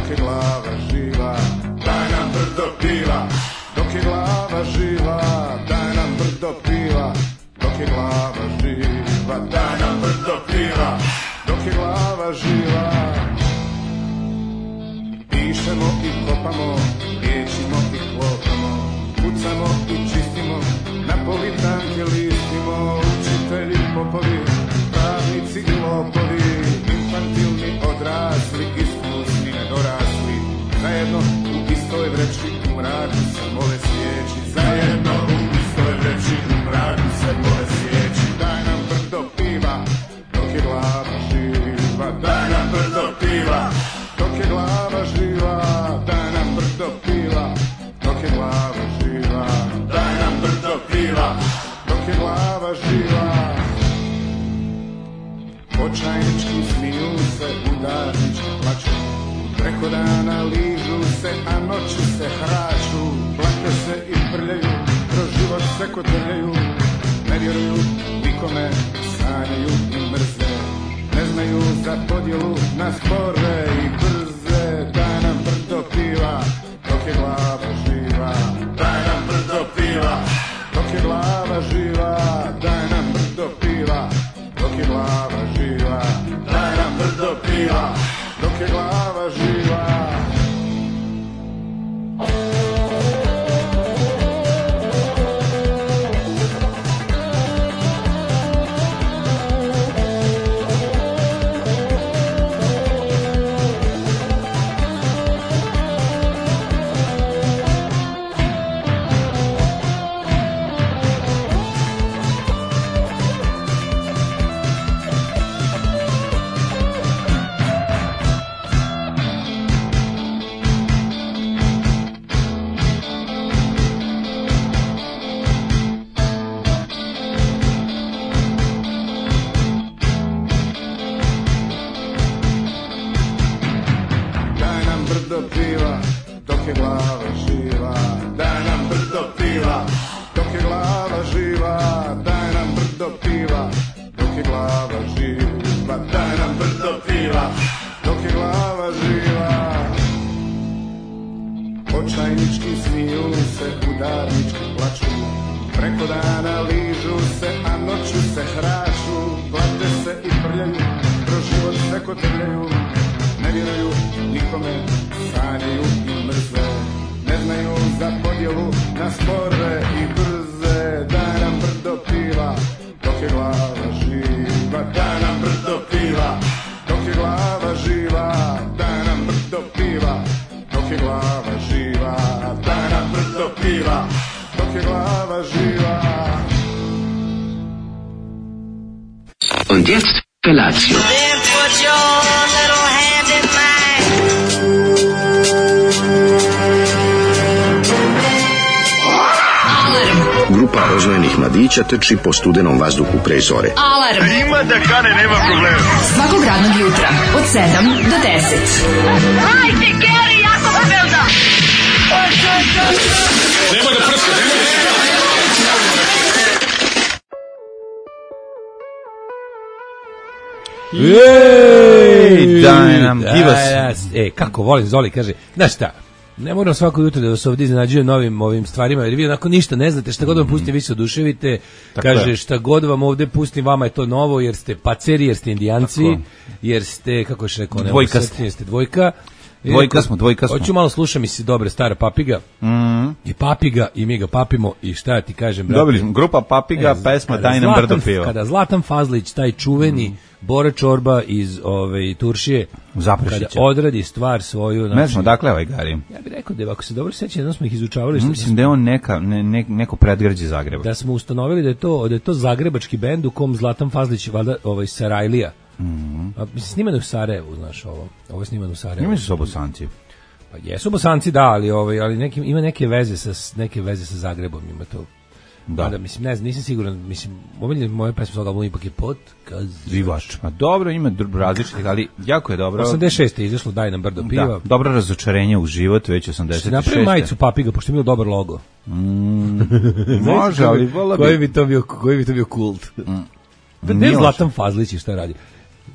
dok je glava živa, daj nam brdo piva, dok je glava živa, daj nam brdo piva, dok je glava živa, daj nam brdo piva, dok je glava živa. Pišemo i kopamo, liječimo i klopamo, pucamo i čistimo, na politanke listimo, učitelji popovi, pravnici i lopovi, infantilni odrasli, iskusni nedorasli, zajedno u istoj vreći u mraku se mole svijeći, zajedno u istoj vreći u mraku se mole svijeći. Daj nam brdo piva, dok je glava živa, daj nam brdo piva, dok je glava živa, daj nam brdo piva, dok je glava živa, daj nam brdo piva, dok je glava živa. Očajnički smiju se, udarnički plaću, preko dana ližu se, a noću se hraču, plate se i prljaju, kroz život se kotrljaju, ne vjeruju nikome, sanjaju i mrze, ne znaju za podjelu na spore i brze. Daj nam brdo piva, dok je glava živa, daj nam brdo piva, dok je glava živa, daj nam brdo piva, dok je glava živa, daj nam brdo piva, dok je glava živa. Und jetzt Felatio. Then put your little hand in mine. Grupa rozvojenih mladića trči po studenom vazduhu pre zore. Alarm. Ima da kane, nema problema. Svakog radnog jutra od 7 do 10. Hajde, Geri, jako se velda. Nema da prska, nema da prska. Ej, daj nam, give us. Kako volim, Zoli kaže, znaš šta, ne moram svako jutro da vas ovdje iznenađujem novim ovim stvarima, jer vi onako ništa ne znate, šta god vam pustim, vi se oduševite, kaže, šta god vam ovdje pustim, vama je to novo, jer ste paceri, jer ste indijanci, jer ste, kako još rekao, dvojkaste. Ste dvojka. Dvojka smo. Hoću malo slušam i si dobre stara Papiga. I Papiga i mi ga papimo i šta ja ti kažem, brate. Dobili smo grupa Papiga, pesma Daj nam brdo piva. Kada Zlatan Fazlić, taj čuveni Bora Čorba iz Turšije, kada odradi stvar svoju, znači, ne znam, dakle ovaj Gari. Ja bih rekao da ako se dobro sećam, jednom smo ih izučavali. Mislim da je on neko predgrađe Zagreba. Da smo ustanovili da je to zagrebački bend u kom Zlatan Fazlić valjda Sarajlija. Mislim, snimano u Sarajevu, znaš, ovo je snimano u Sarajevu. Ima su Bosanci. Pa jesu Bosanci, da, ali ima neke veze sa Zagrebom, ima to. Da. Da, mislim, ne znam, nisam siguran, mislim, moja pesma s ovog albuma ipak je Zivač. Pa dobro, ima različitih, ali jako je dobro. 86. je izašlo Daj nam brdo piva. Da, dobro razočarenje u život, već 86. Se napravi majicu Papiga, pošto je bilo dobar logo. Može, ali vola bi... Koji bi to bio kult? Ne Zlatan Fazlić šta radi.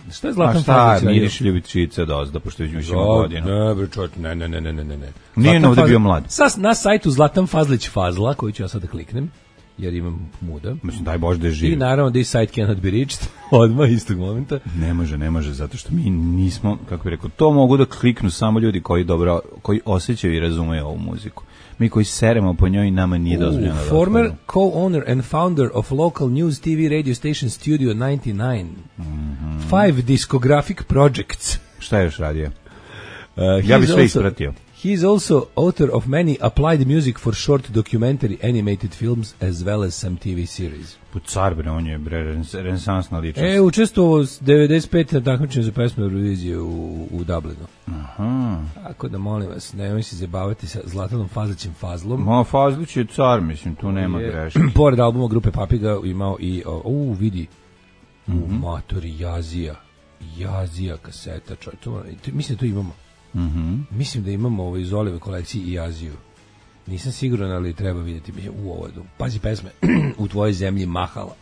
Šta je Zlatan Šta, Fazlić? miriš ljubičice dozda, pošto već ima godina. Ne, bre, čovječ, ne. Nije ovdje bio mlad. Na sajtu Zlatan Fazlić Fazla, koji ću ja sad da kliknem, jer imam muda. Mislim, daj Bože da je živ. I naravno, this site cannot be reached, odmah istog momenta. Ne može, zato što mi nismo, kako bih rekao, to mogu da kliknu samo ljudi koji osjećaju i razumeju ovu muziku. Mi koji seremo po njoj, nama nije dozvoljeno. Former co-owner and founder of local news TV radio station Studio 99. 5 discographic projects. Šta je još radio? Ja bih sve ispratio. He is also author of many applied music for short documentary animated films as well as some TV series. Car, bre, on je renesansna ličnost. Učestvovao s 95. na takmičenju za pesmu Eurovizije u Dublinu. Aha. Tako da, molim vas, nemoj se zabavati sa Zlatanom Fazlićem Fazlom. Ma, Fazlić je car, mislim, tu nema greške. Pored albuma grupe Papiga imao i, vidi, matori Jazija kaseta, mislim da to imamo. Mislim da imamo iz Olive kolekcije i Aziju. Nisam siguran, ali treba vidjeti. Ovo, pazi pesme. U tvojoj zemlji mahala.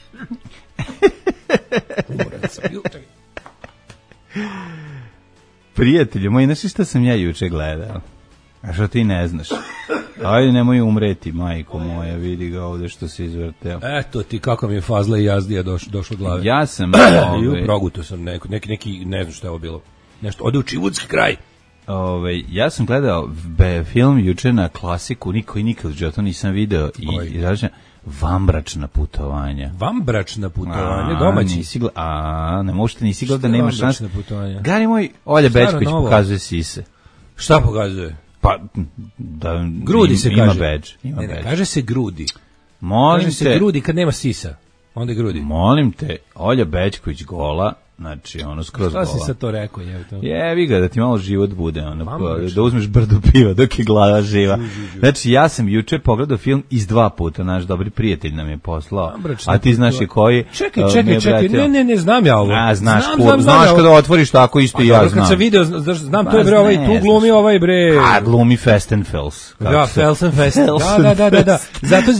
Prijatelju moj, znaš šta sam ja juče gledao? A što ti ne znaš? Ajde, nemoj umreti, majko moja, vidi ga ovde što se izvrteo. Eto ti kako mi je Fazla i Jazdija došlo glave. Ja sam... I u Progutu sam neki, ne znam što je ovo bilo. Nešto, ode u Čivudski kraj. Ja sam gledao film juče na klasiku, koji nikad u životu nisam video i izražen Vambračna putovanja. Vambračna putovanja, domaći. Ne možete, nisi gledao da nemaš šans. Gari moj, Olja Bećković pokazuje sise. Šta pokazuje? Pa, grudi se ima kaže. Badge. Ne, kaže se grudi. Kaže se grudi kad nema sisa. Onda je grudi. Molim te, Olja Bećković gola, znači ono skroz gola. Šta si sad to rekao? Jevi ga, da ti malo život bude, da uzmeš brdu piva dok je glava živa. Znači, ja sam juče pogledao film iz 2 puta, naš dobri prijatelj nam je poslao, a ti znaš i koji. Čekaj, ne, znam ja ovo. Znaš kada otvoriš tako isto i ja znam. Kad sam video, znam, to je bre ovaj, tu glumi ovaj bre. A, glumi Festenfels. Da, Felsenfest. Da. Zato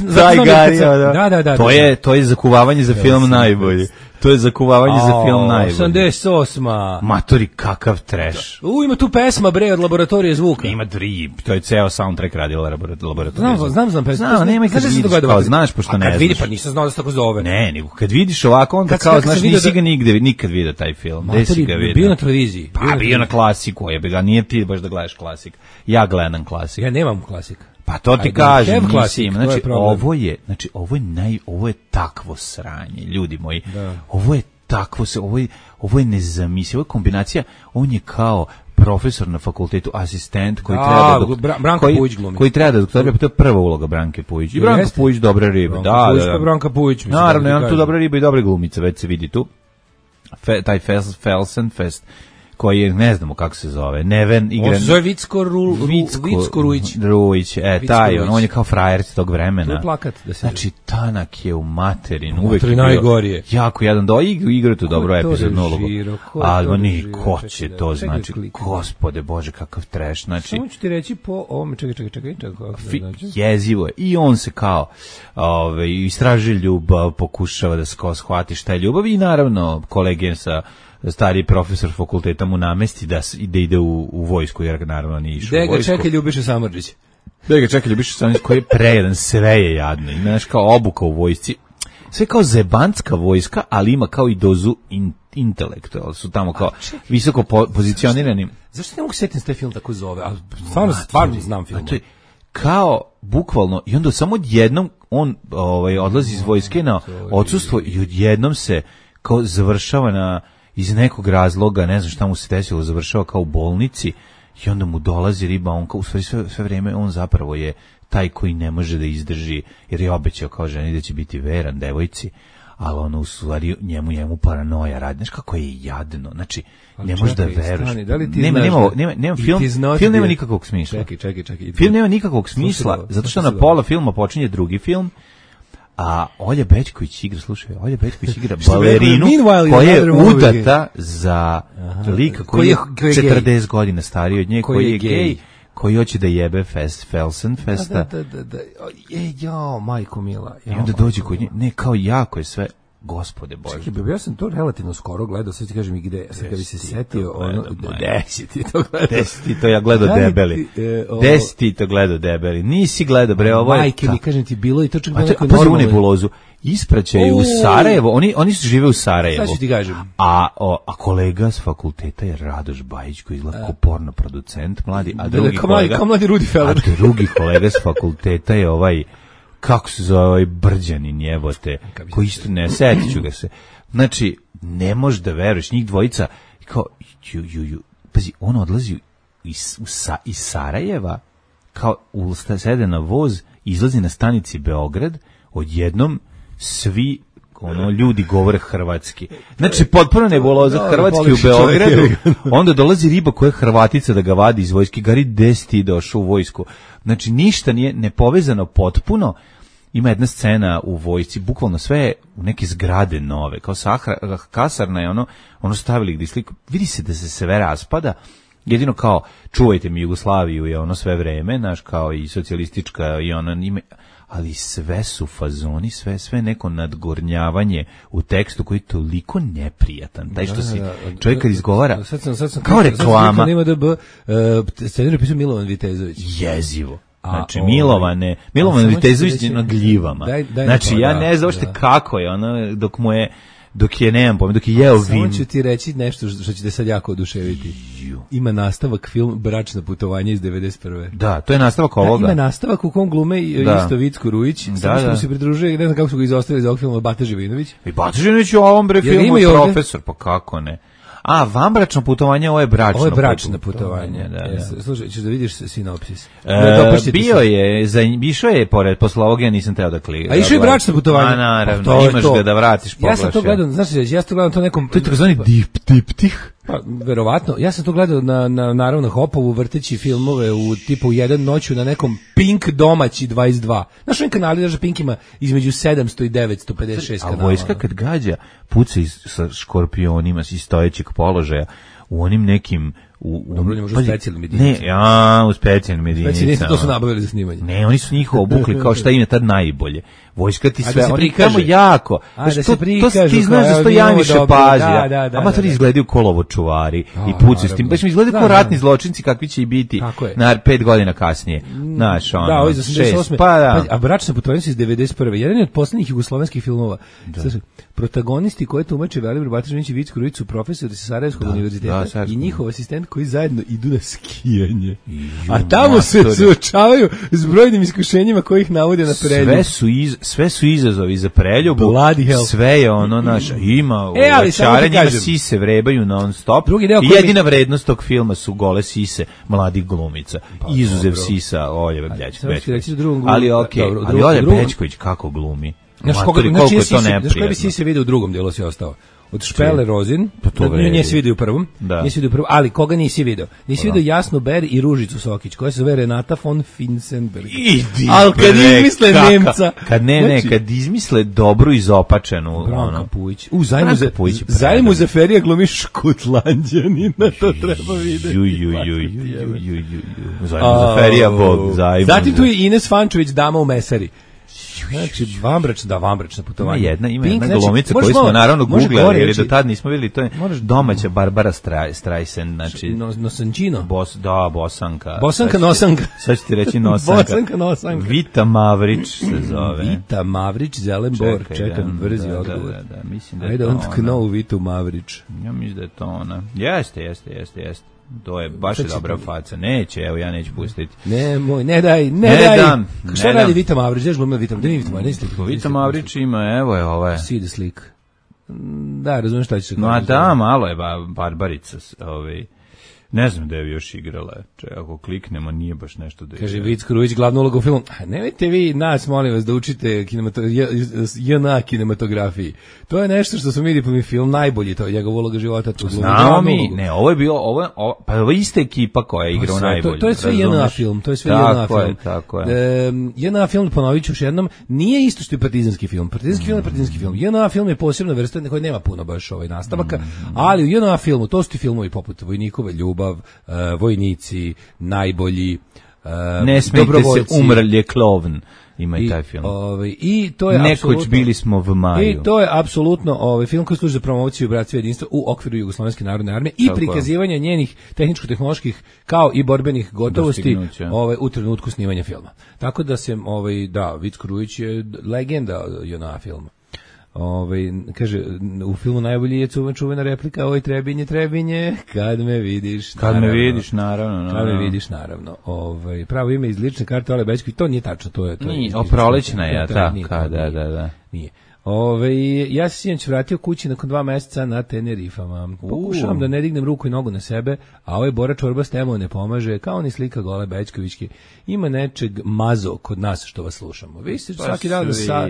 da. To je zakuvavanje za film najbolji. To je zakuvavanje za film najbolji. 88. Matori, kakav trash. Ima tu pesma, bre, od Laboratorije zvuka. Ima 3, to je ceo soundtrack radio Laboratorije zvuka. Znam pesmu. Nemoj kad vidiš, kao znaš, pošto ne znaš. Kad vidi, pa nisam znao da se tako zove. Ne, nego kad vidiš ovako, onda kao, znaš, nisi ga nikad vidio taj film. Gde si ga vidio? Bio na televiziji. Pa, bio na klasiku, jebe ga, nije ti baš da gledaš klasik. Ja gledam klasik. Ja nemam klasik. Pa to ti kažem, mislim, znači ovo je takvo sranje, ljudi moji. Ovo je takvo, ovo je nezamislivo, ovo je kombinacija, on je kao profesor na fakultetu, asistent koji treba da Branka Pujić glumi. Koji treba da doktorira, to je prva uloga Branke Pujić. I Branka Pujić dobre ribe. Branka Pujić, mislim. Naravno, je on tu dobre ribe i dobre glumice, već se vidi tu. Taj Felsenfest koji je, ne znamo kako se zove, Neven igran... On se zove Vicko Rujić. Taj, on je kao frajer tog vremena. To je plakat. Znači, tanak je u materinu. Uvek je najgorije. Jako jadan igra tu dobro epizodnu ulogu. Ali ko će to, znači, gospode Bože, kakav trash, znači... Samo ću ti reći po ovome, čekaj. Jezivo je. I on se kao istražuje ljubav, pokušava da shvati šta je ljubav i naravno kolege sa stari profesor fakulteta mu namesti da ide u vojsku, jer naravno nije išao u vojsku. Gde ga čeka Ljubiša Samardžić? Koji je prejedan, sve je jadno. Ima znaš kao obuka u vojsci, sve kao zebantska vojska, ali ima kao i dozu intelektualna, su tamo kao visoko pozicionirani. Zašto ne mogu sjetiti taj film tako zove? Stvarno znam film. To je kao bukvalno, i onda samo odjednom on odlazi iz vojske na odsustvo i odjednom se kao završava iz nekog razloga, ne znam šta mu se desilo, završava kao u bolnici i onda mu dolazi riba, on kao, u stvari sve vrijeme on zapravo je taj koji ne može da izdrži, jer je obećao kao ženi da će biti veran devojci, ali ono u stvari njemu paranoja radi. Znaš kako je jadno, znači ne možeš da veruješ. Nema film nema nikakvog smisla. Čekaj. Film nema nikakvog smisla, zato što na pola filma počinje drugi film, a Olja Bećković igra balerinu koja je udata za lika koji je 40 godina stariji od nje, koji je gej, koji hoće da jebe Felsenfesta. Majko mila. I onda dođe kod nje, ne, kao jako je sve. Gospode Bože. Čekaj, ja sam to relativno skoro gledao, sad ti kažem i gde, sad kad bi se setio, Desi ti to gledao. Desi ti to ja gledao debeli. Desi ti to gledao debeli. Nisi gledao, bre, ovo je... Majke mi, kažem ti, bilo i to čak bilo neko normalno. normalno. Nebulozu. Ispraćaju u Sarajevo, oni su žive u Sarajevu. Sad ću ti kažem. A kolega s fakulteta je Radoš Bajić, koji izgleda kao porno producent, mladi, a drugi kolega... Kao mladi Rudi Feller. A drugi kolega s fakulteta je ovaj... Kako se zove ovaj Brđanin jebote, koji isto ne, setit ću ga se. Znači, ne možeš da veruješ, njih dvojica, kao, pazi, on odlazi iz Sarajeva, kao sede na voz, izlazi na stanici Beograd, odjednom svi ljudi govore hrvatski. Znači, potpuno nebuloza hrvatski u Beogradu, onda dolazi riba koja je Hrvatica da ga vadi iz vojske. Gari, gde si ti došao u vojsku? Znači, ništa nije nepovezano potpuno. Ima jedna scena u vojsci, bukvalno sve je u neke zgrade nove, kao kasarna je ono stavili gdje sliku. Vidi se da se sve raspada, jedino kao čuvajte mi Jugoslaviju je ono sve vreme, naš kao i socijalistička i ona ime, ali sve su fazoni, sve neko nadgornjavanje u tekstu koji je toliko neprijatan. Taj što si čovjek kad izgovara kao reklama. Scenarij pisao Milovan Vitezović. Jezivo. Znači, Milovan Vitezović je na gljivama. Znači, ja ne znam uopšte kako je, dok je, nemam pojma, dok je jeo vin. Samo ću ti reći nešto što će te sad jako oduševiti. Ima nastavak film Bračna putovanja iz 91. Da, to je nastavak ovoga. Ima nastavak u kom glume isto Vicko Rujić, samo što mu se pridružuje, ne znam kako su ga izostavili iz ovog filma, Bata Živinović. I Bata Živinović je u ovom filmu profesor, pa kako ne? A, vanbračno putovanje, ovo je bračno putovanje. Da. Slušaj, ćeš da vidiš sinopsis. Išao je pored, posle ovoga ja nisam teo da klikam. A išao je bračno putovanje? A, naravno, imaš ga da vratiš poglašaj. Ja sam to gledao, znaš, ja sam to gledao to nekom... To je tako zvani diptih. Pa, verovatno. Ja sam to gledao naravno Hopovu vrteći filmove u tipu jedan noću na nekom Pink domaći 22. Znaš, ovim kanali, da Pink ima između 700 i 956 kanala. A vojska kad gađa puca sa škorpionima iz stojećeg položaja u onim nekim Dobro, ne može u specijalnim jedinicama. Ne, u specijalnim jedinicama. To su nabavili za snimanje. Ne, oni su njih obukli kao šta im je tad najbolje. Vojska ti sve, oni tamo jako. Ti znaš da sto najviše paži. Ama to izgledaju kolovočuvari i pucaju s tim. Baš mi izgledaju kao ratni zločinci kakvi će i biti na 5 godina kasnije. Znaš, ono, da, ovo iz 88. Pa da. A Bračna putovanja su iz 91. Jedan je od poslednjih jugoslovenskih filmova. Protagonisti koje tumače Velibor Batižanić i Vicko Rujić su profesori sa Sarajevskog univerziteta i njihov asistent koji zajedno idu na skijanje. A tamo se suočavaju s brojnim iskušenjima koji ih navode na preljub. Sve su izazovi za preljubu. Sve je ono naš ima čarenjima, sise vrebaju non stop. I jedina vrednost tog filma su gole sise mladih glumica. Izuzev sisa Oljeve Bećković. Ali Olja Bećković kako glumi. Znaš koji bi si se vidio u drugom dijelu si ostao? Od Špele Rozin, nije se vidio u prvom, ali koga nisi vidio? Nisi vidio Jasnu Ber i Ružicu Sokić, koja se zove Renata von Finsenberg. Ali kad izmisle Nemca. Kad izmisle dobru izopačenu. Branka Pujić. Zajmu Zaferija glumi Škutlanđanina, to treba vidjeti. Zajmu Zaferija, Bog, zajmu. Zatim tu je Ines Fančević, dama u Mesari. Znači, vanbračna putovanja. Ima jedna glumica koju smo naravno googlali, jer do tad nismo vidjeli, to je domaća Barbara Streisand, znači... Nosančino? Bosanka. Bosanka Nosanka. Sad ću ti reći Nosanka. Bosanka Nosanka. Vita Mavrić se zove. Vita Mavrić, Zelen Bor, čekam brzi odgovor. Mislim da je to ona. I don't know Vitu Mavrić. Ja mislim da je to ona. Jeste. To je baš dobra faca. Neće, evo ja neću pustiti. Ne daj. Šta radi Vita Mavrić? Znaš glumila Vita Mavrić? Vita Mavrić ima, evo je ovaj. Sidi slik. Da, razumiješ šta će se no, da, malo je Barbarica. Ne znam da je još igrala. Ako kliknemo, nije baš nešto da je. Kaže Vicko Rujić, glavnu ulogu u filmu. Nemojte vi nas, molim vas, da učite JNA kinematografiji. To je nešto što smo vidjeli po mi film najbolji, to je njegov uloga života. Znamo mi, ne, ovo je bilo, pa ovo je ista ekipa koja je igrao najbolji. To je sve JNA film, Tako je. JNA film, ponovit ću još jednom, nije isto što je partizanski film. Partizanski film je partizanski film. JNA film je posebna vrsta koja nema puno baš nastavaka, ali u JNA filmu, to su ti filmovi poput Vojnikove ljubav, Vojnici, Najbolji, Ne smijte se, umrlje klovn. Ima i taj film. I to je Nekoć bili smo v maju. I to je apsolutno film koji služi za promociju bratstva i jedinstva u okviru Jugoslovenske narodne armije i prikazivanje njenih tehničko-tehnoloških kao i borbenih gotovosti u trenutku snimanja filma. Tako da se Vicko Rujić je legenda Jona filma. Kaže, u filmu najbolji je čuvena replika, oj Trebinje, kad me vidiš, naravno. Pravo ime iz lične karte Ole Bećković, to nije tačno, to je prolećna je, da. Nije. Ja se sinoć vratio kući nakon 2 meseca na Tenerifama. Pokušavam da ne dignem ruku i nogu na sebe, a ovaj Bora Čorba s temom ne pomaže, kao ni slika Gole Bećkovićke. Ima nečeg mazo kod nas što vas slušamo. Vi se svaki dan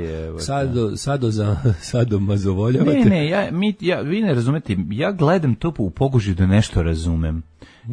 sadomazovoljavate. Ne, vi ne razumete, ja gledam to u pokušaju da nešto razumem.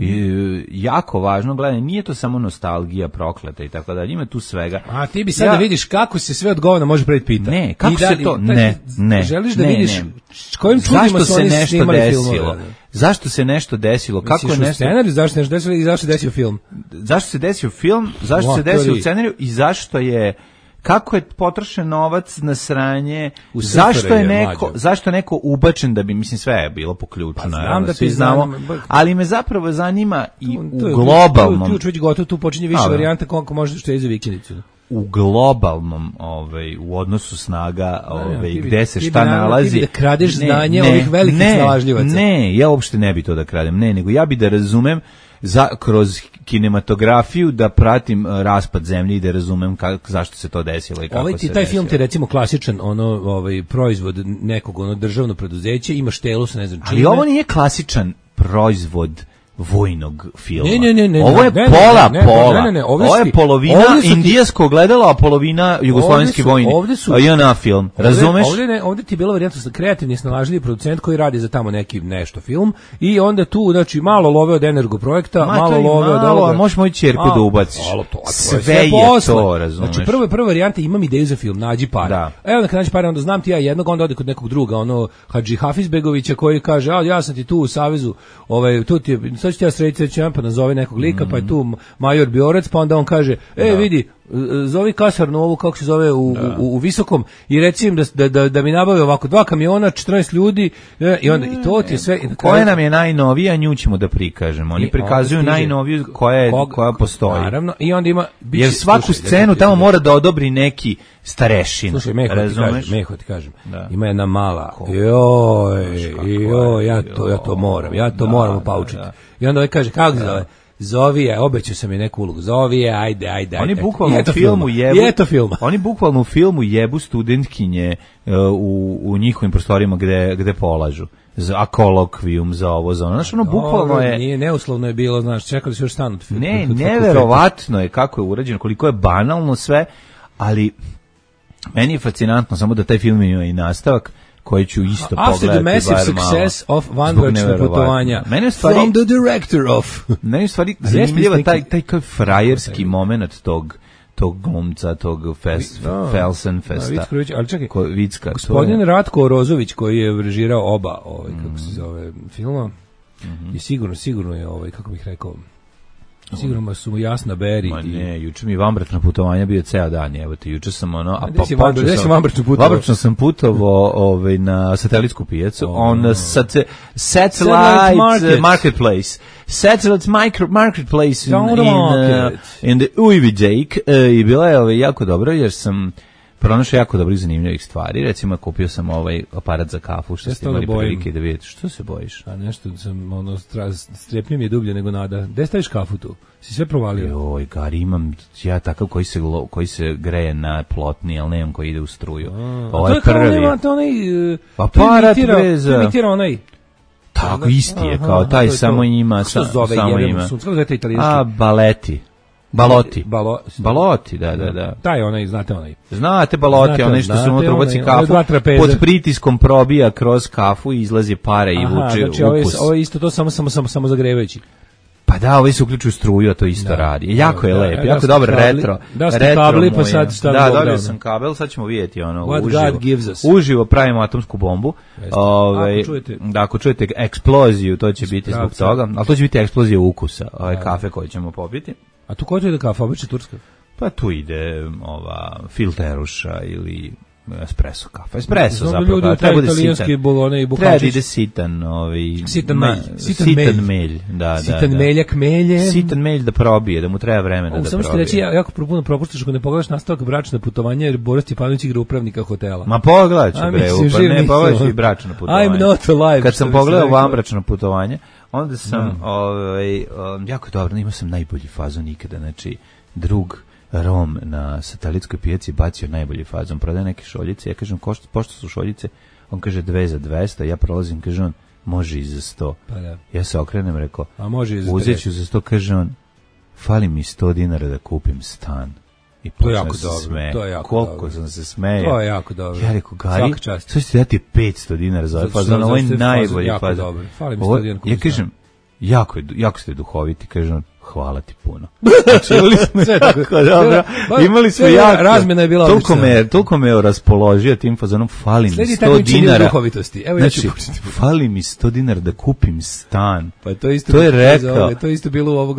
Jako važno gledanje, nije to samo nostalgija prokleta i tako dalje, ima tu svega. A ti bi sad da vidiš kako se sve od govna može praviti pita. Ne, kako se to, ne. Želiš da vidiš kojim čudima su oni snimali filmove? Zašto se nešto desilo? Kako je nešto scenarij, zašto se nešto desilo i zašto se desio film? Zašto se desio film? Zašto se desio scenarij i zašto je kako je potrošen novac na sranje, zašto je neko ubačen da bi, mislim, sve je bilo po ključu, naravno, svi znamo, ali me zapravo zanima i u globalnom... Ključ već gotov, tu počinje više varijanta koliko možeš što je za vikendicu. U globalnom, u odnosu snaga, gde se šta nalazi... Ti bi da kradeš znanje ovih velikih snalažljivaca. Ne, ja uopšte ne bi to da kradem, nego ja bi da razumem kroz kinematografiju da pratim raspad zemlje i da razumem zašto se to desilo i kako se desilo. Taj film ti recimo klasičan proizvod nekog državno preduzeće, imaš telus, ne znam čime. Ali ovo nije klasičan proizvod vojnog filma. Ne. Ovo je pola. Ovo je polovina indijskog gledala, a polovina jugoslovenski vojni. JNA film. Razumeš? Ovdje ti je bila varijanta sa kreativni snalažljivi producent koji radi za tamo nešto film i onda tu, znači, malo love od Energo projekta, malo love od ovoga. A možeš moju ćerku da ubaciš. Sve je to, razumeš? Znači, prva varijanta, imam ideju za film, nađi pare. Evo da kad nađi pare, onda znam ti ja jednog, onda ode kod nekog druga, Hadži Hafizbegovića koji kaže, ja sam ti tu u Savezu, tu ti je, sad ću ti ja sreći, pa nazove nekog lika, pa je tu major Biorac, pa onda on kaže, vidi, zovi kasarnu ovu, kako se zove, u Visokom, i reci im da mi nabave ovako 2 kamiona, 14 ljudi, i onda, i to ti je sve... Koja nam je najnovija, nju ćemo da prikažemo. Oni prikazuju najnoviju koja postoji. Naravno, i onda ima... Jer svaku scenu tamo mora da odobri neki starešin. Slušaj, Meho ti kažem, ima jedna mala, joj, ja to moram upaučiti. I onda ovaj kaže, kako se zove? Zovi je, obećao sam je neku ulogu, zovi je, ajde. Oni bukvalno u filmu jebu studentkinje u njihovim prostorijama gde polažu. A kolokvijum za ovo, za ono. Znaš, bukvalno je... Nije, neuslovno je bilo, znaš, čekali su još stan. Neverovatno je kako je urađeno, koliko je banalno sve, ali meni je fascinantno samo da taj film ima i nastavak, koji ću isto pogledati. After the massive success of vanbračna putovanja, from the director of... Meni je stvari zanimljiva taj kao frajerski moment tog glumca, tog Felsenfesta. Ali čekaj, gospodin Ratko Orozović koji je režirao oba, kako se zove, filma, i sigurno je, kako bih rekao, sigurno su mu Jasna Beri. Ma ne, juče mi vanbračna putovanja bio ceo dan, evo te, juče sam vanbračno sam putovao na satelitsku pijacu, Satellite Marketplace. Satellite Marketplace in the Ujvidjejk, i bila je jako dobro jer sam pronašao jako dobrih zanimljivih stvari. Recimo, kupio sam ovaj aparat za kafu, što ste imali prilike da vidite. Što se bojiš? A nešto sam, strepnje mi je dublje nego nada. Gde staviš kafu tu? Si sve provalio? Joj, Gari, imam ja takav koji se greje na plotni, ali nemam koji ide u struju. Ovo je prvi. Aparat to imitira onaj... Tako, isti je, kao taj, samo ima... Što zove jebem sunce? Kako zove taj italijanski? Baloti, da. Taj onaj, znate onaj. Znate Baloti, onaj što se unutra ubaci kafu, pod pritiskom probija kroz kafu i izlazi pare i vuče znači ukus. Ovo je isto to samo zagrevajući. Pa Pa da, ovi se uključuju struju, a to isto radi. Jako je lep, jako dobar retro. Da ste kabli, pa sad stavim da, dobio sam kabel, sad ćemo vidjeti What uživo. God gives us. Uživo pravimo atomsku bombu. Ako čujete eksploziju, to će biti zbog toga, ali to će biti eksplozija ukusa, kafe koji ćemo popiti. A tu ko tu ide kafa, obična turska? Pa tu ide filteruša ili espresso kafa. Espresso zapravo, treba da sitan. Treba da ide sitan, sitan melj. Sitan meljak meljem. Sitan melj da probije, da mu treba vremena da probije. Samo što reći, jako puno propuštaš ako ne pogledaš nastavak bračna putovanja, jer Boris Stjepanović igra upravnika hotela. Ma pogledat ću, bre, ne pogledaš i bračno putovanje. I'm not alive. Kad sam pogledao vanbračno putovanje, onda sam, jako dobro, imao sam najbolji fazon nikada, znači, drug Rom na satelitskoj pijaci bacio najbolji fazon, prodaje neke šoljice, ja kažem, pošto su šoljice, on kaže 2 za 200, ja prolazim, kaže on, može i za 100. Pa da. Ja se okrenem, rekao, uzet ću za 100, kaže on, fali mi 100 dinara da kupim stan. I to je jako dobro. To je jako koliko dobro. sam se smejao. To je jako dobro. Ja rekao, Gari, sve ću ti dati 500 dinara za ovaj fazon, ovo je najbolji fazon. Fali mi 100 dinara. Ja kažem, jako ste duhoviti, kaže on, hvala ti puno. Znači, imali smo jako, razmjena je bila toliko me raspoložio tim fazonom, fali mi 100 dinara. Evo ja ću fali mi 100 dinara da kupim stan. Pa to je rekao. To je isto bilo u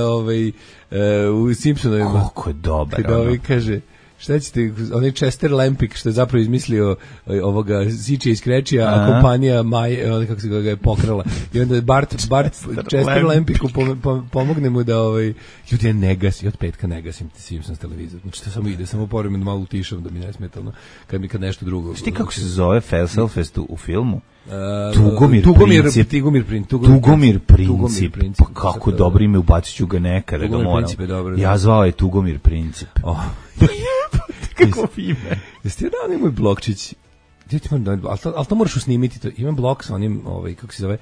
u Simpsonovima. Koliko je dobar. Kada kaže, šta ćete, onaj Chester Lampik što je zapravo izmislio ovoga Siče iz Krečija, a kompanija Maje, kako se ga je pokrala. I onda Bart Chester Lampiku pomogne mu da ljudi ja ne gasim, od petka ne gasim Simpsons televizor. Znači to samo ide, samo povremeno malo utišam da mi ne smeta kad nešto drugo. Šti kako se zove Selfest u filmu? Tugomir Princip. Pa kako dobro ime, ubacit ću ga nekada ga moram. Ja zvao je Tugomir Princip. Kako ime? Jesi ti dao nemoj blokčić? Ali to moraš usnimiti. Imam blok sa onim, kako se zove,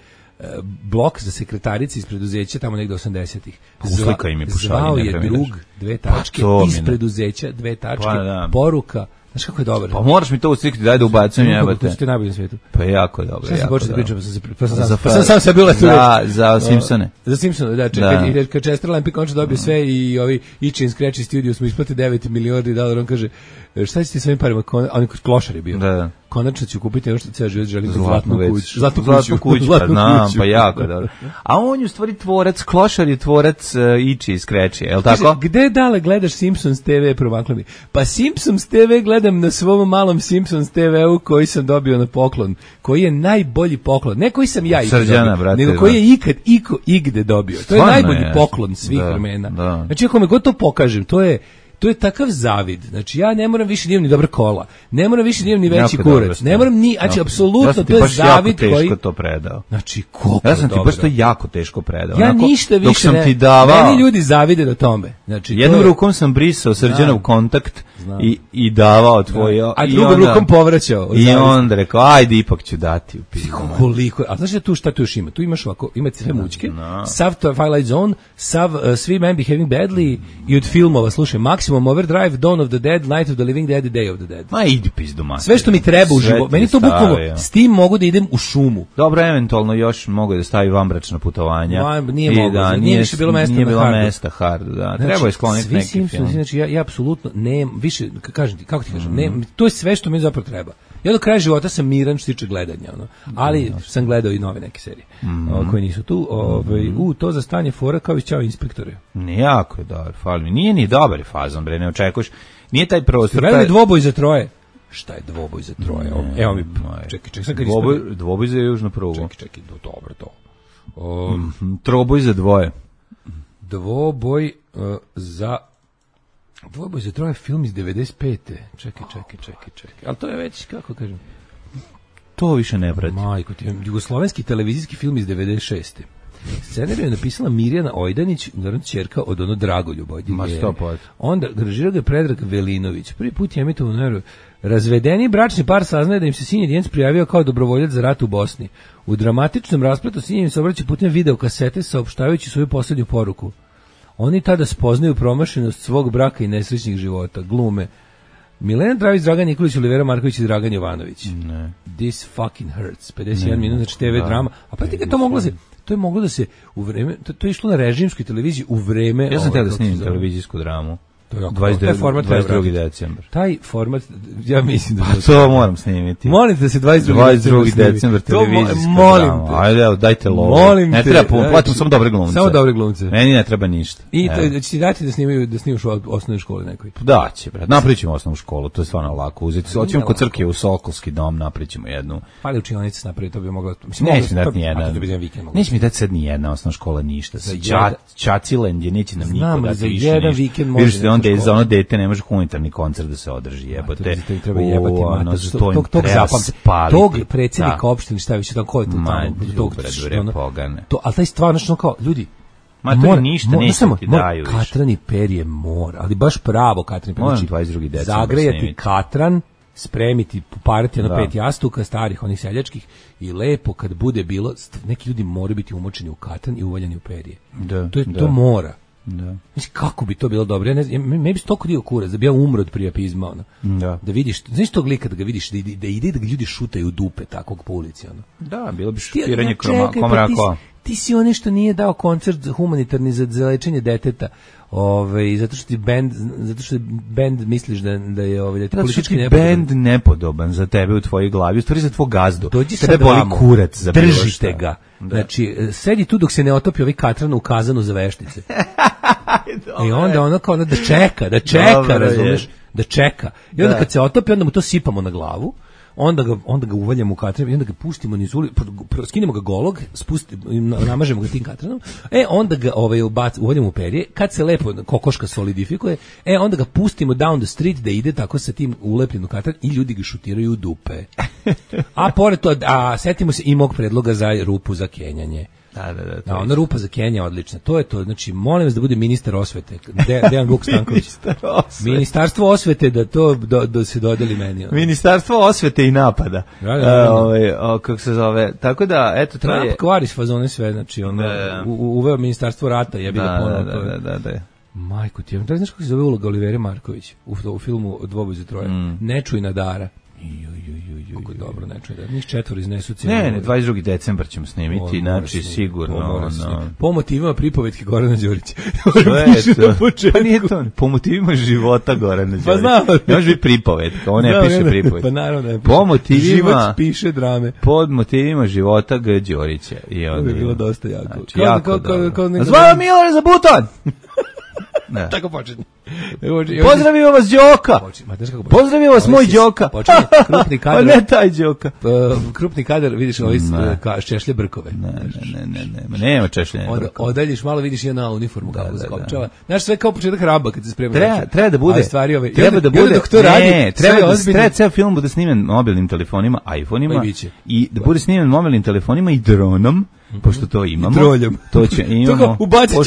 blok za sekretarice iz preduzeća tamo negde 80-ih. Uslika im je pušali. Zvao je drug, 2 tačke, iz preduzeća, 2 tačke, poruka. Znaš kako je dobro? Pa moraš mi to uslikati, daj da ubacujem, jebate. To je najbolji na svijetu. Pa je jako dobro. Šta se početi da pričam, pa sam sam se bila tu. Za Simpsone. Za Simpsone, da, čekaj, kad Chester Lampik končno dobio sve i ovi Ichi in Scratchy Studio smo isplatili $9 milijardi, on kaže, šta ćete s ovim parima, on klošar je bio. Da. Konačno ću kupiti ono što ceo život želim, zlatnu kuću. Pa jako dobro. A on je u stvari tvorac, klošar je tvorac Ichi iz Scratchy, je li tako? Gde dale gledaš Simpsons TV, promakla mi? Pa Simpsons TV gledam na svom malom Simpsons TV-u koji sam dobio na poklon, koji je najbolji poklon, ne koji sam ja ikad dobio, nego koji je ikad igde dobio. To je najbolji poklon svih vremena. Znači, ako me god to pokažem, to je takav zavid. Znači, ja ne moram više da imam ni dobra kola. Ne moram više da imam ni veći kurac. Ne moram ni, znači, apsolutno, to je zavid koji... Ja sam ti baš jako teško to predao. Znači, koliko dobro. Ja sam ti baš to jako teško predao. Ja ništa više dok sam ti davao... Meni ljudi zavide na tome. Znači, jednom rukom sam brisao Srđanov kontakt i davao tvoje... A drugom rukom povraćao. I onda rekao, ajde, ipak ću dati u pisu. Koliko... A znaš da šta tu još ima? Tu imaš ovako, ima sve mućke, sav Twilight Zone, sav Svi Men Behaving Badly i od filmova, slušaj, Maximum Overdrive, Dawn of the Dead, Night of the Living Dead i Day of the Dead. Ma idi pizdu mater. Sve što mi treba u životu. Meni to bukvalno, s tim mogu da idem u šumu. Dobro, eventualno još mogu da stavi vanbračna putovanja. Nije mogu, nije više bilo mesta na hardu. Da. Treba je skloniti neki film. Znači, ja apsolutno nemam više, kažem ti, kako ti kažem, to je sve što mi zapravo treba. Ja do kraja života sam miran što se tiče gledanja, ali sam gledao i nove neke serije koje nisu tu. To za stanje fora kao i Ćao inspektore. Nijako je dobar, fali mi. Nije ni dobar fazon, bre, ne očekuješ. Nije taj prostor. Gledali Dvoboj za troje. Šta je Dvoboj za troje? Evo mi, čekaj, sad kad Dvoboj za južnu prugu. Čekaj, dobro to. Troboj za dvoje. Dvoboj za troje, film iz 95. Čekaj. Ali to je već, kako kažem? To više ne prati. Majko ti, jugoslovenski televizijski film iz 96. Scenariju je napisala Mirjana Ojdanić, naravno ćerka od ono Dragoljub Ojdanić. Onda režirao ga je Predrag Velinović. Prvi put je emitovan u Neru. Razvedeni bračni par saznaje da im se sin Jedijac prijavio kao dobrovoljac za rat u Bosni. U dramatičnom raspletu sin im se obraća putem video kasete saopštavajući svoju posljednju poruku. Oni tada spoznaju promašenost svog braka i nesrećnih života. Glume Milena Dravić, Dragan Nikolić, Olivera Marković i Dragan Jovanović. This fucking hurts. 51 minut, znači TV drama. A pa ti ga to moglo se... to je moglo da se u vreme, to je išlo na režimskoj televiziji u vreme... Ja sam teo da snimim televizijsku dramu. To je 22. decembar. Taj format, ja mislim da... To moram snimiti. Molim te da se 22. decembar televizijska molim drama. te. Ajde, dajte lovo. Molim ne te. treba, platim samo dobre glumce. Samo dobre glumce. Meni ne treba ništa. I to će ti dati da snimaš u osnovnoj školi nekoj. Da će, brat. Napričimo osnovnu školu, to je stvarno lako uzeti. Hoćemo kod crkve u Sokolski dom, napričimo jednu. Pali učionice napravi, to bi moglo... Neće mi dati ni jedna. Neće mi dati sad ni jedna osnovna škola ništa. Čaciland je, neće nam niko dati više ništa. Jedan vikend može za ono dete ne može humanitarni koncert da se održi, jebote. Treba jebati tog predsjednika opštine, šta više tamo, ko je to tamo? Ali taj stvarno kao, ljudi, ništa neće ti daju više. Katran i perje mora, ali baš pravo katran i perje. Moram 22. decembar zagrejati katran, spremiti, popariti ono 5 jastuka starih, onih seljačkih i lepo kad bude bilo, neki ljudi moraju biti umočeni u katran i uvaljeni u perje. To mora. Da. Mislim, kako bi to bilo dobro? Ja ne znam, me bi stoko dio kurac, da bi ja umro od priapizma, ono. Da vidiš, znaš tog lika da ga vidiš, da ide da ga ljudi šutaju u dupe takog po ulici, ono. Da, bilo bi šutiranje komrako. Ti si onaj što nije dao koncert humanitarni za lečenje deteta, zato što je bend misliš da je politički nepodoban. Bend nepodoban za tebe u tvojoj glavi, u stvari za tvoj gazdu. Dođi sad tebe boli kurac za bilo šta. Držite ga. Znači, sedi tu dok se ne otopi ovaj katran u kazanu za veštice. I onda ono kao da čeka, razumeš? Da čeka. I onda kad se otopi, onda mu to sipamo na glavu. Onda ga uvaljamo u katran i onda ga pustimo niz ulicu, skinemo ga golog, namažemo ga tim katranom, onda ga uvaljamo u perje, kad se lepo kokoška solidifikuje, onda ga pustimo down the street da ide tako sa tim ulepljenom katran i ljudi ga šutiraju u dupe. A pored to, setimo se i mog predloga za rupu za kenjanje. Da, ona rupa za Kenija odlična. To je to. Znači, molim vas da bude ministar osvete. Dejan Vuk Stanković. Ministarstvo osvete da se dodeli meni. Ministarstvo osvete i napada. Kako se zove. Tako da, eto, to je... Trump kvari s fazone sve. Znači, uveo ministarstvo rata. Da. Majko ti, da znaš kako se zove uloga Olivere Marković u filmu Dvoboj za troje? Nečujna Dara. Kako dobro, ne čuje da njih 4 iznesu cijelu. Ne, 22. decembar ćemo snimiti, znači sigurno. Po motivima pripovetke Gorana Đurića. Pa nije to, po motivima života Gorana Đurića. Pa znam. Ne može biti pripovetka, on ne piše pripovetke. Pa naravno ne piše. Život piše drame. Pod motivima života G. Đurića. To bi bilo dosta jako. Jako dobro. Zvala Milore za buton! Tako počinje. Pozdravimo vas Đoka. Pozdravimo vas moj Đoka. Krupni kadar. Pa ne taj Đoka. Krupni kadar, vidiš ovaj šešlje brkove. Ne, nema češljenja brkova. Odaljiš malo, vidiš jedna uniformu kako se kopčava. Znaš, sve kao početak Raba kad se sprema. Treba da bude. Treba da bude. Treba ceo film bude snimljen mobilnim telefonima, iPhone-ima i da bude snimljen mobilnim telefonima i dronom. Pošto to imamo. Troljom. To će imamo. Ubacit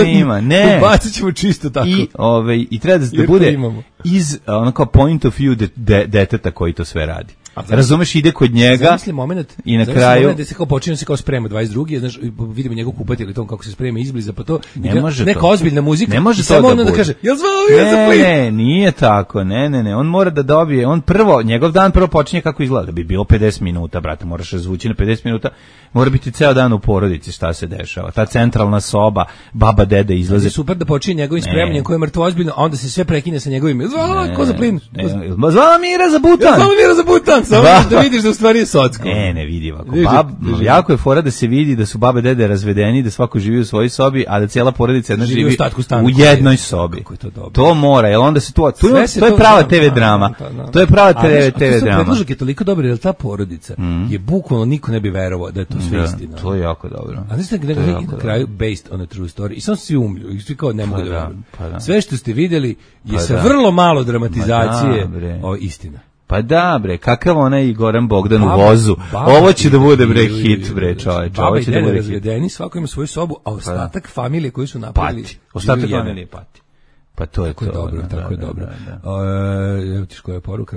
ćemo čisto tako. I treba da bude iz onako point of view deteta koji to sve radi. Razumeš, ide kod njega. Zamisli moment. I na kraju da se kao počinje se kao sprema 22, znaš, vidimo njegov kupatelj ili to kako se sprema izbliza, pa to ne može neka to. Ozbiljna muzika. Ne može samo to da kaže: "Jel zvao Mira za plin?" Ne, nije tako. Ne, on mora da dobije, njegov dan prvo počinje kako izgleda, da bi bilo 50 minuta, brate, moraš razvući na 50 minuta. Mora biti ceo dan u porodici šta se dešava. Ta centralna soba, baba, dede izlaze. Super da počinje njegovim spremanjem koji je mrtvo ozbiljno, a onda se sve prekine sa njegovim: "Zvala ko za plin?" Zvala Mira za butan. Zvala Mira za butan. Samo da vidiš da u stvari je socko. Ne vidi ovako. Jako je fora da se vidi da su babe, dede razvedeni, da svako živi u svojoj sobi, a da cijela porodica jedna živi u jednoj sobi. To mora, jer onda se to je prava TV drama. To je prava TV drama. Predložak je toliko dobar, jer ta porodica je bukvalno niko ne bi verovao da je to sve istina. To je jako dobro. A znači da na kraju based on a true story. I samo svi umlju, i svi kao ne mogu da veruju. Sve što ste vidjeli je sa vrlo malo dramatizacije istina. Pa da, bre, kakav onaj Goran Bogdan u vozu. Ovo će da bude, bre, hit, bre, čoveč. Ovo će da bude razvedeni, svako ima svoju sobu, a ostatak familije koji su napravili... Ostatak familije pati. Pa to je to. Tako je dobro. Evo ti koja je poruka.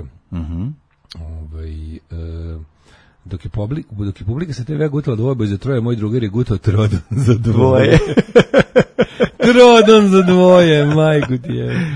Dok je publika sa TV gutala Dvoboj za troje, moj drugar je gutao Trodan za dvoje. Trodan za dvoje, majku ti je.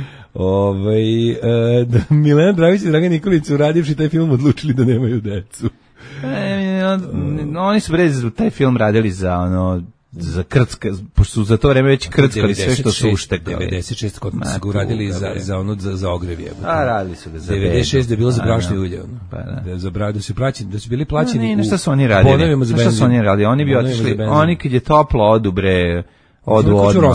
Milena Dravić i Dragan Nikolić su radivši taj film odlučili da nemaju decu. Oni su bre taj film radili za ono za krcka, pošto su za to vreme već krckali sve što su uštekali. 96 kod su ga uradili za ogrev jebote. A radili su ga za 96 da je bilo za brašno i ulje. Pa da. Da za bradu su plaćeni, da su bili plaćeni. Ne, šta su oni radili? Šta su oni radili? Oni bi otišli, oni kad je toplo odu bre, odu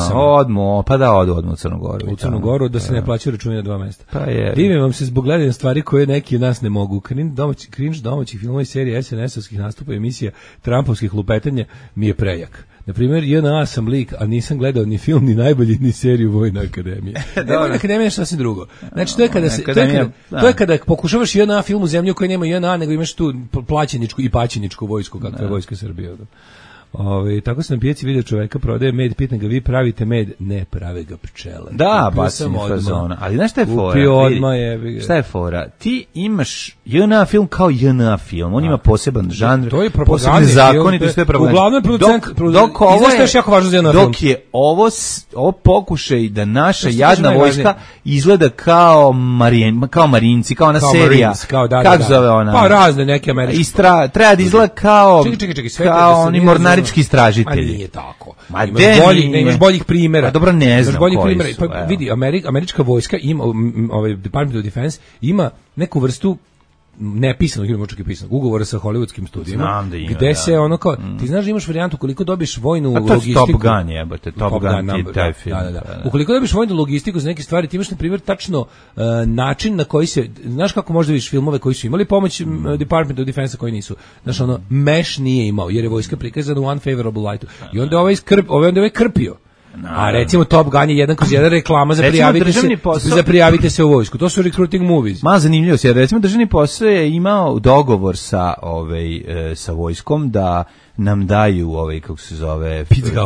u Crnu Goru. U Crnu Goru da se ne plaćaju računi na 2 mesta. Pa je. Divim vam se zbog gledanja stvari koje neki od nas ne mogu. Cringe domaćih filmova i serije SNS-ovskih nastupa i emisija Trumpovskih lupetanja mi je prejak. Na primjer, JNA sam lik, a nisam gledao ni film, ni najbolji, ni seriju Vojna akademija. Vojna akademija je sasvim drugo. Znači, to je kada pokušavaš JNA film u zemlju koja nema JNA, nego imaš tu plaćeničku i paćeničku vojsku, kakva je vojska Srbije. Tako sam na pijaci vidio čoveka prodaje med, pitan ga, vi pravite med? Ne, prave ga pčele. Da, bacim fazona. Ali znaš šta je fora? Šta je fora? Ti imaš JNA film kao JNA film. On ima poseban žanr, posebne zakoni, to je sve propaganda. Uglavnom je producent, i znaš što je jako važno za JNA film? Dok je ovo pokušaj da naša jadna vojska izgleda kao Marinci, kao ona serija. Kako zove ona? Pa razne neke američke. Treba da izgleda kao oni mornarički istražitelji. A nije tako. Imaš boljih primjera. Dobro, ne znam koji su. Pa vidi, američka vojska ima, Department of Defense ima neku vrstu nepisanog ili možda pisanog ugovora sa hollywoodskim studijima, gde se ono kao, ti znaš da imaš varijantu koliko dobiš vojnu logistiku. Top Gun jebote, Top Gun je taj film. Da. Ukoliko dobiš vojnu logistiku za neke stvari, ti imaš na primjer tačno način na koji se, znaš kako možda vidiš filmove koji su imali pomoć Department of Defense koji nisu. Znaš ono, MESH nije imao, jer je vojska prikazana u unfavorable lightu. I onda ovaj krpio. A recimo Top Gun je 1/1 reklama za prijavite se u vojsku. To su recruiting movies. Zanimljivo je, recimo državni posao je imao dogovor sa vojskom da nam daju kako se zove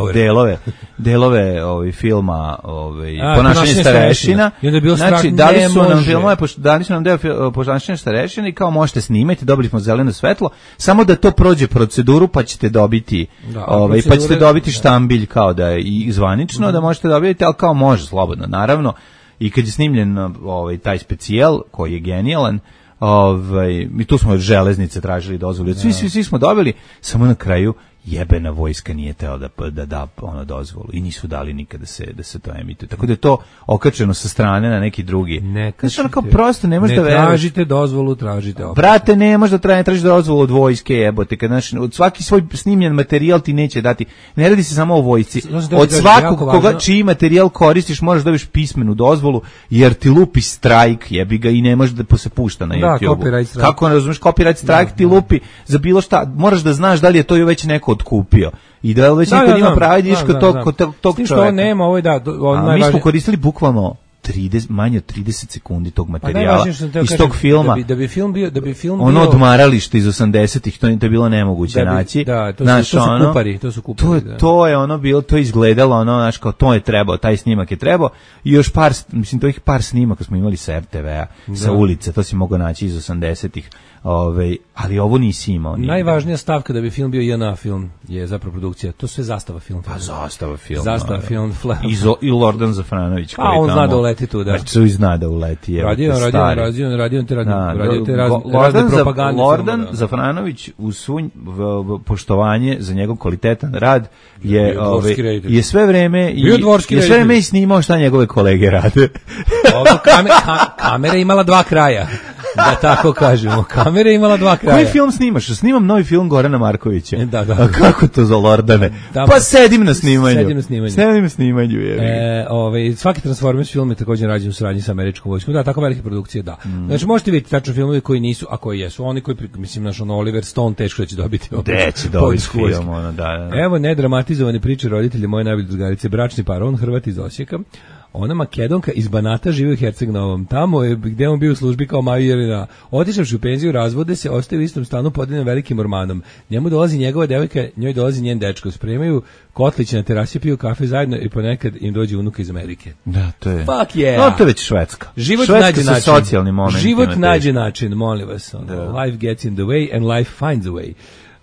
delove filma Ponašanje starešina. Znači dali su nam filmove, dali su nam deo Ponašanje starešina i kao možete snimati, dobili smo zeleno svetlo, samo da to prođe proceduru pa ćete dobiti štambilj kao da je i zvanično da možete dobiti, ali kao može slobodno naravno. I kad je snimljen taj specijal koji je genijalan, i tu smo od železnice tražili dozvolu. Svi smo dobili, samo na kraju jebena vojska nije teo da da dozvolu i nisu dali nikada da se to emituje. Tako da je to okačeno sa strane na neki drugi. Znači kao prosto ne možeš da veruješ. Ne tražite dozvolu, tražite opet. Brate, ne možeš da tražiš dozvolu od vojske, jebote. Kad od svaki svoj snimljen materijal ti neće dati. Ne radi se samo o vojsci. Od svakog čiji materijal koristiš moraš da dobiš pismenu dozvolu jer ti lupi strajk, jebi ga i ne može da se pušta na YouTube. Kako ne razumeš, copyright strajk ti lupi za bilo šta. Moraš da znaš da li je to već neko otkupio i da već neko ima pravo diška tog čoveka. Nema, ovo je mi smo koristili bukvalno manje od 30 sekundi tog materijala iz tog filma. Da bi film bio ono odmaralište iz 80-ih, to je bilo nemoguće naći. To su kupari. To je ono bilo, to je izgledalo ono, znaš, kao to je trebao, taj snimak je trebao i još par snimaka smo imali sa RTV-a, sa ulice, to si mogao naći iz 80-ih. Ali ovo nisi imao. Najvažnija stavka da bi film bio JNA film je zapravo produkcija. To sve zastava film. Pa zastava film. I Lordan Zafranović. A on zna da uleti tu, da. Znači zna da uleti. Radio razne propagande. Lordan Zafranović u svu poštovanje za njegov kvalitetan rad je sve vreme i snimao šta njegove kolege rade. Kamera imala 2 kraja. Da tako kažemo, kamera je imala 2 kraja. Koji film snimaš? Snimam novi film Gorana Markovića. Da. A kako to za Lordane? Pa sedim na snimanju. Svaki Transformers film je također rađen u saradnji sa američkom vojskom. Da, tako velike produkcije, da. Znači možete vidjeti tačno filmovi koji nisu, a koji jesu. Oni koji, mislim, Oliver Stone teško da će dobiti. Će dobiti film, da. Evo nedramatizovane priče roditelja moje najbolje drugarice, bračni par, on Hrvat iz Osijeka. Ona Makedonka iz Banata živi u Herceg-Novom. Tamo je gde on bio u službi kao majorina. Otišavši u penziju, razvode se, ostaje u istom stanu pod jednim velikim ormanom. Njemu dolazi njegova devojka, njoj dolazi njen dečko. Spremaju kotliće na terasi, piju kafe zajedno i ponekad im dođe unuka iz Amerike. Da, to je. Fuck yeah. No, to je već Švedska. Život nađe način. Socijalni moment. Život nađe način, molim vas. Life gets in the way and life finds a way.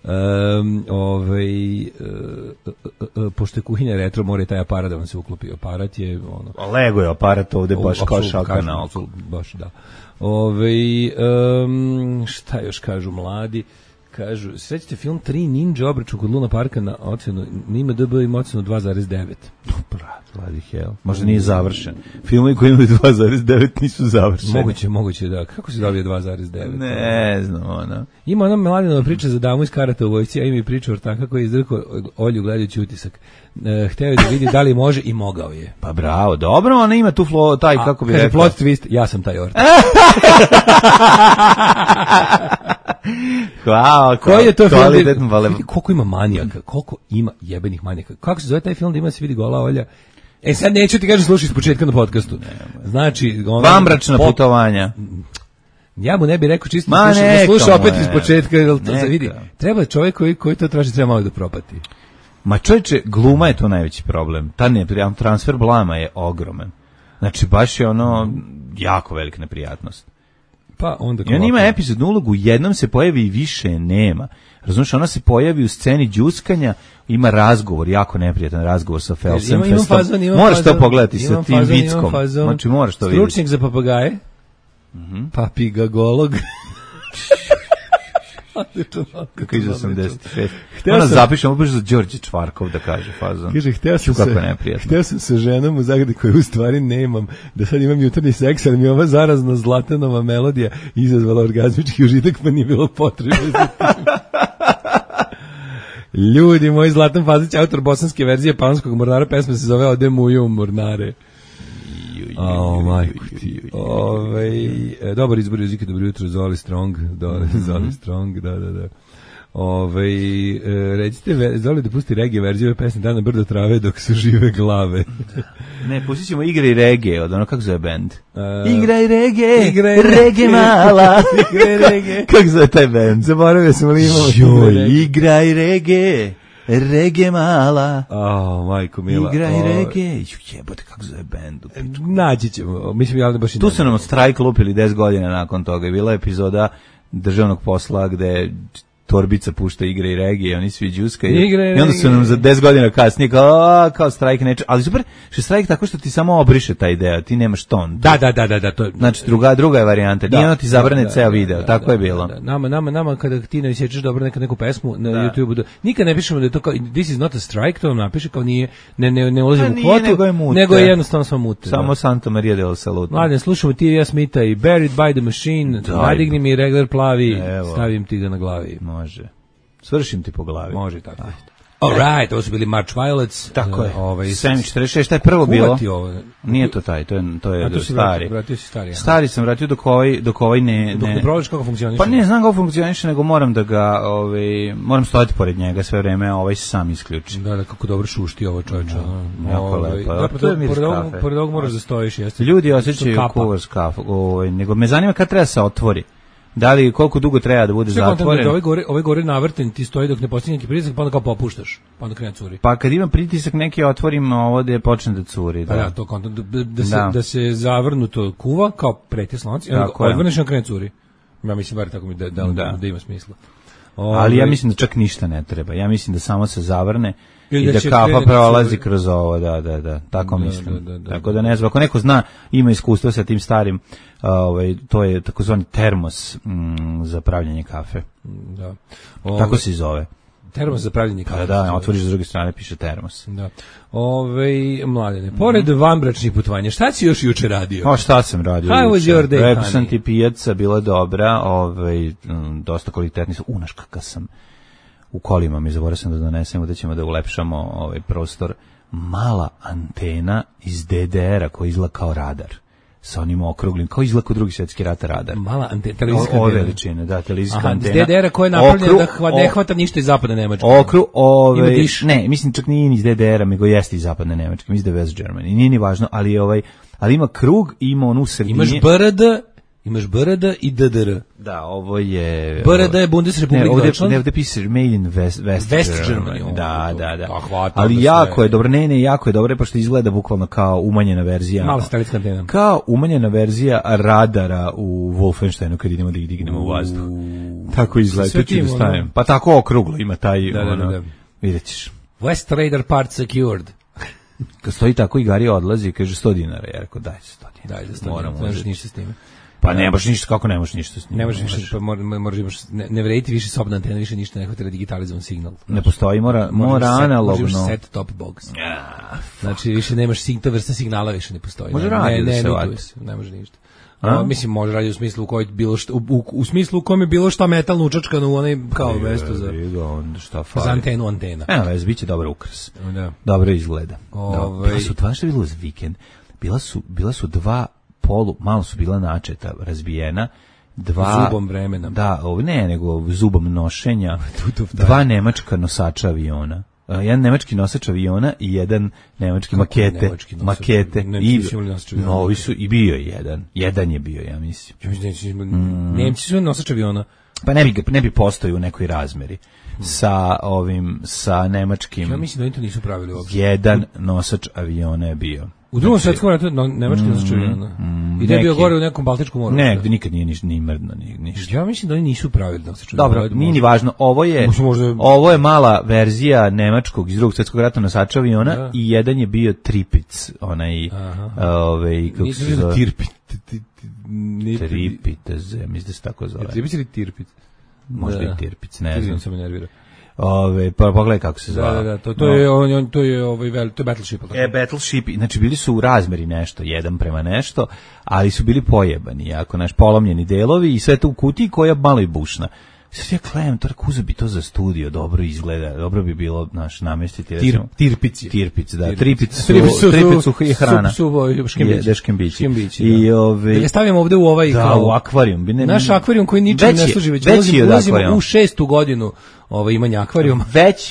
Pošto je kuhinja retro, mora taj aparat da vam se uklopi. Aparat je ono. Lego je aparat ovde baš kao šaka na oko. Baš da. Šta još kažu mladi? Kažu, srećete film 3 Ninja obračun kod Luna Parka na ocenu, nima DB ima ocenu 2,9. Bloody hell. Možda nije završen. Filmovi koji imaju 2,9 nisu završeni. Moguće, da. Kako se dobije 2,9? Ne znam, ono. Ima ona Mladenova priča za damu iz karata u vojsci, a ima i priča ortaka koji je izdrkao Olju gledajući utisak. Hteo je da vidi da li može i mogao je. Pa bravo, dobro, ona ima tu taj, kako bi rekao. Plot twist, ja sam taj ortak. Hvala, koji je to film? Koliko ima manijaka, koliko ima jebenih manijaka. Kako se zove taj film da ima se vidi gola Olja? Sad neću ti kažem slušaj iz početka na podcastu. Znači, Vambračna putovanja. Ja mu ne bih rekao čisto da sluša opet iz početka, jer to se vidi. Treba čovjek koji to traži, treba malo da propati. Ma čovječe, gluma je to najveći problem. Transfer blama je ogroman. Znači, baš je ono jako velika neprijatnost. Pa onda I on ima epizodnu ulogu, jednom se pojavi i više nema. Razumiješ, ona se pojavi u sceni đuskanja, ima razgovor, jako neprijatan razgovor sa Felsenfestom. Moraš to pogledati sa tim vickom. Znači, moraš to vidjeti. Stručnjak za papagaje, papigagolog. Kako iz 85. Ona zapišemo baš za Đorđe Čvarkov da kaže fazon. Kaže, hteo sam sa ženom u zagradi koju u stvari nemam, da sad imam jutarnji seks, ali mi je ova zarazna Zlatanova melodija izazvala orgazmički užitak, pa nije bilo potrebe za tim. Ljudi, moj Zlatan Fazić, autor bosanske verzije Panskog mornara, pesma se zove Ode muju u mornare. Majko ti. Dobar izbor jezika, dobro jutro, Zoli Strong, Zoli Strong, da. Recite, Zoli da pusti reggae verziju pesme Dana brdo trave dok su žive glave. Ne, pustit ćemo Igre i reggae, od ono, kako zove band? Igraj reggae mala. Kako zove taj band? Zaboravio sam li imao. Igraj reggae mala. Majko mila. Igraj reggae. Jebote, kako zove band? Naći ćemo. Mislim, ja baš tu su nam strajk lupili 10 godina nakon toga. Je bila epizoda državnog posla gde Torbica pušta Igre i reggae, oni svi džuskaju. I onda su nam za 10 godina kasnije kao strajk neče. Ali super, što je strajk tako što ti samo obriše taj deo, ti nemaš ton. Da. To je, znači, druga je varijanta. Nije ono ti zabrane ceo video, tako je bilo. Nama kada ti ne sjećaš dobro neku pesmu na YouTube, nikad ne pišemo da je to kao this is not a strike, to nam napiše kao nije, ne ulazimo u kvotu, nego je jednostavno samo mute. Samo Santa Maria del Salute. Mladen, slušamo T.V.A. Smitha i Buried by the Machine, nadigni mi regler plavi, stavim ti ga na glavi. Može. Svršim ti po glavi. Može tako. Alright, ovo su bili March Violets. Tako je. 746, šta je prvo bilo? Nije to taj, to je stari. Vratio si stari. Stari sam vratio dok ovaj ne... Dok ne probaš kako funkcioniše? Pa ne znam kako funkcioniše, nego moram da ga, moram stojati pored njega sve vreme, a ovaj se sam isključi. Da, kako dobro šušti ovo čovječe. Jako lepo. Pored ovog moraš da stojiš. Ljudi osjećaju kuvar s kafu, nego me zanima kad treba se otvori. Da li, koliko dugo treba da bude zatvoren? Ovaj gore navrten, ti stoji dok ne postigne neki pritisak, pa onda kao popuštaš, pa onda krene curi. Pa kad ima pritisak neki otvorim ovo da je počne da curi. Da. Pa ja, to kontam, da se zavrnuto kuva, kao pretjes lanci, odvrneš na krene curi. Ja mislim, bar tako mi da ima smisla. Ali ja mislim da čak ništa ne treba. Ja mislim da samo se zavrne i da kafa prolazi kroz ovo, da, tako mislim. Tako da ne znam, ako neko zna, ima iskustvo sa tim starim, to je takozvani termos za pravljanje kafe. Da. Tako se zove. Termos za pravljanje kafe. Da, otvoriš s druge strane, piše termos. Da. Mladene, pored vanbračnih putovanja, šta si još juče radio? Šta sam radio? How was your day, Rekao sam ti, pijaca bila dobra, dosta kvalitetni su. Unaš kakav sam u kolima, mi zaboravio sam da donesemo, da ćemo da ulepšamo ovaj prostor. Mala antena iz DDR-a koja izgleda kao radar. Sa onim okruglim, kao izgleda kao Drugi svjetski rat radar. Mala antena, televizijska antena. Ove veličine, da, televizijska antena. Iz DDR-a koja je napravljena da ne hvata ništa iz zapadne Nemačke. Ne, mislim čak nije iz DDR-a, nego jeste iz zapadne Nemačke, iz the West Germany. Nije ni važno, ali ima krug, ima onu sredinje. Imaš BRD i DDR. Da, ovo je... BRD je Bundesrepublik Deutschland. Ovdje piše Made in West Germany. Da. Ali jako je dobro, jako je dobro, pošto izgleda bukvalno kao umanjena verzija. Mala satelitska antena. Kao umanjena verzija radara u Wolfensteinu kad idemo da ih dignemo u vazduh. Tako izgleda, to ću da stavim. Pa tako okruglo ima taj, vidjet ćeš. West Raider part secured. Kad stoji tako i Gari odlazi, kaže $100, ja rekao daj $100. Daj za $100, ne možeš ništa s time. Pa ne možeš ništa, kako ne možeš ništa s njim? Ne možeš više, pa moraš ne vrediti više sobna antena, više ništa, neko treba digitalizovan signal. Ne postoji, mora analogno. Možeš set top box. Znači više nemaš ta vrsta signala više ne postoji. Može radio da se vadi. Ne može ništa. Mislim, može radio u smislu u kojoj bilo šta, u smislu u kojem je bilo šta metalno učačkano u onaj kao mesto za antenu antena. Evo, biće dobar ukras. Da. Dobro izgleda. Bila su dva, što je bilo uz vikend? Bila su dva malo su bila načeta, razbijena, zubom vremena. Da, nego zubom nošenja. Dva nemačka nosača aviona. Jedan nemački nosač aviona i jedan nemački makete. Novi su i bio je jedan. Jedan je bio, ja mislim. Nemci su nosač aviona. Pa ne bi postojao u nekoj razmeri. Sa nemačkim. Ja mislim da oni to nisu pravili uopšte. Jedan nosač aviona je bio. U Drugom svjetskom ratu nemački nosač aviona. I da je bio gore u nekom Baltičkom moru. Ne, nikad nije ni mrdno, ništa. Ja mislim da oni nisu pravili nosač aviona. Dobro, nije ni važno. Ovo je mala verzija nemačkog iz Drugog svjetskog rata nosača aviona i jedan je bio Tripic, onaj kako se zove? Tirpit, mislim da se tako zove. Tripic ili Tirpit? Možda i Tirpic, ne znam. Sam me nervira. Pa pogledaj kako se zove. Da, to je Battleship. Battleship, znači bili su u razmeri nešto, jedan prema nešto, ali su bili pojebani, jako naš polomljeni delovi i sve to u kutiji koja malo i bušna. Sad ja klejem, kuza bi to za studio, dobro izgleda, dobro bi bilo namestiti. Tirpic, da. Tripic su hrana. Škembići. Da ga stavimo ovde u ovaj... Da, u akvarijum. Naš akvarijum koji ničem ne služi, već ulazimo u 6. godinu imanja akvarijuma.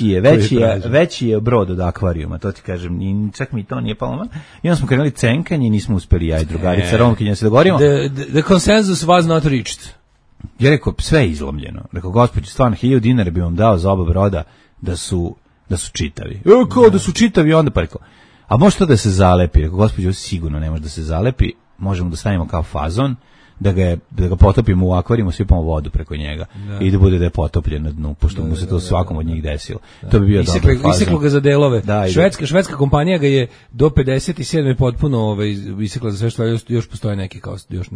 Veći je brod od akvarijuma, to ti kažem, čak mi to nije palo. I onda smo krenuli cenkanje i nismo uspeli, ja i drugarica Romkinja se dogovorimo. The consensus was not reached. Ja rekao, sve je izlomljeno. Rekao, gospođo, stvarno, 1000 dinara bi vam dao za oba broda da su čitavi. Kao da su čitavi, onda pa rekao, a može to da se zalepi? Rekao, gospođo, sigurno ne može da se zalepi, možemo da stavimo kao fazon, da ga potopimo u akvarijum, sipamo vodu preko njega i da bude da je potopljen na dnu, pošto mu se to svakom od njih desilo. To bi bio dobar fazon. Iseklo ga za delove. Švedska kompanija ga je do 57. potpuno isekla za sve što još postoje neki kao još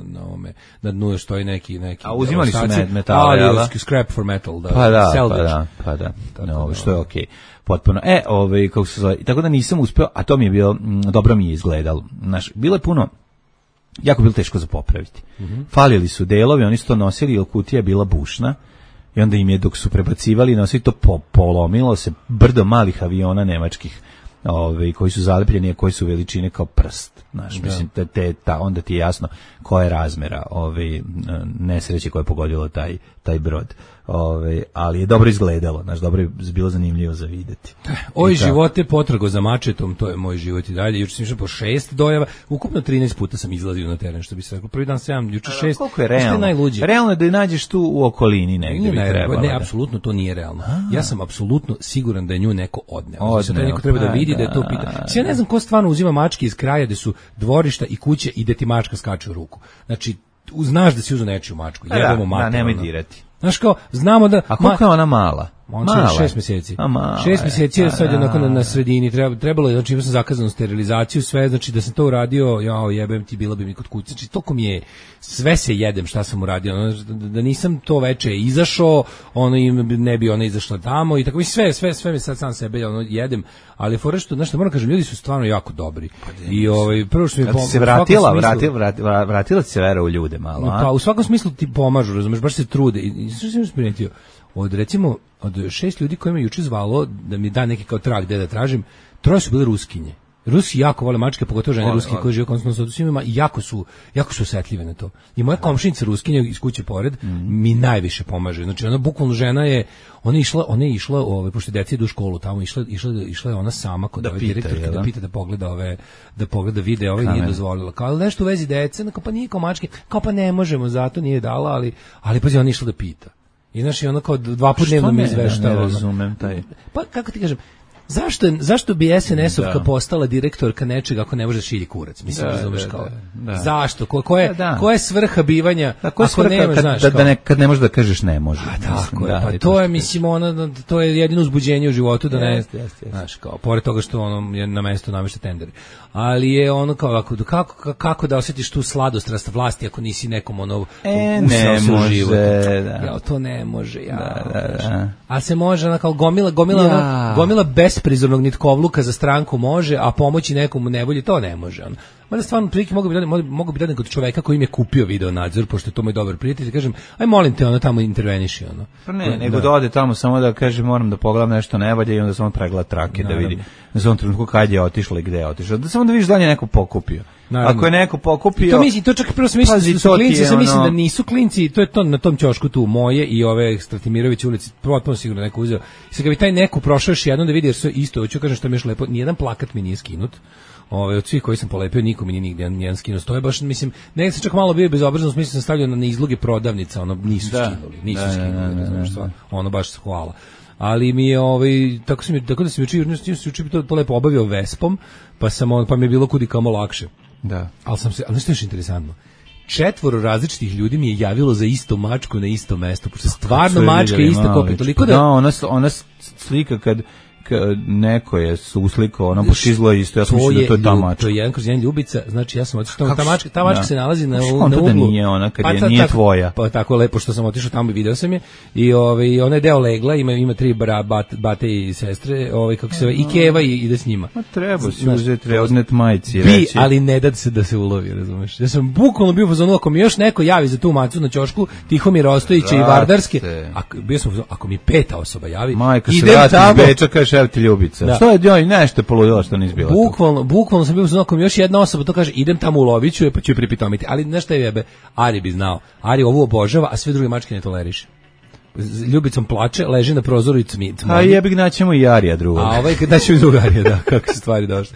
na dnu još stoji neki. A uzimali su metale, scrap for metal, da. Pa da. Što je okej. Potpuno. Kako se zove, tako da nisam uspeo, a to mi je bilo, dobro mi je izgledalo. Bilo je puno, jako bilo teško za popraviti. Falili su delovi, oni su to nosili, jer kutija je bila bušna i onda im je, dok su prebacivali, nosili to polomilo se brdo malih aviona nemačkih, koji su zalepljeni, a koji su veličine kao prst. Mislim, onda ti je jasno koja je razmera nesreće koja je pogodila taj brod. Ali je dobro izgledalo, dobro je bilo zanimljivo za videti. Oj, živote potrago za mačetom, to je moj život i dalje. Juče sam išao po 6 dojava, ukupno 13 puta sam izlazio na teren, što bi se rekao. Prvi dan 7, juče 6. Koliko je realno? Realno je da je nađeš tu u okolini negdje bi trebalo. Ne, apsolutno to nije realno. Ja sam apsolutno siguran da je nju neko odneo. Da neko treba da vidi da je to pita. Ja ne znam ko stvarno uzima mačke iz kraja gde su dvorišta i kuće i da ti mačka skače u ruku. Znači, znaš da si uzeo nečiju mačku. Jebemo mater. Da, nemoj dirati. Znaš kao, znamo da... A koliko je ona mala? Ona je 6 mjeseci. 6 mjeseci je sad onako na sredini. Trebalo je, znači imao sam zakazanu sterilizaciju, sve, znači da sam to uradio, jebem ti, bila bi mi kod kuće. Znači toliko mi je, sve se jedem šta sam uradio. Da nisam to veče izašao, ne bi ona izašla tamo i tako. Sve mi sad sam sebe jedem. Ali fore što, znaš, moram kažem, ljudi su stvarno jako dobri. I prvo što mi kad se vratila se vera u ljude malo, pa u svakom smislu ti pomažu, razumeš, baš se trude. I što sam primetio, od 6 ljudi koje me juče zvalo da mi da neki kao trag gde da tražim, 3 su bile Ruskinje. Rusi jako vole mačke, pogotovo žene Ruski koje žive konstantno sa odnosima i jako su osetljive na to. I moja komšinica Ruskinja iz kuće pored mi najviše pomaže. Znači ona bukvalno žena je, ona je išla pošto djeca idu u školu tamo, išla je ona sama kod ove direktorke da pita, da pogleda vide, nije dozvolila. Kao nešto u vezi dece, pa nije kao mačke, kao pa ne možemo, zato nije dala, ali pazi, ona je išla da pita. I znaš, ona kao 2 puta dnevno mi izveštava. Ne razumem taj. Pa kako ti kažem, Zašto bi SNS-ovka postala direktorka nečega ako ne može da šilji kurac? Mislim, razumeš kao. Zašto? Koja je svrha bivanja ako nema, znaš, kad ne možeš da kažeš ne može. Tako je, pa to je, mislim, to je jedino uzbuđenje u životu da ne, znaš, kao, pored toga što ono je na mesto namešta tendere. Ali je ono kao, kako da osjetiš tu sladost vlasti ako nisi nekom ono ne može, život. Ja, to ne može, a se može, ono kao gomila besprizornog nitkovluka za stranku može, a pomoći nekomu nevolji, to ne može. Ono. Mada stvarno prilike mogu bi dati kod čoveka koji im je kupio video nadzor, pošto je to moj dobar prijatelj, kažem, aj molim te, ono tamo interveniši, ono. Pa ne, nego da ode tamo samo da kaže moram da pogledam nešto ne valja i onda samo pregleda trake da vidi na svom trenutku kad je otišla i gde je otišla. Da samo da vidiš da li je neko pokupio. Naravno. Ako je neko pokupio... To čak prvo sam mislio da su klinci, sam mislim da nisu klinci, to je to na tom ćošku tu moje i ove Stratimirović ulici, potpuno sigurno neko uzeo. I sad ga bi taj neko prošao još jednom da vidi, jer su isto, hoću kažem što mi je još lepo, nijedan plakat mi nije skinut. Od svih koji sam polepio, niko mi nije nigde nijedan skinuo. To je baš, mislim, nekad sam čak malo bio bezobrazno, u smislu sam stavljao na izloge prodavnica, ono, nisu skinuli, znaš šta, ono baš hvala. Ali mi je tako da sam juče to lepo obavio Vespom, pa mi je bilo kudi kamo lakše. Da. Ali nešto je interesantno. 4 različitih ljudi mi je javilo za istu mačku na isto mesto, pošto stvarno mačka je ista kopija, toliko da ona slika kad neko je uslikao, ono baš izgleda isto, ja sam mislio da to je ta mačka. To je jedan kroz jedan Ljubica, znači ja sam otišao, ta mačka se nalazi na uglu. Da nije ona, kad je nije tvoja. Pa tako lepo što sam otišao tamo i video sam je, i ona je deo legla, ima 3 bate i sestre, kako se zove, i keva i ide s njima. Ma treba se uzeti, odnet majici reći. Ali ne da se ulovi, razumeš. Ja sam bukvalno bio u fazonu, ako mi još neko javi za tu macu na ćošku, Tihomir Ostojić i Vardarski, ako mi 5. osoba javi, idem tamo. Evo ti Ljubica. Što je njoj nešto poludila što nisi bila? Bukvalno sam bio u znakom, još jedna osoba to kaže, idem tamo u Loviću, pa ću je pripitomiti. Ali znaš šta je jebe? Ari bi znao. Ari ovu obožava, a sve druge mačke ne toleriše. Ljubicom plače, leži na prozoru i cmoni. A jebi naćemo i Arija drugog. A kad naćemo i drugog Arija, da, kako se stvari došle.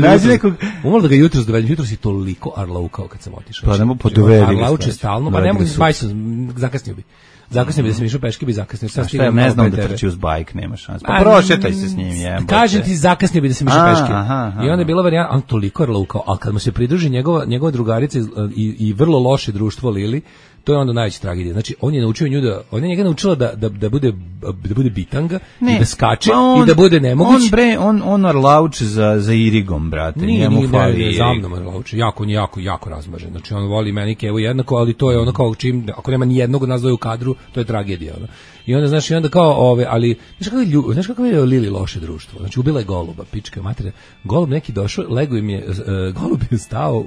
Umalo da ga jutros dovedem, jutros je toliko arlaukao kad sam otišao. Pa nemo podovedi. Arlauče stalno, pa ne mogu zakasnio bi. Zakasnio bi da sam išao peške, bi zakasnio. Šta ne znam da trči uz bajk, nema šanse. Pa prošetaj se s njim, jebote. Kažem ti, zakasnio bi da sam išao peške. I onda je bila varijanta, on toliko arlaukao, ali kad mu se pridruži njegova drugarica i vrlo loše društvo Lili, to je onda najveća tragedija. Znači, on je naučio nju ona je njega naučila da bude bitanga, i da skače, i da bude nemoguć. On arlauče za Irigom, brate. Njemu fali za mnom arlauče. Jako razmažen. Znači, on voli meni Kevu jednako, ali to je ono kao čim, ako nema ni jednog od nas dvoje u kadru, to je tragedija. Ono. I onda, znaš, kao, ali, znaš kako je Lili loše društvo? Znači, ubila je goluba, pička materija. Golub neki došao, lego im je, golub je stao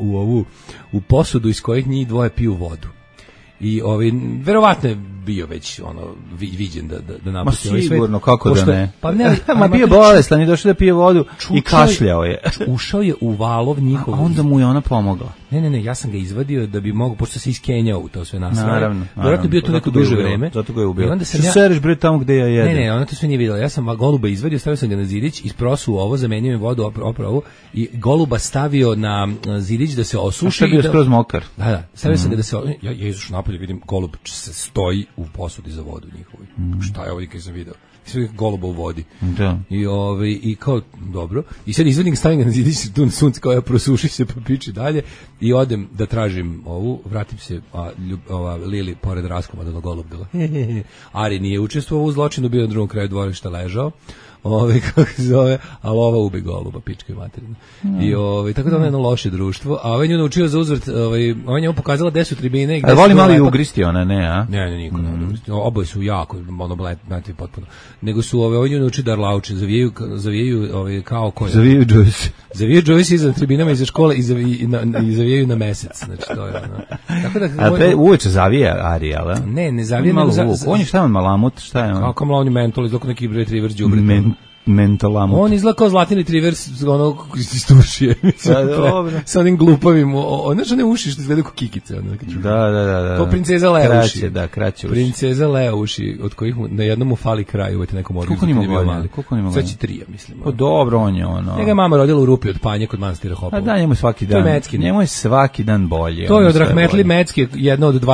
u posudu iz kojeg njih dvoje piju vodu. I verovatno je bio već viđen da napusti ovaj svet. Ma sigurno, kako da ne. Pa ne, ma bio bolestan i došao da pije vodu i kašljao je. Ušao je u valov njihov. A onda mu je ona pomogla. Ne, ja sam ga izvadio da bi mogao, pošto se iskenjao u to sve nasranje. Naravno. Vjerojatno bio tu neko duže vreme. Zato ga je ubio. Što sereš bre tamo gde ja jedem? Ne, ona to sve nije videla. Ja sam goluba izvadio, stavio sam ga na zidić, isprosuo ovo, zamenio mi vodu, opravo i goluba stavio na zidić da se osuši. A bio skroz mokar. Da, stavio sam ga da se ja izašao napolje, vidim golub se stoji u posudi za vodu njihovoj. Šta je ovdje kad sam video? Sve goluba u vodi. Da. I kao, dobro. I sad izvedim ga, stavim ga na zidić, tu na sunce, kao ja prosuši se, pa piči dalje. I odem da tražim vratim se, a Lili pored raskoma da golub bila. Ari nije učestvovao u zločinu, bio na drugom kraju dvorišta ležao. Kako se zove, ali ova ubi goluba, pička i materina. I tako da ono je jedno loše društvo, a ovaj nju naučio za uzvrt, on je mu pokazala gde su tribine. A voli malo i ugristi ona, ne, a? Ne, niko ne ugristi. Oboje su jako, bletnati potpuno. Nego su ovaj nju naučio da arlauče, zavijaju kao koje? Zavijaju Joyce. Zavijaju Joyce iza tribinama iza škole i zavijaju na mesec. Znači, to je ono. Tako da... A uveče zavija Ari, ali? Ne zavija. On je šta on malamut, šta je on? Kako malo on je mentol, izlako neki retriever s đubretom. Mentolamut. On izgleda kao zlatni retriever iz Turšije. Sa onim glupavim, znaš one uši što izgledaju kao kikice. Da. Kao princeza Lea uši. Kraće uši. Princeza Lea uši, od kojih na jednom mu fali kraj, uvete nekom orgazmu. Koliko nima godina? Sad će 3, mislim. Pa dobro, on je ono. Njega je mama rodila u Rupi od Panje kod manastira Hopova. A da, njemu svaki dan. Njemu je svaki dan bolje. To je od Rahmetli Mecki, jedna od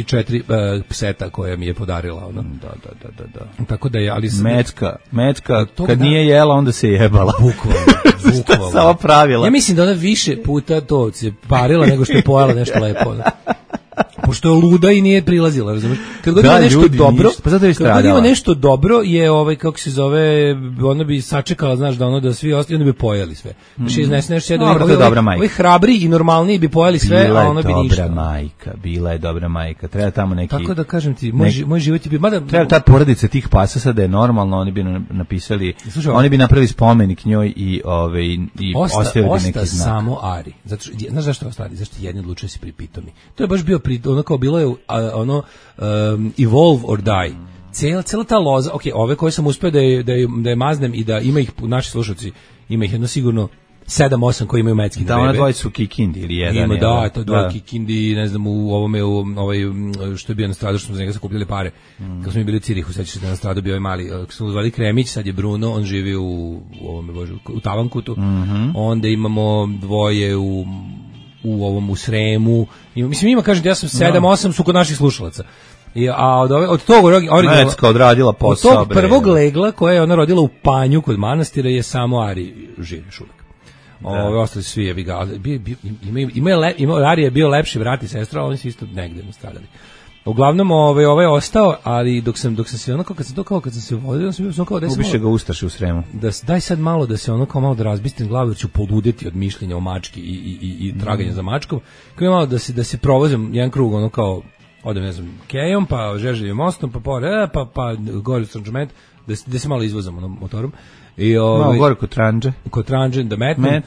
24 pseta koja mi je podarila. Da. Tako da je, ali... Mecka, kad nije jela, onda se jebala. Bukvalno. Samo pravila. Ja mislim da ona više puta to se parila nego što je pojela nešto lepo. Pošto je luda i nije prilazila, razumiješ? Kad god ima nešto dobro, kad god ima nešto dobro je kako se zove, ona bi sačekala, znaš, da ono da svi ostali, onda bi pojeli sve. Znači iznese nešto ovi hrabri i normalniji bi pojeli sve, a ona bi ništa. Bila je dobra majka. Treba tamo neki. Tako da kažem ti, moj život je bio, mada treba ta porodica tih pasa sada je normalno, oni bi napisali, oni bi napravili spomenik njoj i ostavili bi neki znak. Samo Ari. Zato znaš zašto ostali? Zašto jedni odlučuju se pripitomi. To je baš bio ono kao bilo je evolve or die. Cela ta loza, ove koje sam uspeo da je maznem i da ima ih, naši slušalci, ima ih jedno sigurno 7-8 koji imaju metski da, ona dvoje su Kikindi ili jedan. Ima, da, to dvoje Kikindi, ne znam, u ovome, što je bio na stradu, što smo za njega sakupljali pare. Kad smo mi bili u Cirihu, sećaš se da na stradu bio ovaj mali, smo zvali Kremić, sad je Bruno, on živi u Tavankutu. Onda imamo dvoje u Sremu. Mislim, ima, kažem, ja sam 7-8 su kod naših slušalaca. A od tog Mecka odradila posao. Od tog prvog legla koje je ona rodila u Panju kod manastira je samo Ari živi još uvijek. Ostali svi je Ari je bio lepši brat i sestra, a oni su isto negde nastradali. Uglavnom ovaj je ostao, ali dok sam se ono kad sam se vodio, sam bio kao da sam ubiše ga ustaše u Sremu. Daj sad malo da se ono kao malo da razbistim glavu, jer ću poludeti od mišljenja o mački i traganja za mačkom. Kao malo da se provozim jedan krug, ono kao odem, ne znam, Kejom, pa Žeželjevim mostom, pa gore Stranđomet, da se malo izvozam onom motorom. I gore kod Tranđe. Da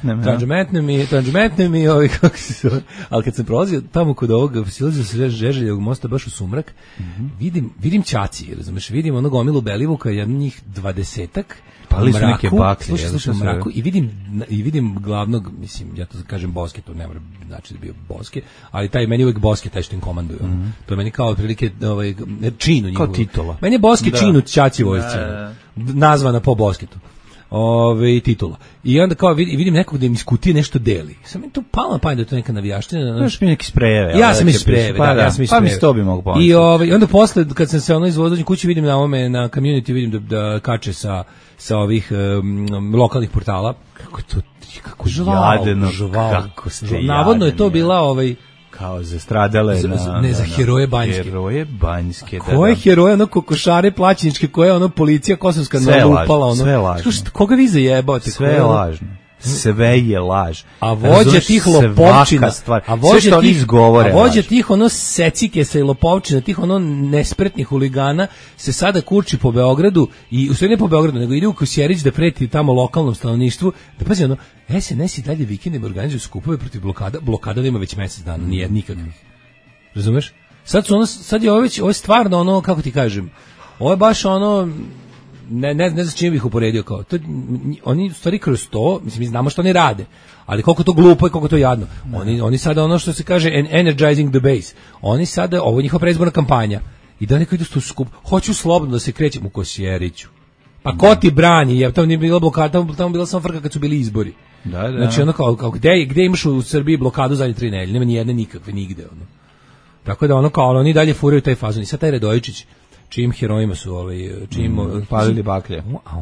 metnem i kako se zove. Ali kad sam prolazio tamo kod ovoga, silazio se Žeželjevog mosta baš u sumrak, vidim ćaci, razumeš, vidim onog gomilu Belivuka, jedno njih 20-ak, pali su neke baklje, slušaj, mraku, i vidim glavnog, mislim, ja to kažem Boske, to ne mora znači da je bio Boske, ali meni uvek Boske, taj što im komanduje. To je meni kao otprilike činu njihovu. Kao titula. Meni je Boske činu ćaci vojsci, nazvana po Bosketu. Titula. I onda kao vidim nekog da im iz kutije nešto deli. Sam mi tu palo na pamet da je to neka navijaština. Još mi neki sprejeve. Ja sam iz sprejeve, Pa mi s to bi mogu pomoći. I onda posle, kad sam se izvozio kući, vidim na community, vidim da kače sa ovih lokalnih portala. Kako to, kako jadeno, kako ste jadeni. Navodno je to bila kao za stradale za heroje Banjske. Heroje Banjske, da. Koje heroje, kokošare plaćeničke, koje policija kosovska nalupala, sve lažno. Koga vi zajebate? Sve je lažno. Sve je laž. A vođa tih lopovčina, vođa tih secikesa i lopovčina, tih nespretnih huligana se sada kurči po Beogradu i u stvari ne po Beogradu, nego ide u Kosjerić da preti tamo lokalnom stanovništvu, da pazi SNS i dalje vikendima organizuju skupove protiv blokada nema već mjesec dana, nije nikakvih. Razumeš? Sad je ovo stvarno kako ti kažem, ovo je baš ne znam čime bih uporedio kao. Oni stvari kroz to, mislim, mi znamo što oni rade, ali koliko to glupo i koliko to jadno. Oni sada što se kaže energizing the base. Oni sada, ovo je njihova predizborna kampanja. I da neko ide u skup, hoću slobodno da se krećem u Kosjeriću. Pa ko ti brani? Tamo nije bila blokada, tamo bila samo frka kad su bili izbori. Da. Znači kao gde imaš u Srbiji blokadu zadnje 3 nedelje? Nema ni jedne nikakve nigde. Tako da kao oni dalje furaju taj fazon. I sad taj Radojičić, čijim herojima su palili baklje.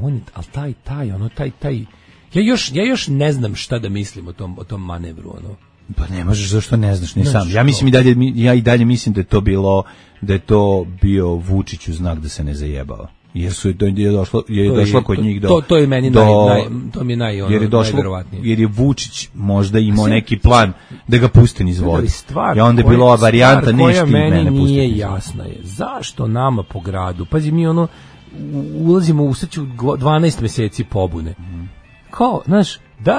Ja još ne znam šta da mislim o tom manevru, Pa ne možeš, zašto ne znaš, ni sam. Ja i dalje mislim da je to bio Vučiću znak da se ne zajebava. Jer je došlo kod njih to je meni to mi je najverovatnije. Jer je Vučić možda imao neki plan da ga puste niz vodu. I onda je bila varijanta koja meni nije jasna je. Zašto nama po gradu? Pazi, mi ulazimo u 12 meseci pobune. Kao, znaš,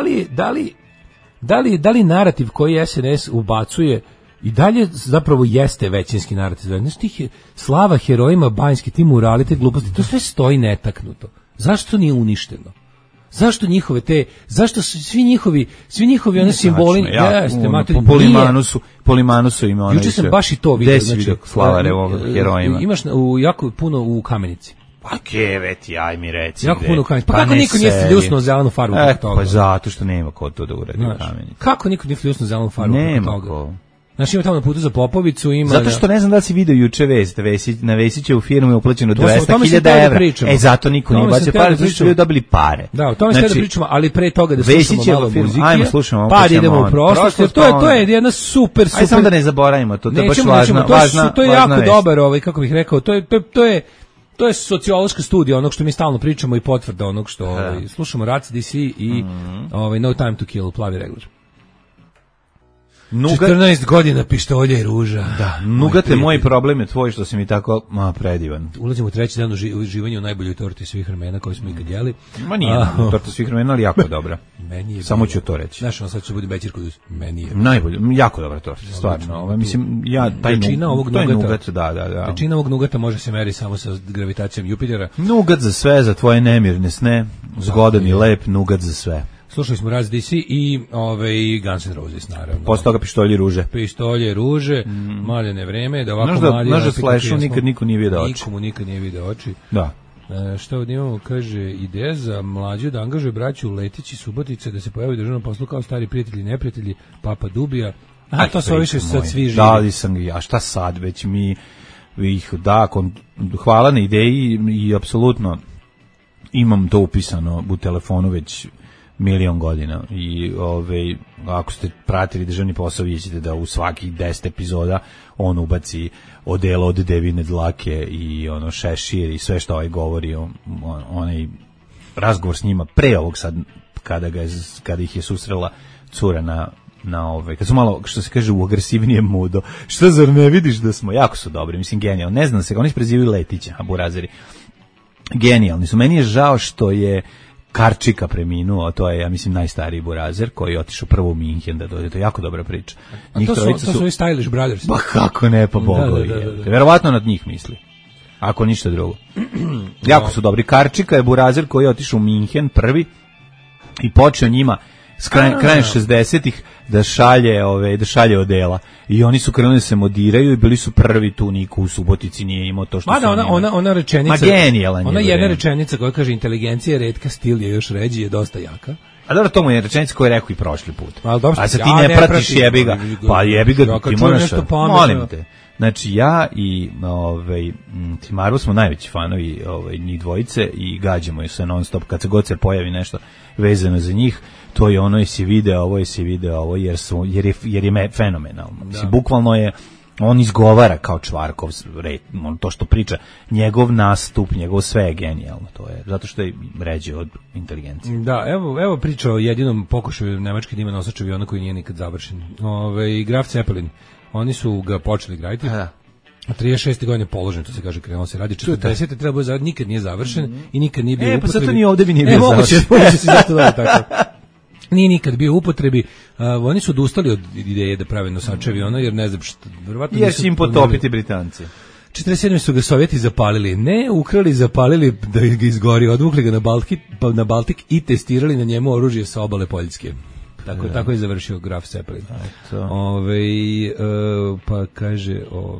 da li narativ koji SNS ubacuje i dalje zapravo jeste većinski narativ. Znaš, slava herojima Banjske, ti murali, te gluposti, to sve stoji netaknuto. Zašto nije uništeno? Zašto zašto su svi njihovi one simboli, po Limanu su ima juče sam baš i to vidio, znači Slavarevog herojima. Imaš jako puno u Kamenici. Pa keveti, aj mi reci. Jako puno u Kamenici. Pa kako niko nije fljusnuo zelenu farbu preko toga? Pa zato što nema ko to da uradi u Kamenici. Kako niko nije fljusnuo zelenu farbu preko toga? Znači ima tamo na putu za Popovicu, ima... Zato što ne znam da li si video juče vest, na Vesićevu firmu je uplaćeno To sam- o tome sam 200.000 hteo da evra. pričamo. Zato niko nije Tome sam bacio hteo da pare, zato što pričamo. su ljudi dobili pare. Da, o tome ste da pričamo, ali pre toga da slušamo Vesićeva malo firma. muzike. Ajmo, slušamo, Pa opet ćemo idemo u on. prošlost, jer Prošlost, to je jedna super... Ajde samo da ne zaboravimo, to je baš važna to je jako vest. dobar, kako bih rekao, to je sociološka studija onog što mi stalno pričamo i potvrda onog što slušamo Rats DC i No Time to Kill, Plavi regler. Nugat, 14 godina pištolja i ruža. da, Nugate, moj problem je tvoj što si mi tako predivan. Ulazimo u treći dan uživanja u najboljoj torti svih vremena koju smo ikad jeli. Ma nije, torta svih vremena, ali jako dobra. Meni je Samo ću to reći. Znaš, on sad će bude bećir kudus. Meni je. Najbolje, jako dobra torta, stvarno. Mislim, Većina ovog to je nugata, nugat, da. većina ovog nugata može se meri samo sa gravitacijom Jupitera. Nugat za sve, za tvoje nemirne sne, zgodan i lep nugat za sve. Slušali smo Raz DC i Guns N' Roses, naravno. Posle toga pištolji ruže. Pištolje, ruže, maljene vreme, da ovako mali... Znaš da Slashu nikad niko nije vidio oči. Nikomu nikad nije vidio oči. Da. Šta ovdje imamo, kaže, ideja za mlađu da angažuje braću Letići Subotice, da se pojavi u državnom poslu kao stari prijatelji i neprijatelji, Papa Dubija. A to su više sad svi živi. Da li sam, a šta sad, već mi ih, da, hvala na ideji i apsolutno imam to upisano u telefonu već milion godina i ako ste pratili državni posao vidjet ćete da u svakih 10 epizoda on ubaci odelo od devine dlake i ono šešir i sve što govori onaj razgovor s njima pre ovog sad kada ih je susrela cura na kad su malo, što se kaže, u agresivnijem mudu. Što, zar ne vidiš da smo, jako su dobri, mislim, genijalni. Ne znam se, oni se prezivaju Letića, a burazeri. Genijalni su. Meni je žao što je Karčika preminuo, to je, ja mislim, najstariji burazer koji je otišao prvo u Minhen da dođe. To je jako dobra priča. A to su i Stylish Brothers. Pa kako ne, pa bogovi. Da. Verovatno nad njih misli. Ako ništa drugo. Jako su dobri. Karčika je burazer koji je otišao u Minhen prvi i počeo njima krajem 60-ih da šalje odela. I oni su krenuli da se modiraju i bili su prvi tu, niko u Subotici nije imao to što su ona rečenica. Ma genijalan. Ona jedna rečenica koja kaže inteligencija je retka, stil je još ređi, je dosta jaka. A dobro, to mu je rečenica koju je rekao i prošli put. A sad ti ne pratiš jebiga. Pa jebiga, ti moraš, molim te. Znači ja i Timaru smo najveći fanovi njih dvojice i gađamo je se non stop kad se god se pojavi nešto vezano za njih. To je ono, jesi video ovo, jer je fenomenalno. Mislim, bukvalno je, on izgovara kao Čvarkov, to što priča, njegov nastup, njegov sve je genijalno, to je, zato što je ređe od inteligencije. Da, evo priča o jedinom pokušaju Nemačke da ima nosač aviona koji nije nikad završen. Graf Zeppelin, oni su ga počeli graditi. Da. A 36. godine položen, to se kaže, krenuo se radi. 40. treba završiti, nikad nije završen i nikad nije bio u upotrebi. Pa zato ni ovde bi nije bio završen. Moguće se zato da tako. Nije nikad bio u upotrebi. Oni su odustali od ideje da prave nosače aviona, jer ne znam što, verovatno jer će im potopiti Britanci. 47. su ga Sovjeti zapalili, ne ukrali, zapalili da ga izgori, odvukli ga na Baltik i testirali na njemu oružje sa obale Poljske. Tako je završio Graf Zeppelin. Pa kaže,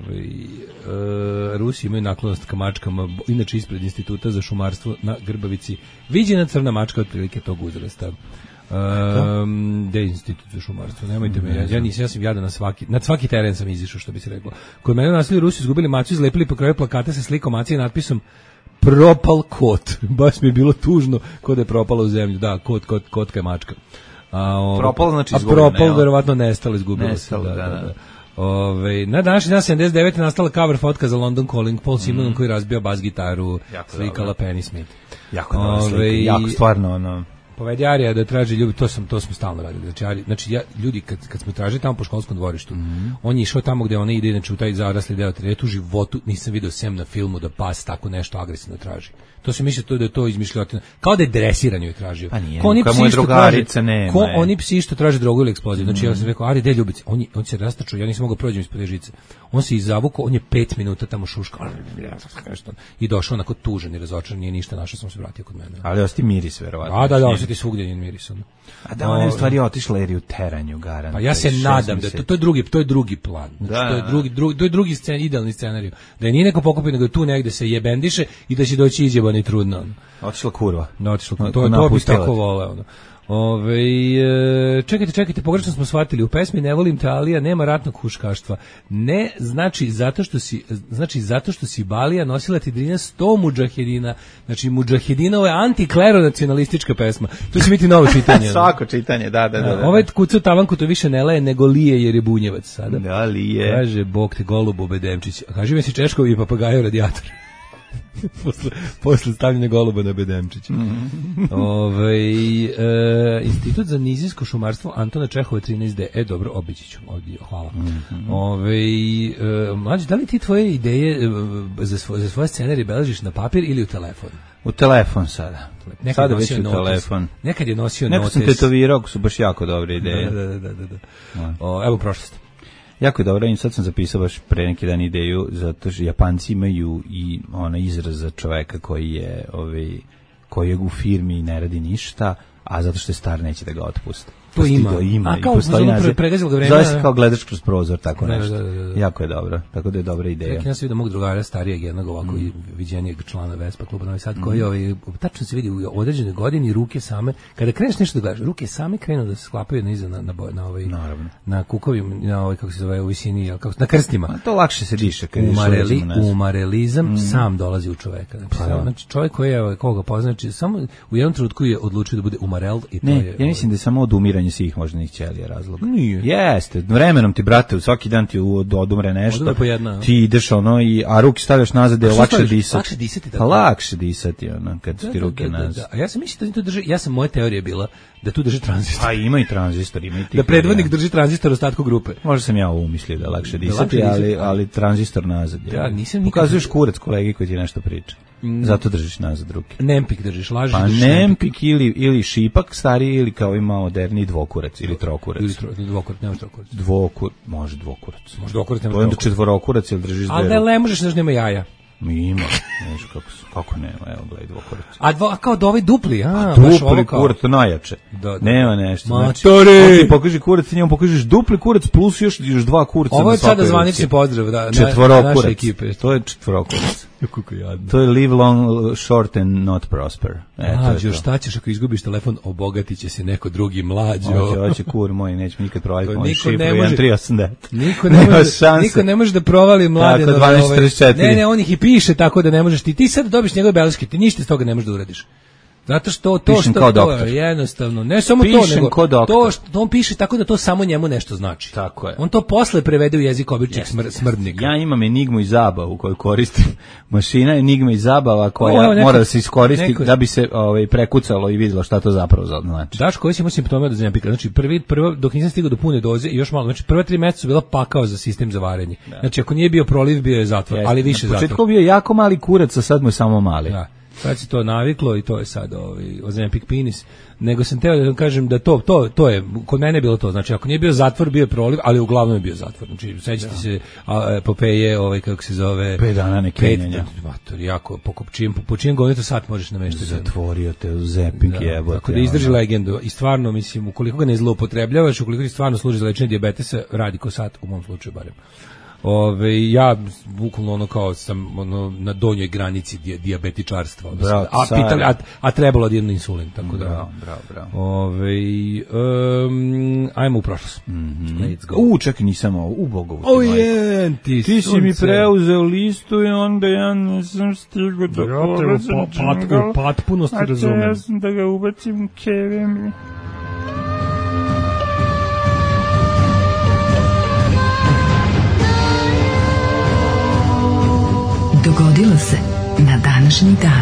Rusi imaju naklonost ka mačkama, inače ispred Instituta za šumarstvo na Grbavici viđena crna mačka otprilike tog uzrasta. Da je Institut za šumarstvo, nemojte me, ja sam jadan na svaki teren sam izišao, što bi se reklo. Kod mene nasilju Rusi izgubili macu, izlepili po kraju plakata sa slikom mace i natpisom propal kot. Baš mi je bilo tužno kod je propala u zemlju. Da, kotka je mačka. Propal znači izgubljeno. A propal verovatno nestalo, izgubilo se. Na današnji dan 79. nastala cover fotka za London Calling, Paul Simon koji razbio bas gitaru, slikala Penny Smith. Jako dobra slika, jako stvarno ono. Povedi Arija da traži ljubi, to smo stalno radili. Znači ljudi kad smo tražili tamo po školskom dvorištu, on je išao tamo gde ona ide, znači u taj zarasli deo terena, u životu nisam video sem na filmu da pas tako nešto agresivno traži. To se misli da je to izmišljotina. Kao da je dresiranju je tražio. Pa nije, kao moje drugarice nema. Oni psi što traže drogu ili eksploziv. Znači ja sam rekao, Ari, gde ljubice? On se rastačao, ja nisam mogao prođem ispod te žice. On se izavukao, on je 5 minuta tamo šuškao. I došao onako tužan i razočaran, nije ništa našao, sam se vratio kod mene. Ali osjeti miris, verovatno. Da, osjeti svugdje njen miris. A da, on je u stvari otišla jer je u teranju, garant. Pa ja se nadam da to je drugi plan. To je drugi idealni scenarij. Da je nije neko pokupio, nego tu negde se jebendiše i da će doći izjebani trudno. Otišla kurva. To bi tako voleo. Čekajte, pogrešno smo shvatili. U pesmi Ne volim te Alija nema ratnog huškaštva. Ne, znači zato što si Balija nosila ti 100 mudžahedina. Znači mudžahedina, ovo je antiklero-nacionalistička pesma. To će biti novo čitanje. Svako čitanje, da. Ovaj kuca u tavanku to više ne leje nego lije jer je bunjevac sada. Da, lije. Kaže, Bog te golubo Bedemčić. Kaži mi si Češkovi i papagajo radijator. posle stavljanja goluba na Bedemčić. Institut za nizijsko šumarstvo Antona Čehova 13D. Dobro, obići ću. Hvala. Mlađe, da li ti tvoje ideje za svoje scenarije beležiš na papir ili u telefon? U telefon sada. Sada već u telefon. Nekad je nosio notes. Nekad sam tetovirao, su baš jako dobre ideje. Da. Evo prošlost. Jako je dobro, i sad sam zapisao baš pre neki dan ideju, zato što Japanci imaju i onaj izraz za čoveka koji je u firmi i ne radi ništa, a zato što je star neće da ga otpuste. To ima. A kao pregazilo ga vreme. Zove se kao gledaš kroz prozor, tako nešto. Da. Jako je dobro, tako da je dobra ideja. Ja sam vidio mog drugara, starijeg jednog ovako viđenijeg člana Vespa kluba Novi Sad, koji tačno se vidi u određenoj godini ruke same, kada kreneš nešto da gledaš, ruke same krenu da se sklapaju na kukovima, kako se zove, u visini, na krstima. A to lakše se diše. Umarelizam sam dolazi u čoveka. Znači čovjek koga poznači, samo u jednom trenutku je odlučio da bude umarel i to je... Ja mislim da je samo odumiranje svih moždanih ćelija razlog. Nije. Jeste, vremenom ti, brate, svaki dan ti odumre nešto. Odumre po jedna. Ti ideš a ruke stavljaš nazad da je lakše disati. Lakše disati. Pa lakše disati, kad ti ruke nazad. A ja sam mislio da to drži, moja teorija je bila da tu drži tranzistor. A ima i tranzistor, ima i ti. Da predvodnik drži tranzistor ostatku grupe. Možda sam ja umislio da je lakše disati, ali tranzistor nazad. Ja nisam nikad. Pokazuješ kurac kolegi koji ti nešto priča. Zato držiš nazad ruke. Nempik držiš, lažiš. Pa nempik ili šipak stariji ili kao ima moderni dvokurac ili trokurac. Ili dvokurac, nemaš trokurac. Može dvokurac. Može dvokurac, nemaš trokurac. To je onda četvorokurac ili držiš dve ruke. Ali ne možeš, nema jaja. Ima, znaš kako nema, evo gledaj dvokurac. A kao da ovaj dupli, dupli kurac, to najjače. Nema nešto. Znači, ti pokaži kurac, ti njemu pokažeš dupli kurac plus još dva kurca. Ovo je sada zvanični pozdrav naše ekipe. To je četvorokurac. To je live long, short and not prosper. Mlađo, šta ćeš ako izgubiš telefon, obogatit će se neko drugi, mlađo. Hoće kur moj, nećemo nikad provaliti moj šifru 1380. Niko ne može da provali mlade. Tako, 1244. Ne, on ih i piše tako da ne možeš ti sad dobiš njegove beleške, ti ništa iz toga ne možeš da uradiš. Zato što to je jednostavno, ne samo to, nego on piše tako da to samo njemu nešto znači. Tako je. On to posle prevede u jezik običnog smrdnika. Ja imam enigmu i zabavu koju koristim. Mašina enigma i zabava koja mora da se iskoristi da bi se prekucalo i vidjelo šta to zapravo znači. Daš koji ćemo simptome od zemljapika. Znači prvo dok nisam stigao do pune doze i još malo, znači prva 3 meseca su bila pakao za sistem za varenje. Znači ako nije bio proliv, bio je zatvor, ali više zatvor. Na početku bio jako mali kurac, a sad mu je samo mali. Da. Sad se to naviklo i to je sad ozemljapik penis, nego sam teo da vam kažem da to je, kod mene je bilo to, znači ako nije bio zatvor, bio je proliv, ali uglavnom je bio zatvor, znači sećate se Popeje, kako se zove, 5 dana nekenjanja, jako, po čijem gonito sat možeš nameštati. Zatvorio te u zepik, jebote. Tako da izdrži legendu i stvarno, mislim, ukoliko ga ne zloupotrebljavaš, ukoliko ti stvarno služi za lečenje dijabetesa, radi ko sat, u mom slučaju barem. Ja bukvalno kao sam na donjoj granici dijabetičarstva. A trebalo jedno insulin, tako da. Bravo. Ajmo u prošlost. Let's go. Čekaj, nisam u Bogovu. Ti si mi preuzeo listu i onda ja nisam stigao da porazim. Potpuno se razumem. Ja sam da ga ubacim kevem. Dogodilo se na današnji dan.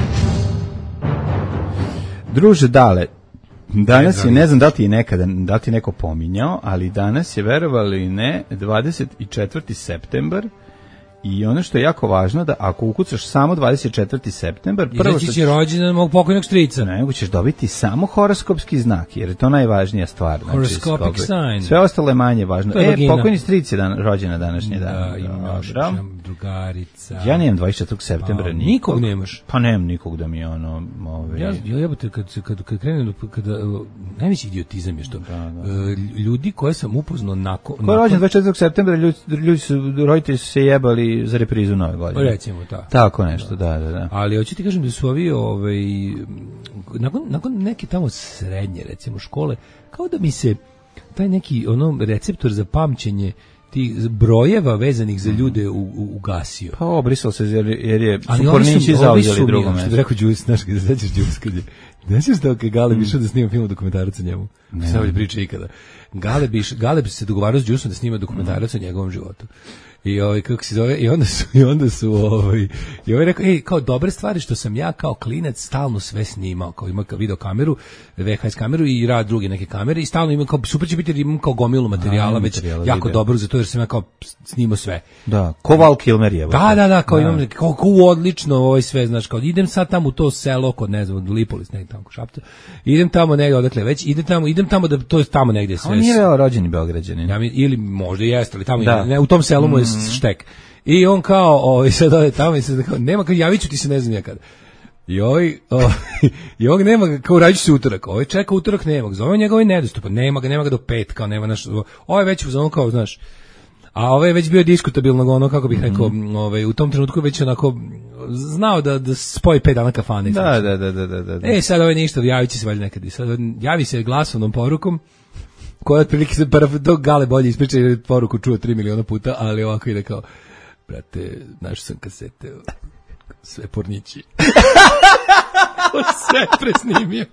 Druže Dale, danas je, ne znam da li ti neko pominjao, ali danas je, verovali ne, 24. septembar i ono što je jako važno da ako ukucaš samo 24. septembar, prvo što ćeš rođendan mog pokojnog strica, nego ćeš dobiti samo horoskopski znak, jer je to najvažnija stvar. Horoscopic sign. Sve ostalo je manje važno. Pokojni stric je rođen na današnji dan. Da, drugarica. Ja nemam 24. septembra nikog nemaš. Pa nemam nikog da mi ono... Ja jebote, kad krenem, najveći idiotizam je što ljudi koje sam upoznao nakon... Ko je rođen 24. septembra, roditelji su se jebali za reprizu Nove godine. Recimo, tako nešto, da. Ali hoću ti kažem da su ovi, nakon neke tamo srednje, recimo, škole, kao da mi se taj neki receptor za pamćenje tih brojeva vezanih za ljude ugasio. Pa obrisao se jer su pornići zauzeli drugo mesto. Što bi rekao Đus, znaš, kada sećaš Đus, kad je... Znaš što kad Galeb išao da snima film dokumentarac o njemu? Sve ovdje priča ikada. Galeb se dogovarao s Đusom da snima dokumentarac o njegovom životu. I kako se zove, i onda su rekao, kao dobre stvari što sam ja kao klinac stalno sve snimao, kao ima video kameru, VHS kameru i rad druge neke kamere i stalno imam kao super će biti jer imam kao gomilu materijala već jako dobro za to jer sam ja kao snimao sve. Da, ko Val Kilmer je. Da, kao imam kao odlično sve, znaš, kao idem sad tamo u to selo kod ne znam Lipolis negdje tamo Šapca. Idem tamo negdje odakle već idem tamo da to je tamo negdje sve. On nije rođeni Beograđanin. Ili možda jeste, ali tamo ne, u tom selu mu je štek. I on kao, sad ode tamo i sad kao, nema, kao javit ću ti se ne znam nikada. I ovog nema, kao radit ću se utorak. Ovaj čeka utorak, nema ga. Zove njega, ovaj nedostupan. Nema ga do pet, kao nema naš. Ovaj već uzmano kao, znaš. A ovaj je već bio diskutabilno, kako bih rekao, u tom trenutku već onako znao da spoji 5 dana kafane. Da. Sad ovaj ništa, javit će se valjda nekad. Sad javi se glasovnom porukom, koja otprilike se do Gale bolje ispriča jer poruku čuo 3 miliona puta, ali ovako ide kao, brate, našao sam kasete, sve pornići. Sve presnimio.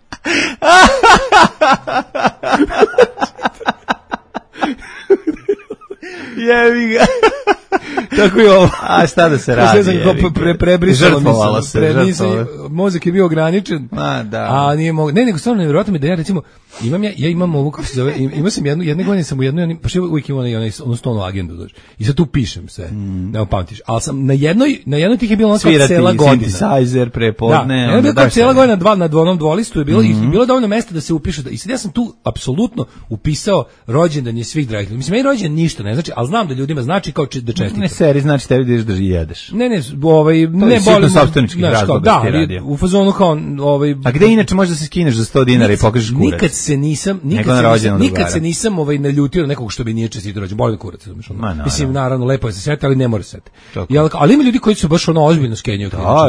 Jebi ga. Tako je ovo. A šta da se radi? Žrtvovalo se. Mozak je bio ograničen. A nije mogu. Ne, nego stvarno nevjerojatno mi da ja recimo imam ovu, kako se zove, imao sam jedne godine sam u jednoj, pa što uvijek imam onu stolnu agendu, znaš. I sad tu pišem sve. Ne pamtiš. Ali sam na jednoj tih je bilo onako cela godina. Synthesizer prepodne. Ne, bilo kao cela godina na onom dvolistu je bilo i bilo dovoljno mesta da se upiše. I sad ja sam tu apsolutno upisao rođendan je svih dragih. Mislim, meni rođendan ništa ne znači, ali znam da ljudima znači kao da čestitam. Ne seri, znači tebi da ideš da jedeš. Ne, ne boli sopstveničkih razloga što ti radi. U fazonu kao A gde inače možeš da se skineš za 100 dinara i pokažeš kurac? Nikad se nisam naljutio na nekog što bi nije čestitao rođendan. Boli kurac, mislim naravno lepo je se setiti, ali ne mora se setiti. Ali ima ljudi koji su baš ozbiljno skenjaju.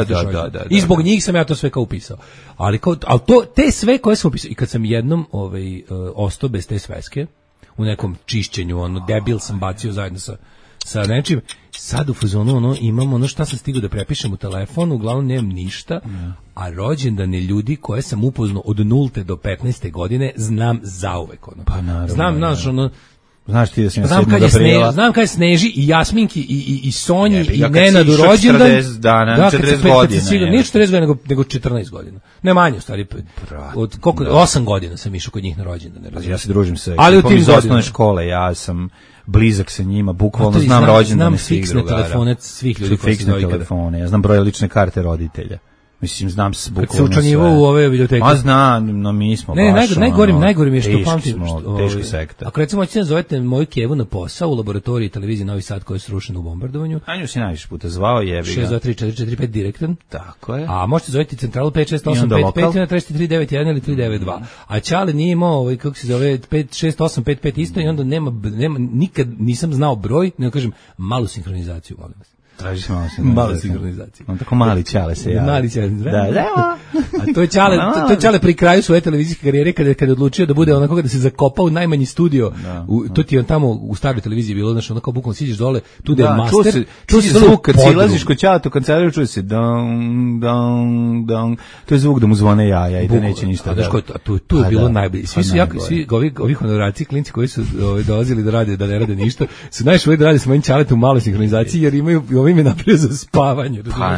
Da. I zbog njih sam ja to sve kao upisao. Ali te sve koje sam upisao i kad sam jednom ostao bez te sveske u nekom čišćenju, debil sam bacio zajedno sa nečim, sad u fazonu imam šta sam stigao da prepišem u telefonu, uglavnom nemam ništa, a rođendane ljudi koje sam upoznao od 0 do 15. godine znam zauvek. Pa naravno. Znaš ti da sam ja znam kad je Sneži i Jasminki i Sonji i Nenadu rođendan. 40 dana, 40 godina. Nije 40 godina, nego 14 godina. Ne manje, u stvari. Od 8 godina sam išao kod njih na rođendan. Ja se družim sa ekipom iz osnovne škole, ja sam blizak sa njima, bukvalno znam rođendane svih drugara. Znam fiksne telefone svih ljudi koji se zove telefone, ja znam broj lične karte roditelja. Mislim, znam se bukvalno sve. Kad se učlanjivao u ove biblioteke. Ma znam, no mi smo baš najgorim je što pamtim. Teška sekta. Ako recimo hoćete da zovete moju Kevu na posao u laboratoriji televizije Novi Sad koja je srušena u bombardovanju. A nju si najviše puta zvao, jebi ga. 6234445 direktan. Tako je. A možete zoveti centralu 56855 na 39391 ili 392. A Čale nije imao, kako se zove, 56855 isto i onda nema, nikad nisam znao broj, nego kažem, malu sinhronizaciju, molim vas. Tražiš malo sinhronizaciju. On tako mali Čale se javi. Mali Čale. Da. A to je Čale pri kraju svoje televizijske karijere kada je odlučio da bude onako da se zakopa u najmanji studio. To ti je on tamo u staroj televiziji bilo, znači onako bukvalno siđeš dole, tu da je master. Čuo se zvuk kad silaziš kod Čale, to kancelariju čuje se dong, dong, dong. To je zvuk da mu zvone jaja i da neće ništa. Tu je bilo najbolje. Svi ovi honorarci, klinci koji su dolazili da ne rade ništa, su najviše da rade sa mojim Čaletom u maloj sinhronizaciji jer imaju ovim je napravio za spavanje.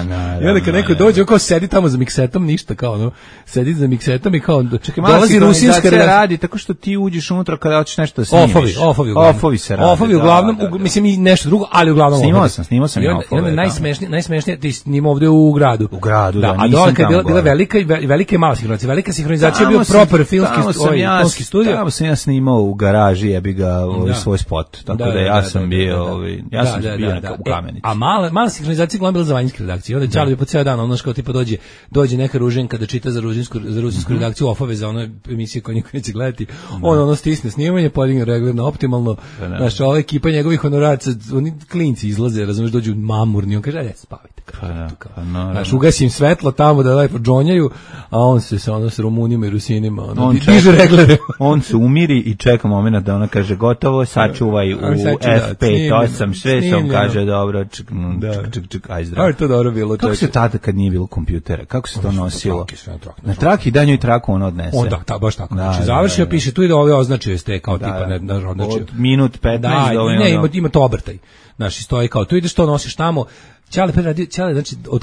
I onda kad neko dođe, kao sedi tamo za miksetom, ništa, kao sedi za miksetom i kao dolazi rusinska radi, tako što ti uđeš unutra kada hoćeš nešto da snimiš. Ofovi se radi. Ofovi uglavnom, mislim i nešto drugo, ali uglavnom snimao sam ja ofove. I najsmešnije, ti snimao ovde u gradu. U gradu, da. A dole kad je bila velika i mala sinhronizacija. Velika sinhronizacija je bio proper filmski studio. Tamo sam ja snimao u garaži, jebi ga svoj spot. Tako da ja sam bio u Kamenici. A mala sinhronizacija uglavnom bila za vanjske redakcije. Onda Ćale bi po ceo dan, ono što tipa dođe neka Ruženka da čita za rusinsku redakciju ofove za one emisije koje niko neće gledati. Ono stisne snimanje, podigne regler na optimalno. Znaš, ova ekipa njegovih honoraca, oni klinci izlaze, razumeš, dođu mamurni, on kaže, ajde, spavajte. Znaš, ugasim svetlo tamo da lepo džonjaju, a on se sa Rumunima i Rusinima diže reglere. On se umiri i čeka moment da ona kaže gotovo, sačuvaj u F5.8, sve se on kaže dobro, ček, aj zdravo. Ali to dobro bilo. Kako se tada kad nije bilo kompjutera, kako se to nosilo? Na traki danju i traku on odnese. Da, baš tako. Znači, završio, piše tu i da ove označio ste kao tipa, od minut 15 do ove. Ne, ima to obrtaj. Znači, stoji kao, tu ideš to nosiš tamo. Ćale, znači, od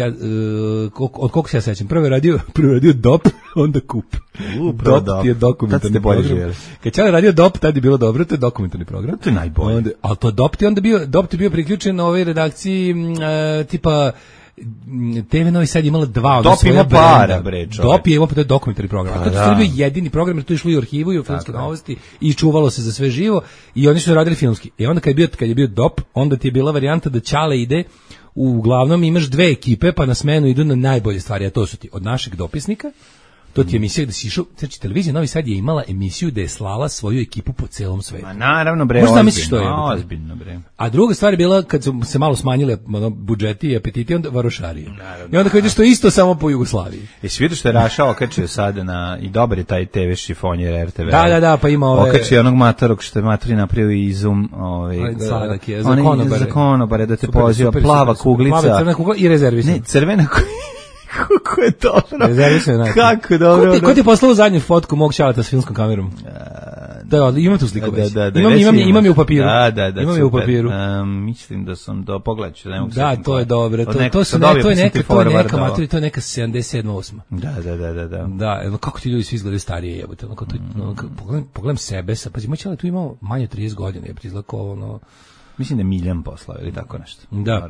koliko se ja sećam, prvo je radio DOP, onda KUP. DOP ti je dokumentarni program. Kad Ćale radio DOP, tad je bilo dobro, to je dokumentarni program. To je najbolje. Ali to DOP ti onda bio priključen na ovoj redakciji tipa TV Novi Sad je imala dva od svoje brenda. Para, bre, čovjek. DOP je imao dokumentarni program. A to je bio jedini program, jer to je išlo i u arhivu i u filmske novosti i čuvalo se za sve živo i oni su radili filmski. I onda kad je bio DOP, onda ti je bila varijanta da Ćale ide, uglavnom imaš dve ekipe, pa na smenu idu na najbolje stvari, a to su ti od našeg dopisnika, to ti je emisija gde si išao, znači televizija Novi Sad je imala emisiju da je slala svoju ekipu po celom svetu. Ma naravno bre, ozbiljno bre. A druga stvar je bila kad su se malo smanjile budžeti i apetiti, onda varošarije. I onda kad ideš to isto samo po Jugoslaviji. Jesi vidio što je Raša okačio sada na, i dobar je taj TV šifonjer RTV. Da, pa ima ove... Okačio onog matorog što je matori napravio Izum. Sladak je, za konobare da te poziva, plava kuglica. Plava crvena kugla i rezervisan. Ne, crvena kako je dobro. Kako dobro. Ko ti je poslao zadnju fotku mog Ćaleta s filmskom kamerom? Da, imam tu sliku već. Imam je u papiru. Imam je u papiru. Mislim da sam pogledat ću. Da, to je dobro. To je neka 77-8. Da. Da, kako ti ljudi svi izgledaju starije, jebote. Pogledam sebe, pazi, moj Ćale tu imao manje 30 godina, jebote, izgleda kao ono... Mislim da je Miljan poslao ili tako nešto. Da.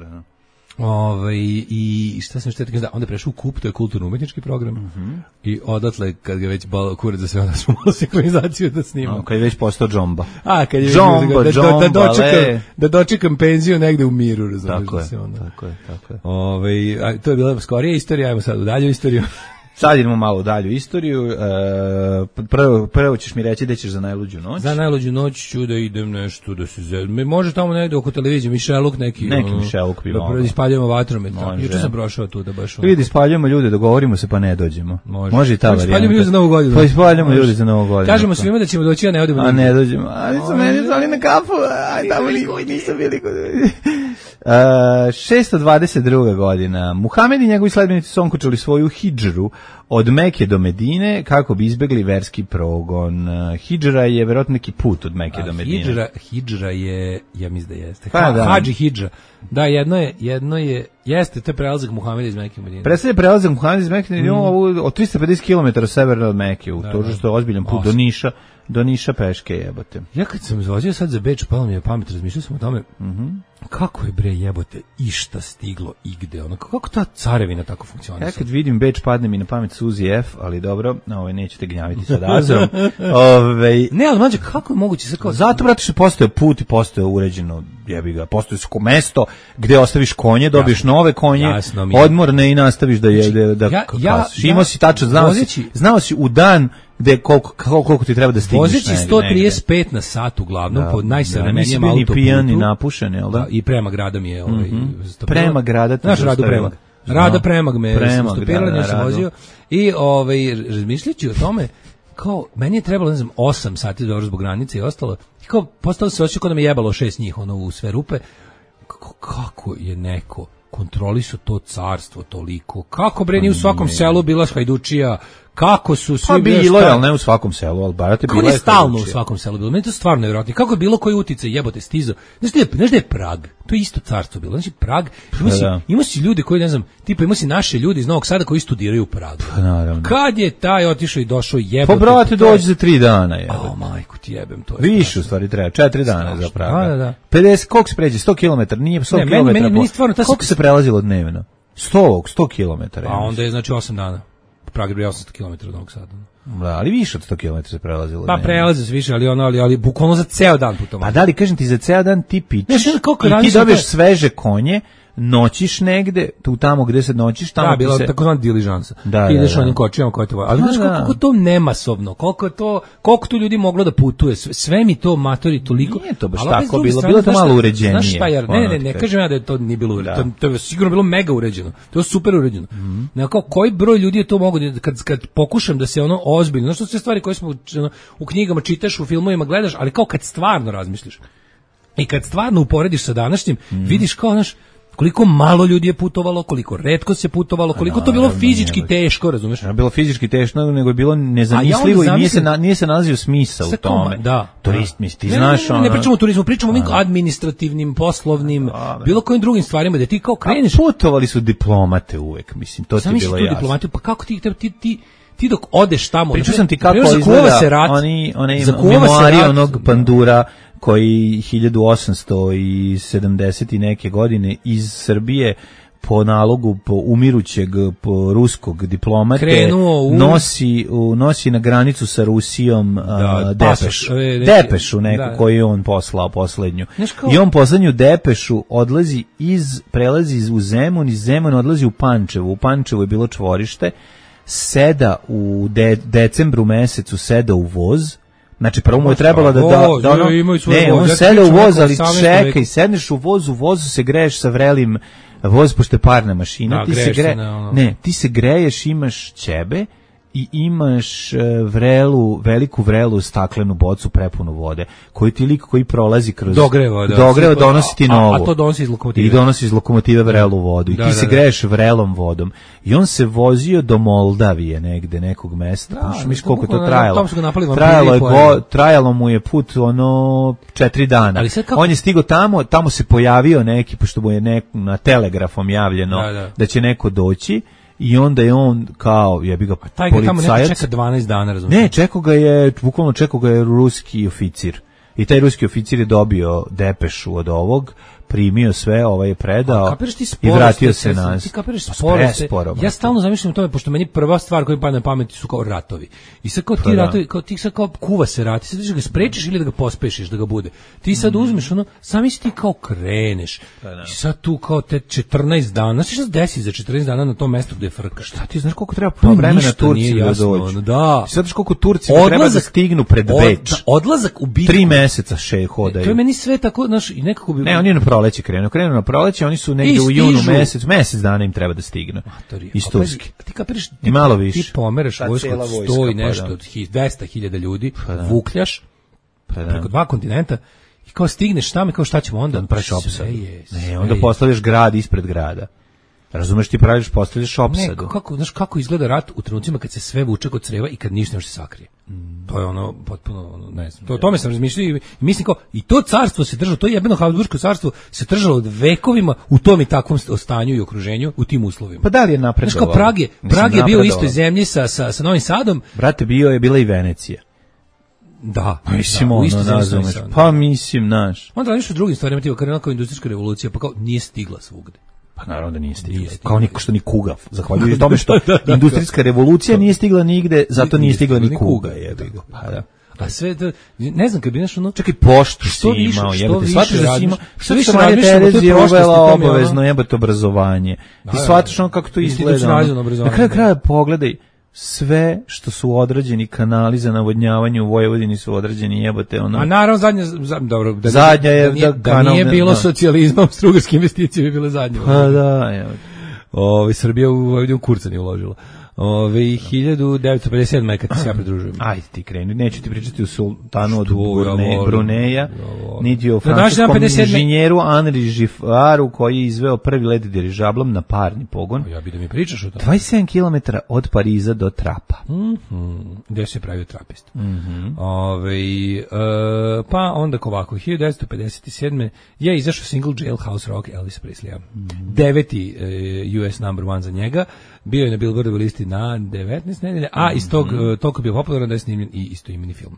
I šta sam što da onda prešao u KUP, to je kulturno-umetnički program. I odatle kad ga već balo kurac za sve, onda smo malo sinhronizaciju da snimamo. Kad je već postao džomba. Kad je da dočekam penziju negde u miru, razumiješ. Tako je. To je bila skorija istorija, ajmo sad u dalju istoriju. Sad idemo malo u dalju istoriju. Prvo ćeš mi reći da ćeš za najluđu noć. Za najluđu noć ću da idem nešto da se zezme. Može tamo negde oko televizije Mišeluk neki Mišeluk bi mogao. Da ispaljujemo vatromet. Juče sam prošao tu da baš... Vidi, ispaljujemo ljude, dogovorimo se pa ne dođemo. Može i ta varijanta. Ispaljujemo ljude za Novu godinu. Pa ispaljujemo ljude za Novu godinu. Kažemo svima da ćemo doći, a ne odemo. A ne dođemo. Ali su meni zvali na kafu. Aj, tamo nisam bili kod... 622. godina. Muhamed i njegovi sledbenici su onkočali svoju hidžru od Mekke do Medine kako bi izbegli verski progon. Hidžra je verovatno neki put od Mekke do Medine. Hidžra je, ja mislim da jeste. Hadži hidžra. Da, jedno je, jeste, to je prelazak Muhameda iz Mekke do Medine. Predstavlja prelazak Muhameda iz Mekke do Medine od 350 km severno od Mekke, to što je ozbiljan put do Niša peške, jebote. Ja kad sam izvozio sad za Beč, palo mi je pamet, razmišljao sam o tome, kako je bre jebote išta stiglo i gde, ono, kako ta carevina tako funkcionira? Ja kad vidim Beč, padne mi na pamet Suzi F, ali dobro, nećete gnjaviti sa Dazorom. Ne, ali mlađe, kako je moguće sad kao... Zato, brate, što postoje put i postoje uređeno, jebi ga, postoje mesto gde ostaviš konje, dobiješ nove konje, odmorne i nastaviš da kasiš. Imao si tačno, znao si u dan gde koliko ti treba da stigneš. Vozeći 135 na sat uglavnom po najsavremenijem autoputu. Nisi pijan ni napušen, jel da? I Premag grada mi je Premag grada ti naš Radu Premag. Rada Premag me stopirala, nisam vozio. I razmišljajući o tome, kao, meni je trebalo, ne znam, 8 sati dobro zbog granice i ostalo. I kao, postalo se osjećao kao da me jebalo 6 njih, u sve rupe. Kako je neko kontrolisu to carstvo toliko? Kako bre, ni u svakom selu bila hajdučija? Kako su svi bilo je, ali ne u svakom selu, ali barate bilo je. Kako je stalno u svakom selu bilo? Meni to stvarno nevjerojatno. Kako je bilo koji uticaj jebote stizao? Znaš da je Prag? To je isto carstvo bilo. Znači Prag, ima si ljudi koji, ne znam, tipa ima si naše ljudi iz Novog Sada koji studiraju u Pragu. Naravno. Kad je taj otišao i došao jebote? Pa brate, dođe za 3 dana jebote. Majku ti jebem, to je. Više u stvari treba, 4 dana za Prag. Da. 50, koliko se pređe? 100 km, nije 100 km. Meni stvarno koliko se prelazilo dnevno? 100 km. A onda je znači 8 dana. Prag je 800 km od Novog Sada. Da, ali više od 100 km se prelazilo. Pa prelazi se više, ali bukvalno za ceo dan putovanje. Pa da li, kažem ti, za ceo dan ti pičeš i ti dobiješ sveže konje, noćiš negde, tu tamo gde se noćiš, tamo da, bila se... takozvana diližansa. Da, ti ideš onim kočijama koje to... Ali znaš koliko to nemasobno, koliko tu ljudi moglo da putuje, sve mi to matori toliko... Nije to baš tako bilo to malo uređenije. Znaš šta, ne kažem ja da je to nije bilo uređeno, to je sigurno bilo mega uređeno, to je super uređeno. Kao koji broj ljudi je to mogo, kad pokušam da se ono ozbiljno, znaš što sve stvari koje smo u knjigama čitaš, u filmovima gledaš, ali kao kad stvarno razmisliš i kad stvarno uporediš sa današnjim, vidiš kao, znaš, koliko malo ljudi je putovalo, koliko retko se putovalo, koliko to bilo fizički teško, razumeš? Ne bilo fizički teško, nego je bilo nezamislivo i nije se nalazio smisao u tome. Da. Turist, ti znaš ono... Ne pričamo o turizmu, pričamo o administrativnim, poslovnim, bilo kojim drugim stvarima, da ti kao kreneš... A putovali su diplomate uvek, mislim, to ti je bilo jasno. Diplomatiju, pa kako ti dok odeš tamo... Pričao sam ti kako izgleda one memoari onog pandura koji 1870 i neke godine iz Srbije po nalogu umirućeg ruskog diplomate nosi na granicu sa Rusijom depešu neku koju je on poslao poslednju. I on poslednju depešu prelazi u Zemun, iz Zemuna odlazi u Pančevo. U Pančevu je bilo čvorište, seda u decembru mesecu seda u voz. Znači prvo mu je trebalo on sede u voz, ali čeka i sedneš u vozu se greješ sa vrelim, voz pošto je parna mašina, ti se greješ, imaš ćebe i imaš veliku vrelu staklenu bocu prepunu vode, koju ti lik koji prolazi kroz dogreva donosi ti novo. A to donosi iz lokomotive. I donosi iz lokomotive vrelu vodu. I ti se greješ vrelom vodom. I on se vozio do Moldavije negde, nekog mesta. Miš koliko to trajalo. Trajalo mu je put 4 dana. On je stigao tamo se pojavio neki, pošto mu je na telegrafom javljeno da će neko doći. I onda je on kao, jebi ga, policajac. Tamo čeka 12 dana, razumiješ? Ne, bukvalno čekao ga je ruski oficir. I taj ruski oficir je dobio depešu od ovog, primio sve, je predao i vratio se nazad. Ti kapiraš sporo. Ja stalno zamišljam o tome, pošto meni prva stvar koja mi pada na pameti su kao ratovi. I sad kao ti ratovi, ti sad kao kuva se rat, ti sad da ga sprečiš ili da ga pospešiš da ga bude. Ti sad uzmeš sami si ti kao kreneš. I sad tu kao te 14 dana, znaš šta se desi za 14 dana na tom mestu gde je frka? Šta ti znaš koliko treba vremena Turci da dođu? Da. Sad znaš koliko Turci treba da stignu pred Beč. Odlazak u bitku. 3 meseca hodaju. To je meni sve tako, znaš, i nekako bi... Ne, oni je na proleće krenu na proleće, oni su negde u junu mesec dana im treba da stignu. Iz Turske. Ti kapiraš, malo više. Ti pomeraš vojsku od 100 i nešto, od 200.000 ljudi, vukljaš preko 2 kontinenta i kao stigneš tamo i kao šta ćemo onda? Praviš opsadu. Ne, onda postavljaš grad ispred grada. Razumeš, ti postavljaš opsadu. Znaš kako izgleda rat u trenucima kad se sve vuče kod creva i kad ništa ne može se sakrije. To je potpuno, ne znam. O tome sam razmišljao i mislim kao, i to carstvo se držalo, to jebeno Habsburško carstvo se držalo od vekovima u tom i takvom stanju i okruženju, u tim uslovima. Pa da li je napredovalo? Znaš kao Prag je bio u istoj zemlji sa Novim Sadom. Brate, bila i Venecija. Da, mislim nazvamaš. Pa mislim, naš. Onda nešto u drugim stvarima, tipa kao industrijska revolucija, pa kao nije stigla svugde. Pa naravno da nije stigla. Kao niko što ni kuga. Zahvaljujući tome što industrijska revolucija nije stigla nigde, zato nije stigla ni kuga. Pa da. A sve to, ne znam, kad bi nešto čekaj, poštu si imao, jebate, shvataš da si imao, što više Marija Terezija uvela obavezno jebate obrazovanje. Ti shvataš kako to izgleda. Na kraju kraja pogledaj, sve što su odrađeni kanali za navodnjavanje u Vojvodini su odrađeni, jebate ono. A naravno zadnja je da nije bilo socijalizma, austrougarske investicije bi bile zadnje. Pa da, jebate. Srbija u Vojvodinu kurca nije uložila. 1957. kad se ja pridružujem. Ajde ti kreni, neću ti pričati o sultanu od Bruneja, niti o francuskom inženjeru Henri Giffaru koji je izveo prvi let dirižablom na parni pogon. Ja bi da mi pričaš o tome. 27 km od Pariza do Trapa. Gde se pravio trapist. Pa onda ovako, 1957. je izašao single Jailhouse Rock Elvis Presleya. 9. US number 1 za njega. Bio je na Billboardovoj listi na 19 nedelja, a iz tog toliko bio popularan da je snimljen i istoimeni film.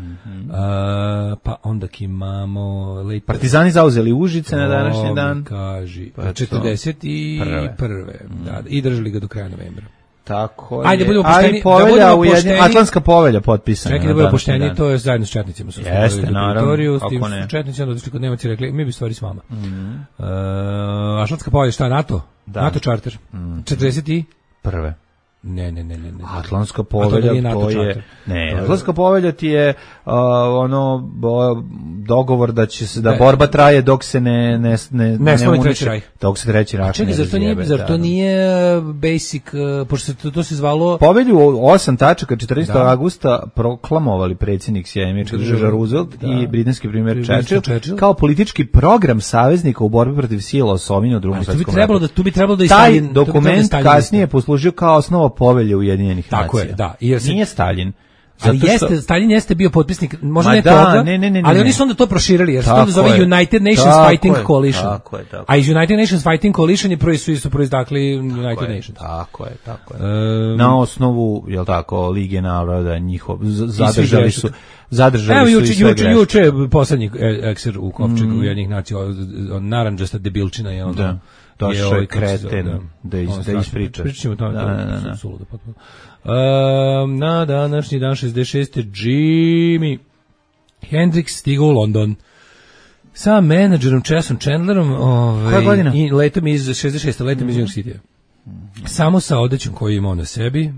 Pa onda imamo Partizani zauzeli Užice na današnji dan. Kaži, 41. Da, i držali ga do kraja novembra. Tako Ajde, je. budemo pošteni, Aj, povelja, da budemo pošteni. Atlantska povelja potpisana. Čekaj da budemo pošteni, to je zajedno s četnicima. Jeste, naravno, s tim kako ne. četnici onda došli kod Nemaca i rekli, mi bi stvari s vama. Atlantska povelja, šta, NATO? Da. NATO charter. 40 i? Prve. Ne. Atlantska A to povelja, nije NATO to je... charter. Ne, Atlantska povelja ti je dogovor da će se, da borba traje dok se ne slomi Treći rajh. Dok se Treći rajh Čekaj, zar to nije basic, pošto to se zvalo... Povelju 8 tačaka 14. augusta proklamovali predsjednik SAD Roosevelt i britanski premijer Churchill kao politički program saveznika u borbi protiv sila osovine u Drugom svjetskom ratu. Tu bi trebalo da taj dokument kasnije poslužio kao osnova povelje Ujedinjenih nacija. Tako je, da. Nije Stalin. Ali Stalin jeste bio potpisnik, možda ne da, toga, ali oni su onda to proširili, jer se to zove United Nations Fighting Coalition. Tako je. A iz United Nations Fighting Coalition su proizdakli United Nations. Tako je. Na osnovu, jel tako, Lige naroda, njihov, zadržali su i sve greške. Juče poslednji ekser u Kovčegu Ujedinjenih nacija, naranđasta debilčina je onda. Došao je kreten da ispriča. Pričamo to, suludo potpuno. Na današnji dan 66. Jimi Hendrix stigao u London sa menadžerom Chessom Chandlerom i letom iz 66. letom iz New York City. Samo sa odećom koju je imao na sebi.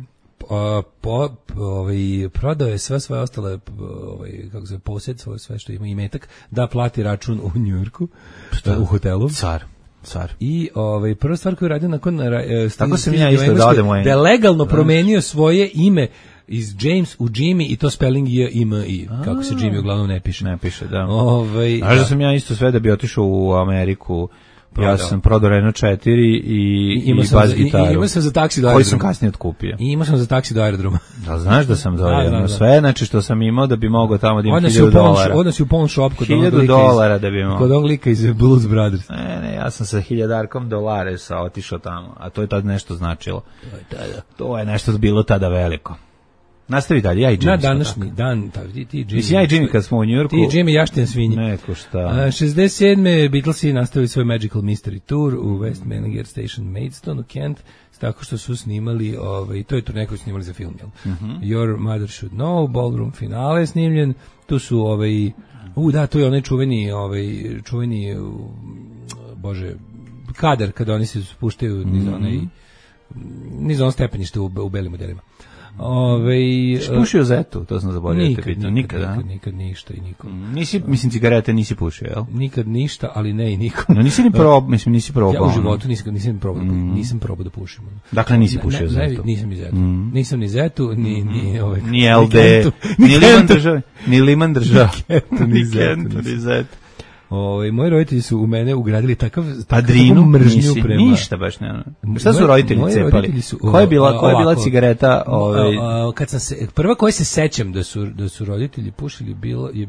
Prodao je sve svoje ostale posjed, sve što ima imetak, da plati račun u Njujorku, u hotelu. Car. I prva stvar koju je radio nakon tako sam ja isto da odem da je legalno promenio svoje ime iz James u Jimmy i to spelling je IMI, kako se Jimmy uglavnom ne piše. Ne piše, da. Znaš da sam ja isto sve da bi otišao u Ameriku. Ja sam prodao Renault 4 i bas gitaru. Imao sam za taksi do aerodroma. Koji sam kasnije otkupio. I imao sam za taksi do aerodroma. Da, znaš da sam dojedno sve, znači što sam imao da bi mogao tamo da imam $1,000. Onda si u pawn shop kod $1,000 da bi imao. Kod onog lika iz Blues Brothers. Ne, ja sam sa $1,000 otišao tamo, a to je tad nešto značilo. To je nešto bilo tada veliko. Nastavi dalje, ja i Jimmy. Na današnji dan, ti Jimmy. Mislim, ja i Jimmy kad smo u Njujorku. Ti Jimmy jašten svinji. Neko šta. 67. Beatlesi nastavili svoj Magical Mystery Tour u West Manager Station Maidstone u Kent, tako što su snimali, to je turné koji su snimali za film, jel? Your Mother Should Know, Ballroom finale snimljen, tu su tu je onaj čuveni bože, kadar kada oni se spuštaju niz on stepenište u belim modelima. Pušio zetu, to sam zaboravio. Nikad ništa i nikom. Mislim, cigarete nisi pušio, jel? Nikad ništa, ali ne i nikom. No nisi ni probao. Ja u životu nisam probao da pušim. Dakle, nisi pušio zetu. Nisam ni zetu. Nisam ni zetu, ni LD, ni liman država. Ni zetu. Moji roditelji su u mene ugradili takav mržnju prema... Ništa baš ne. Šta su roditelji cepali? Koja je bila cigareta? Prva koja se sećam da su roditelji pušili je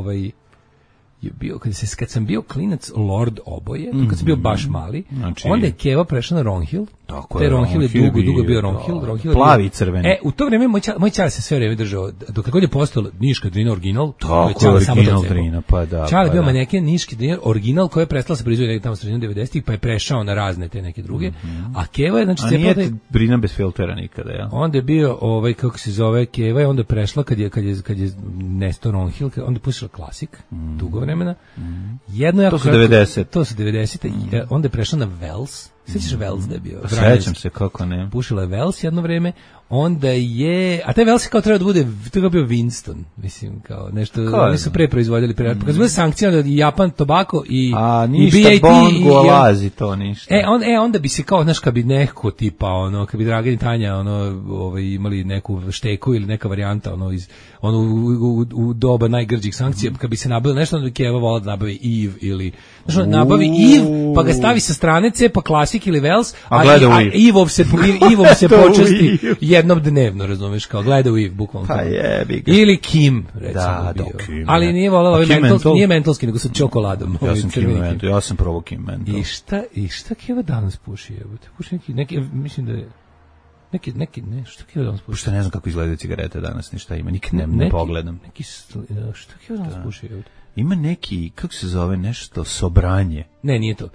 bio kad sam bio klinac Lord oboje, kad sam bio baš mali, onda je Keva prešla na Ronhill. Te Ronhill je dugo bio Ronhill. Plavi i crveni. U to vreme moj čale se sve vreme držao, dok god je postalo Niška Drina original, tako je original Drina, pa da. Čale bio maneken Niški Drina original koji je prestala se proizvoditi negdje tamo sredinom 90-ih, pa je prešao na razne te neke druge. A Keva je, znači, a nije Drina bez filtera nikada, ja. Onda je bio, kako se zove, Keva je onda prešla kad je nesto Ronhill, onda pušila klasik, dugo vremena. To su 90. To su 90. Onda je prešla na Wells. Sjećaš Wells da je bio? Sjećam se, kako ne. Pušila je Wells jedno vreme, onda je... A taj Wells je kao treba da bude, to je bio Winston, mislim, kao nešto... Oni su pre proizvodili, kad su bile sankcije, onda Japan, Tobacco i ništa, BAT... Bongo, Alazi, to ništa. Onda bi se kao, znaš, kad bi neko tipa, kad bi Dragan i Tanja, imali neku šteku ili neka varijanta, u doba najgrđih sankcija, kad bi se nabavili nešto, onda bi Keva volala da nabavi Eve ili... Znaš, nabavi Eve, pa ga stavi sa strane, cepa Classic ili Wells, a Ivov se počesti jednom dnevno, razumeš, kao gleda u Eve, bukvalno. Pa jebi ga. Ili Kim, recimo, bio. Kim, ali nije volala nije mentolski, nego sa čokoladom. Ja sam probao Kim mentol. I šta Keva danas puši? Puši neki, mislim da je... Što Keva danas puši? Što ne znam kako izgledaju cigarete danas, ništa ima, nikad ne pogledam. Što Keva danas puši? Ima neki, kako se zove, nešto, sobranje. Ne, nije to.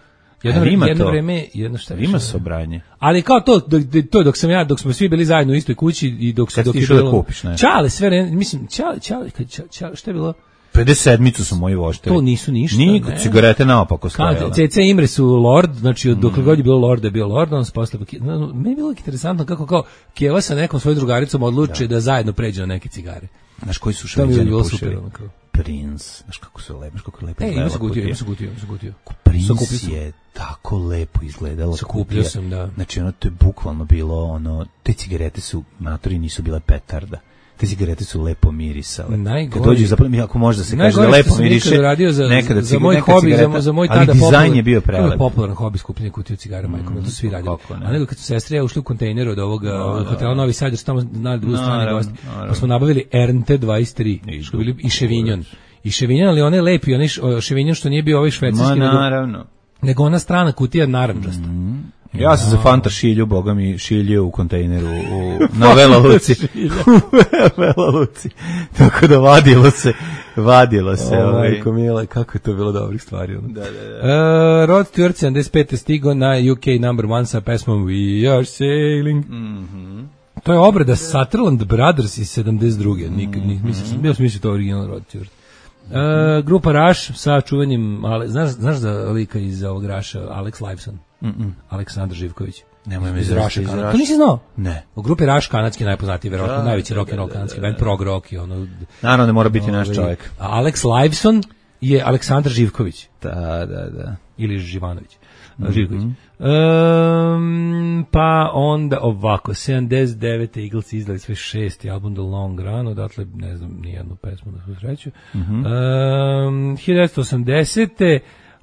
Jedno vreme, ima sobranje. Ali kao to dok smo svi bili zajedno u istoj kući i dok je bilo da kupiš, ne. Čale sve vreme, mislim Čale, šta je bilo? 57-icu su moji vošteri. To nisu ništa. Nikad cigarete naopako stojala. CC Imre su Lord, znači dok god je bilo Lord, je bio Lord, on se posle... Meni je bilo interesantno kako kao Keva sa nekom svojom drugaricom odluče da zajedno pređe na neke cigare. Znaš koji su Šveđani pušili? Super, Prince. Znaš kako su lepo, kako je lepo izgledala kutija. Imam se gutio. Prince je tako lepo izgledala kutija. Sam, da. Znači, to je bukvalno bilo, te cigarete su, matori nisu bile petarda. Te cigarete su lepo mirisale. Kad dođu zapravo, ako može da se kaže da lepo miriše, nekada za moj hobi, za moj tada dizajn je bio prelep. Popularan hobi skupljenje kutije cigara, majko, to svi radili. A nego kad su sestre ja ušli u kontejner od ovog hotela Novi Sad, jer su tamo na drugu stranu gosti, pa smo nabavili RNT 23, što bili i Ševinjon. I Ševinjon, ali onaj lepi, onaj Ševinjon što nije bio ovaj švedski, nego ona strana kutija narandžasta. Ja sam za Fanta šilju, boga mi šilju u kontejneru na Vela Luci. Vela Luci. Tako da vadilo se. Majko mila, kako je to bilo dobrih stvari. Da. Rod Stewart 75. stigo na UK number 1 sa pesmom We Are Sailing. To je obrada Sutherland Brothers iz 72. Bio sam mislio to original Rod Stewart. Grupa Rush sa čuvenim, znaš za lika iz ovog Rusha, Alex Lifeson? Aleksandar Živković. Nemoj me iz Rusha. To nisi znao? Ne. U grupi Rush kanadski najpoznatiji, verovatno najveći rock and roll kanadski band, prog rock i ono. Naravno ne mora biti naš čovjek. Alex Lifeson je Aleksandar Živković. Da. Ili Živanović. Živković. Pa onda ovako, 79. Eagles izdali sve 6. album The Long Run, odatle ne znam nijednu pesmu na svu sreću. 1980.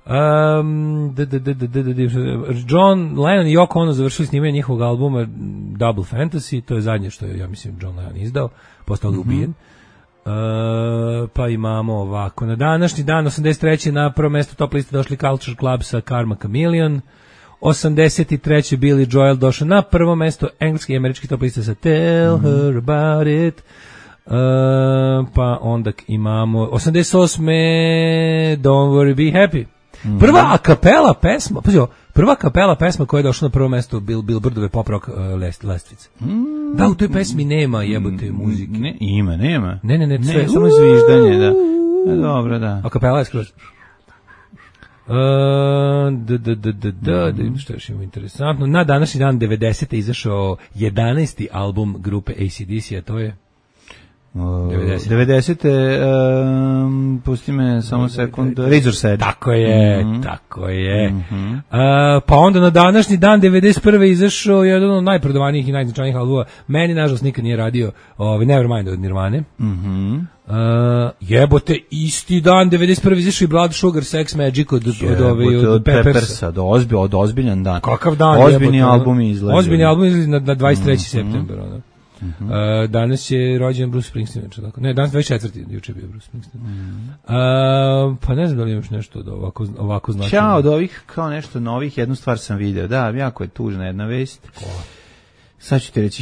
John Lennon i Yoko Ono završili snimanje njihovog albuma Double Fantasy, to je zadnje što je, ja mislim, John Lennon izdao, postao ga ubijen. Pa imamo ovako, na današnji dan 83. na prvo mesto top liste došli Culture Club sa Karma Chameleon, 83. Billy Joel došao na prvo mesto engleski i američki top liste sa Tell Her About It. Pa onda imamo 88. Don't Worry Be Happy. Prva a cappella pesma, prva kapela pesma koja je došla na prvo mesto Billboardove pop rock lestvice. Da, u toj pesmi nema jebote muzike. Nema. Ne, sve samo zviždanje, da. Dobro, da. A kapela je skroz. Što još ima interesantno. Na današnji dan 90. izašao 11. album grupe AC/DC, a to je 90. Pusti me samo sekund. Razor's Edge. Tako je. Pa onda na današnji dan 91. izašao jedan od najprodavanijih i najznačajnijih albuma. Meni nažalost nikad nije radio Nevermind od Nirvane. Jebote, isti dan 91. izašao i Blood Sugar Sex Magic od Peppersa. Od ozbiljan dan. Kakav dan? Ozbiljni album izlazi. Ozbiljni album izlazi na 23. september. Danas je rođen Bruce Springsteen, ne, danas 24. juče je bio Bruce Springsteen. Pa ne znam da li imaš nešto od ovako značajno. Od ovih kao nešto novih, jednu stvar sam video, da, jako je tužna jedna vest. Sad ću ti reći,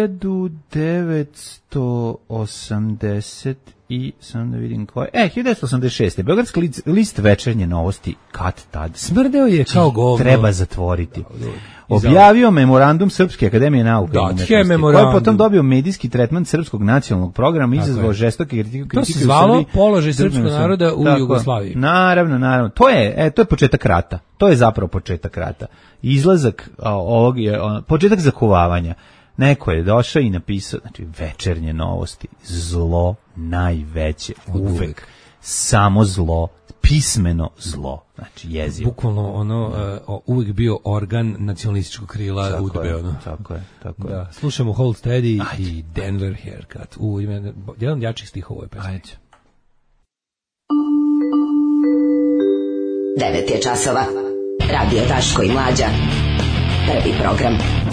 1980 i sam da vidim koje. 1986. Beogradski list Večernje novosti kad tad. Smrdeo je kao govno. Treba zatvoriti. Objavio memorandum Srpske akademije nauke i umetnosti, koji je potom dobio medijski tretman srpskog nacionalnog programa, izazvao žestoke kritike. To se zvalo položaj srpskog naroda u Jugoslaviji. Naravno. To je početak rata. To je zapravo početak rata. Izlazak ovog je početak zakuvavanja. Neko je došao i napisao, znači, Večernje novosti, zlo najveće, uvek, samo zlo, pismeno zlo, znači jezivo. Bukvalno uvek bio organ nacionalističkog krila UDBE. Tako je. Da, slušamo Hold Steady i Denver Haircut. Jedan od jačih stihova ovoj pesmi. Ajde. 9 je časova. Radio Daško i Mlađa. Prvi program.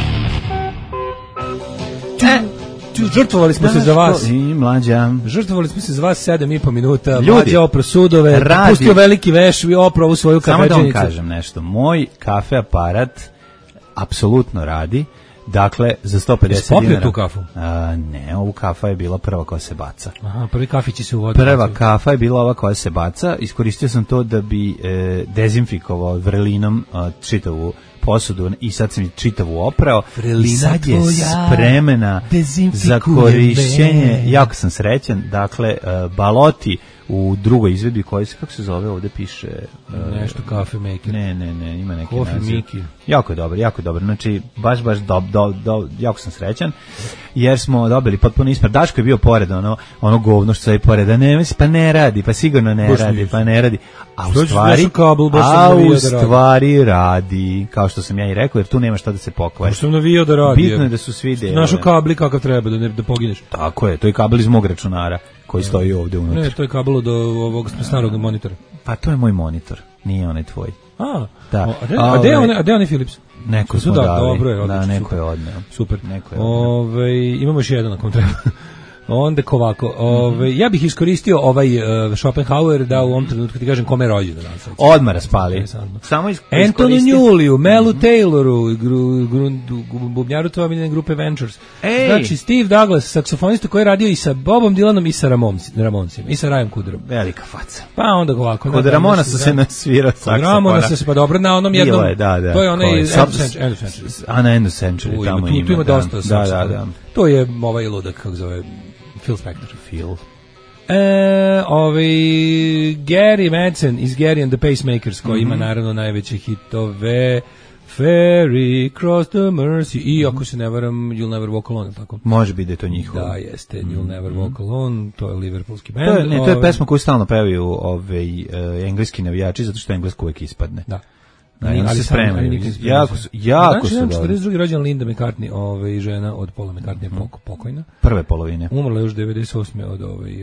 Žrtvovali smo se za vas. I Mlađa. Žrtvovali smo se za vas 7,5 minuta. Mlađa opro sudove, pustio veliki veš i opro u svoju kafeđenicu. Samo da vam kažem nešto. Moj kafe aparat apsolutno radi. Dakle, za 150 Jesi popio dinara. tu kafu? Ne, ovu kafa je bila prva koja se baca. Aha, prvi kafići se u vodu. Prva kafa je bila ova koja se baca. Iskoristio sam to da bi dezinfikovao vrelinom čitavu posudu i sad sam i čitavu oprao. Vrelina I sad je tvoja spremena za korišćenje. me. Jako sam srećan. Dakle, baloti u drugoj izvedbi koji se, kako se zove, ovde piše... Nešto kafe maker. Ne, ima neki Coffee naziv. Miki. Jako je dobro. Znači, baš jako sam srećan, jer smo dobili potpuno ispred. Daško je bio pored, ono govno što je pored, da ne, pa ne radi, pa sigurno ne radi. A u stvari radi, kao što sam ja i rekao, jer tu nema šta da se pokvari. Što sam navio da radi. Bitno je da su svi delovi. Našo kabli kakav treba, da pogineš. Tako je, to je kabel iz mog računara, koji stoji ovde unutra. Ne, to je kabel do ovog starog monitora. Pa to je moj monitor, nije onaj tvoj. Da. A gde je onaj Philips? Neko smo dali. Dobro je, odlično. Da, neko je odneo. Super. Imamo još jedan ako treba. Onda ovako, ja bih iskoristio ovaj Schopenhauer da u ovom trenutku ti kažem kome je rođen danas. Odmah raspali. Samo Antonu Njuliju, Melu Tayloru, bubnjaru tvoje omiljene grupe Ventures. Znači Steve Douglas, saksofonista koji je radio i sa Bobom Dylanom i sa Ramoncima i sa Rajom Kuderom. Velika faca. Pa onda ovako. Kod Ramona se nasvirao saksofona. Ramona se pa dobro na onom jednom. To je onaj End of Century. A na End of Century tamo ima. Tu ima dosta saksofona. Da. To je ovaj ludak, kako zove, Phil Spector. Gary Madsen iz Gary and the Pacemakers, koji ima naravno najveće hitove, Ferry, Cross the Mersey i ako se ne varam, You'll Never Walk Alone, tako? Može biti da je to njihovo. Da, jeste, You'll Never Walk Alone, to je liverpoolski band. To je pesma koju stalno pevaju engleski navijači, zato što englesko uvijek ispadne. Da. Ali se spremaju. Jako su dobro. 42. rođen Linda McCartney, žena od Paula McCartney, pokojna. Prve polovine. Umrla još 98. od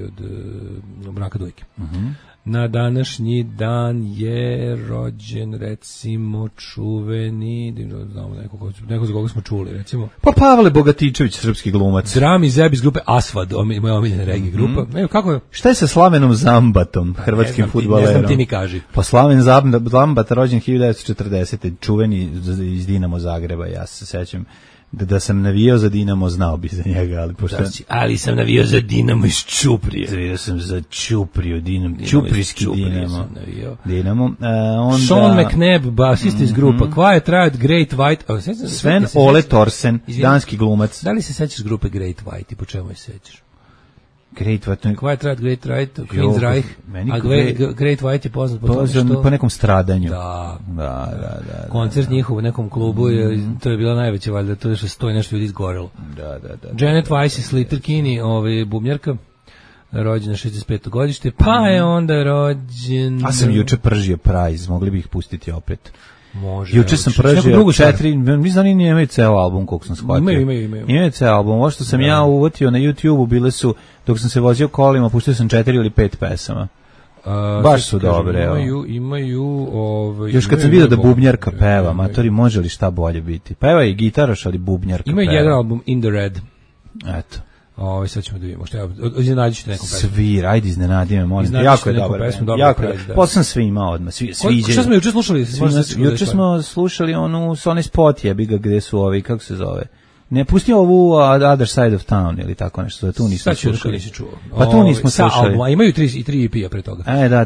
braka dojke. Na današnji dan je rođen, recimo, čuveni, znamo neko za koga smo čuli, recimo. Pa Pavle Bogatičević, srpski glumac. Drami Zeb iz grupe Asfad, moja omiljena reggae grupa. Kako je? Šta je sa Slavenom Zambatom, hrvatskim fudbalerom? Ne znam, ti mi kaži. Pa Slaven Zambat, rođen 1940. čuveni iz Dinamo Zagreba, ja se sećam. Da sam navijao za Dinamo, znao bi za njega, ali sam navijao za Dinamo iz Ćuprije. Navijao sam za Ćupriju, Ćuprijski Dinamo. Sean McNabb, basist iz grupa Quiet Riot, Great White. Sven Ole Thorsen, danski glumac. Da li se sećaš grupe Great White i po čemu je sećaš? Great White, Great Right, Queensryche, a Great White je poznat po tome što... Po nekom stradanju. Da. Koncert njihov u nekom klubu, to je bila najveća valjda, to je što 100 nešto ljudi izgorelo. Da. Janet Weiss iz Slater Kinney, bubnjarka, rođena 65. godište, pa je onda rođen... A sam juče pržio Prize, mogli bi ih pustiti opet. Može. Juče sam pržio 4, mi znam ni imaju ceo album koliko sam shvatio. Imaju ceo album, ovo što sam ja uvotio na YouTube-u bile su, dok sam se vozio kolima, pustio sam 4 ili 5 pesama. Baš su dobre. Imaju još kad sam vidio da bubnjarka peva, matori, može li šta bolje biti? Peva i gitaraš, ali bubnjarka peva. Imaju jedan album, In the Red. Eto. Sad ćemo da vidimo šta iznenadit ćete nekom pesmu. Svir, ajde iznenadi me, molim. Jako je dobar. Posle sam svima odmah, sviđaju. Šta smo juče slušali? Juče smo slušali onu Sony Spot jebiga gde su ovi, kako se zove? Ne, pusti ovu Other Side of Town ili tako nešto, tu nismo slušali. Pa tu nismo slušali. Imaju 3 EP-a pre toga. Da.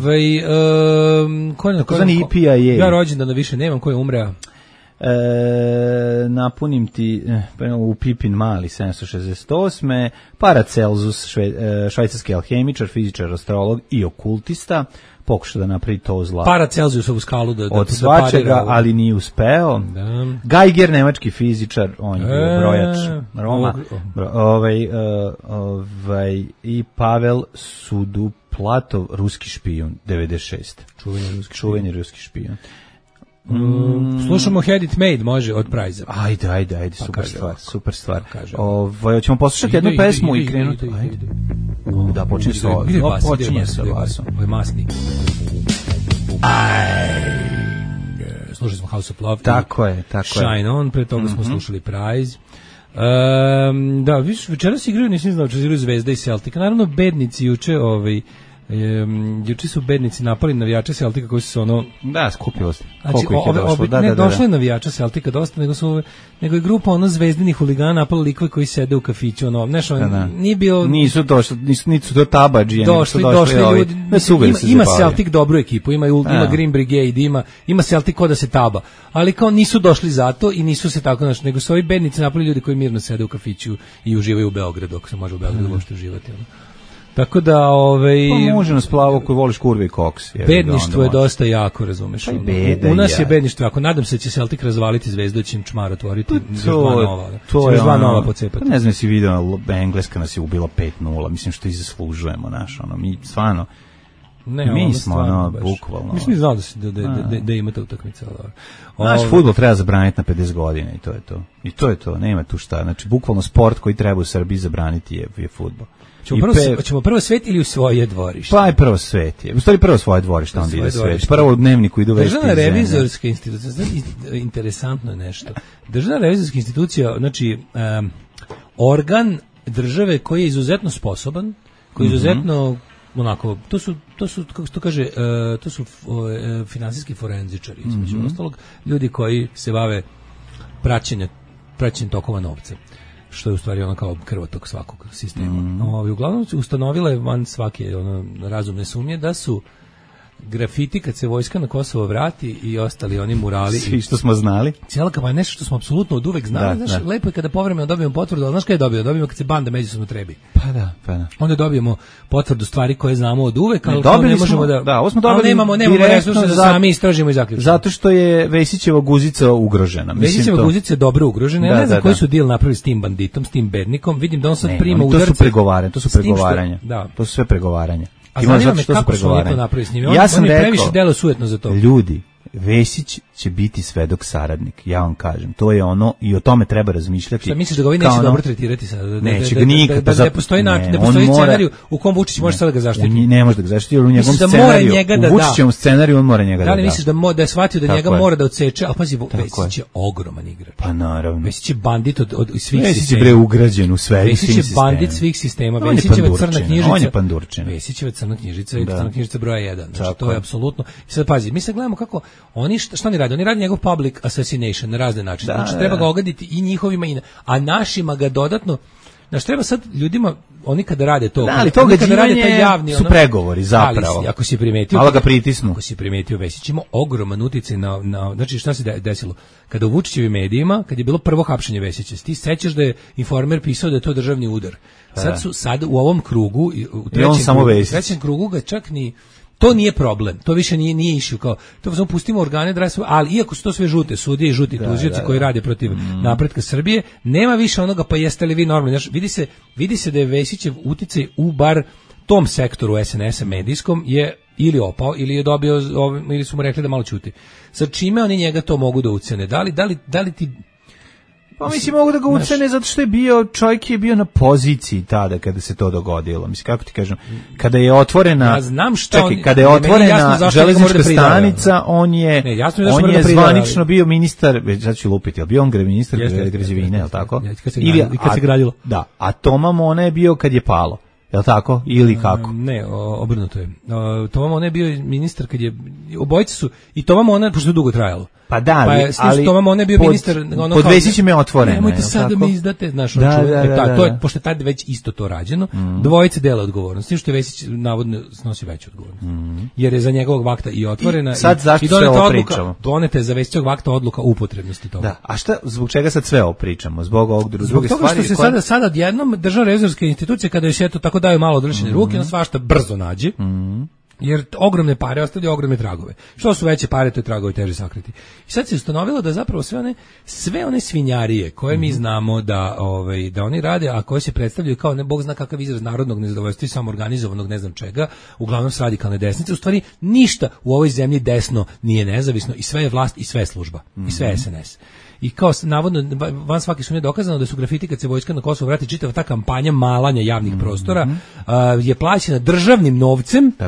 Ko EP-a je? Ja rođendan više nemam, ko je umreo? Napunim ti u Pipin Mali 768. Paracelsus, švajcarski alhemičar, fizičar, astrolog i okultista, pokušao da napravi to zla. Paracelsusovu skalu od svačega, ali nije uspeo. Geiger, nemački fizičar, on je bio brojač Roma. I Pavel Suduplatov, ruski špijun, 96. Čuveni ruski špijun. Slušamo Had It Made, može, od Prize. Ajde, super stvar. Hoćemo poslušati jednu pesmu i krenuti. Da, počinje sa basom. Ovo je masni. Slušali smo House of Love. Tako je. Shine On, pre toga smo slušali Prize. Da, večeras igraju, nisam znao, igraju Zvezda i Celtic. Naravno, bednici juče, Juče su bednici napali navijače Celtica koji su ono... Da, skupilo se. Znači, Koliko ih je došlo? Došlo je navijača Celtica dosta, nego je grupa ono zvezdinih huligana napala likove koji sede u kafiću, ono, nešto, nije bio... Nisu došli, nisu to tabadžije, došli ljudi. Ima Celtic dobru ekipu, ima Green Brigade, ima Celtic ko da se taba, ali kao nisu došli zato i nisu se tako, znači, nego su ovi bednici napali ljudi koji mirno sede u kafiću i uživaju u Beogradu, ako se može u Beogradu uopšte uživati, ono. Tako da, Pa može nas plavo koji voliš kurve i koks. Bedništvo je dosta jako, razumeš. U nas je bedništvo jako. Nadam se da će Celtic razvaliti Zvezdu, da će im čmar otvoriti. To je dva nova pocepati. Ne znam si vidio, Engleska nas je ubila 5-0. Mislim što i zaslužujemo, mi stvarno... mi smo bukvalno. Mislim znao da imate utakmice. Naš fudbal treba zabraniti na 50 godina i to je to. Nema tu šta. Znači, bukvalno sport koji treba u Srbiji zabraniti je fudbal. Ćemo prvo svet ili u svoje dvorište? Pa je prvo svet. U stvari prvo svoje dvorište, onda ide svet. Prvo u dnevniku idu vesti. Državna revizorska institucija, interesantno je nešto. Državna revizorska institucija, znači organ države koji je izuzetno sposoban, koji je izuzetno onako, to su kako se to kaže, to su finansijski forenzičari, između ostalog, ljudi koji se bave praćenjem tokova novca, što je u stvari ono kao krvotok svakog sistema. Uglavnom ustanovila je van svake razumne sumnje da su grafiti kad se vojska na Kosovo vrati i ostali oni murali. Svi što smo znali. Cijela kampanja, nešto što smo apsolutno od uvek znali. Znaš, lepo je kada povremeno dobijemo potvrdu, ali znaš kada je dobijemo? Dobijemo kad se banda međusobno trebi. Pa da. Onda dobijemo potvrdu stvari koje znamo od uvek, ali ne možemo ovo smo dobili. Nemamo resurse da sami istražimo i zaključimo. Zato što je Vesićeva guzica ugrožena. Vesićeva guzica je dobro ugrožena. Ja ne znam koji su deal napravili s tim banditom, s tim bednikom. Vidim da on sad prima udarce. To su pregovaranja. To su sve pregovaranja. A zanima me kako su oni to napravili s njim. Ja sam rekao, previše delo sujetno za to. Ljudi, Vesić će biti svedok saradnik, ja vam kažem. To je ono i o tome treba razmišljati. Šta misliš da ga ovi neće dobro tretirati sad? Neće ga nikad. Da ne postoji scenarij u kom Vučić može sada ga zaštiti. Ne može da ga zaštiti, jer u njegovom scenariju, u Vučićevom scenariju on mora njega da da. Da li misliš da je shvatio da njega mora da odseče? Ali pazi, Vesić je ogroman igrač. Pa naravno. Vesić je bandit od svih sistema. Vesić je bre ugrađen u sve. Vesić je bandit svih sistema. Vesićeva crna knjižica. On je pandurčin. Vesićeva crna knjižica i crna knjižica broja 1. Znači to je apsolutno. Sad pazi, mi se gledamo kako oni šta oni rade? Oni rade njegov public assassination na razne načine. Znači treba ga ogaditi i njihovima a našima ga dodatno. Znači treba sad ljudima, oni kada rade to, ali to gađivanje su pregovori zapravo. Ali ako si primetio, malo ga pritisnu. Ako si primetio, Vesić ima ogroman uticaj na znači šta se desilo? Kada u Vučićevim medijima, kad je bilo prvo hapšenje Vesića, ti sećaš da je Informer pisao da je to državni udar. Sad u ovom krugu, u trećem krugu ga čak ni to nije problem, to više nije išao kao, to samo pustimo organe, ali iako su to sve žute sudije i žuti tužioci koji rade protiv napretka Srbije, nema više onoga pa jeste li vi normalni. Vidi se da je Vesićev uticaj u bar tom sektoru SNS-a medijskom je ili opao, ili je dobio, ili su mu rekli da malo ćuti. Sa čime oni njega to mogu da ucene? Da li ti... Pa mislim mogu da ga ucene zato što je bio, čovjek je bio na poziciji tada kada se to dogodilo. Mislim, kako ti kažem, kada je otvorena, kada je otvorena železnička stanica, on je zvanično bio ministar, sad ću lupiti, ali bio on ministar građevine, je li tako? Kad se gradilo. Da, a Toma Mona je bio kad je palo. Je li tako? Ili kako? Ne, obrnuto je. Toma Mona je bio ministar kad je, obojice su, i Toma Mona, pošto je dugo trajalo. Pa da, ali Toma Mona je bio ministar, pod Vesićem je otvoreno. Nemojte sad da me izdate, znaš, to je, pošto je tad već isto to rađeno, dvojice dela odgovornost, s tim što je Vesić navodno snosi veću odgovornost. Jer je za njegovog vakta i otvorena, sad zašto sve ovo pričamo? Donete je za Vesićevog vakta odluka upotrebnosti toga. Da, a šta, zbog čega sad sve ovo pričamo? Zbog ovog druge stvari? Zbog toga što se sada odjednom državna revizorska institucija, kada joj se to tako daju malo odrešene ruke, on svašta brzo nađe. Jer ogromne pare ostavljaju ogromne tragove. Što su veće pare, to je tragovi teže sakriti. I sad se ustanovilo da zapravo sve one svinjarije koje mi znamo da oni rade, a koje se predstavljaju kao ne bog zna kakav izraz narodnog nezadovoljstva i samoorganizovanog ne znam čega, uglavnom s radikalne desnice, u stvari ništa u ovoj zemlji desno nije nezavisno i sve je vlast i sve je služba i sve je SNS. I kao navodno van svake sumnje dokazano da su grafiti kad se vojska na Kosovo vrati, čitava ta kampanja malanja javnih prostora je plaćena državnim novcem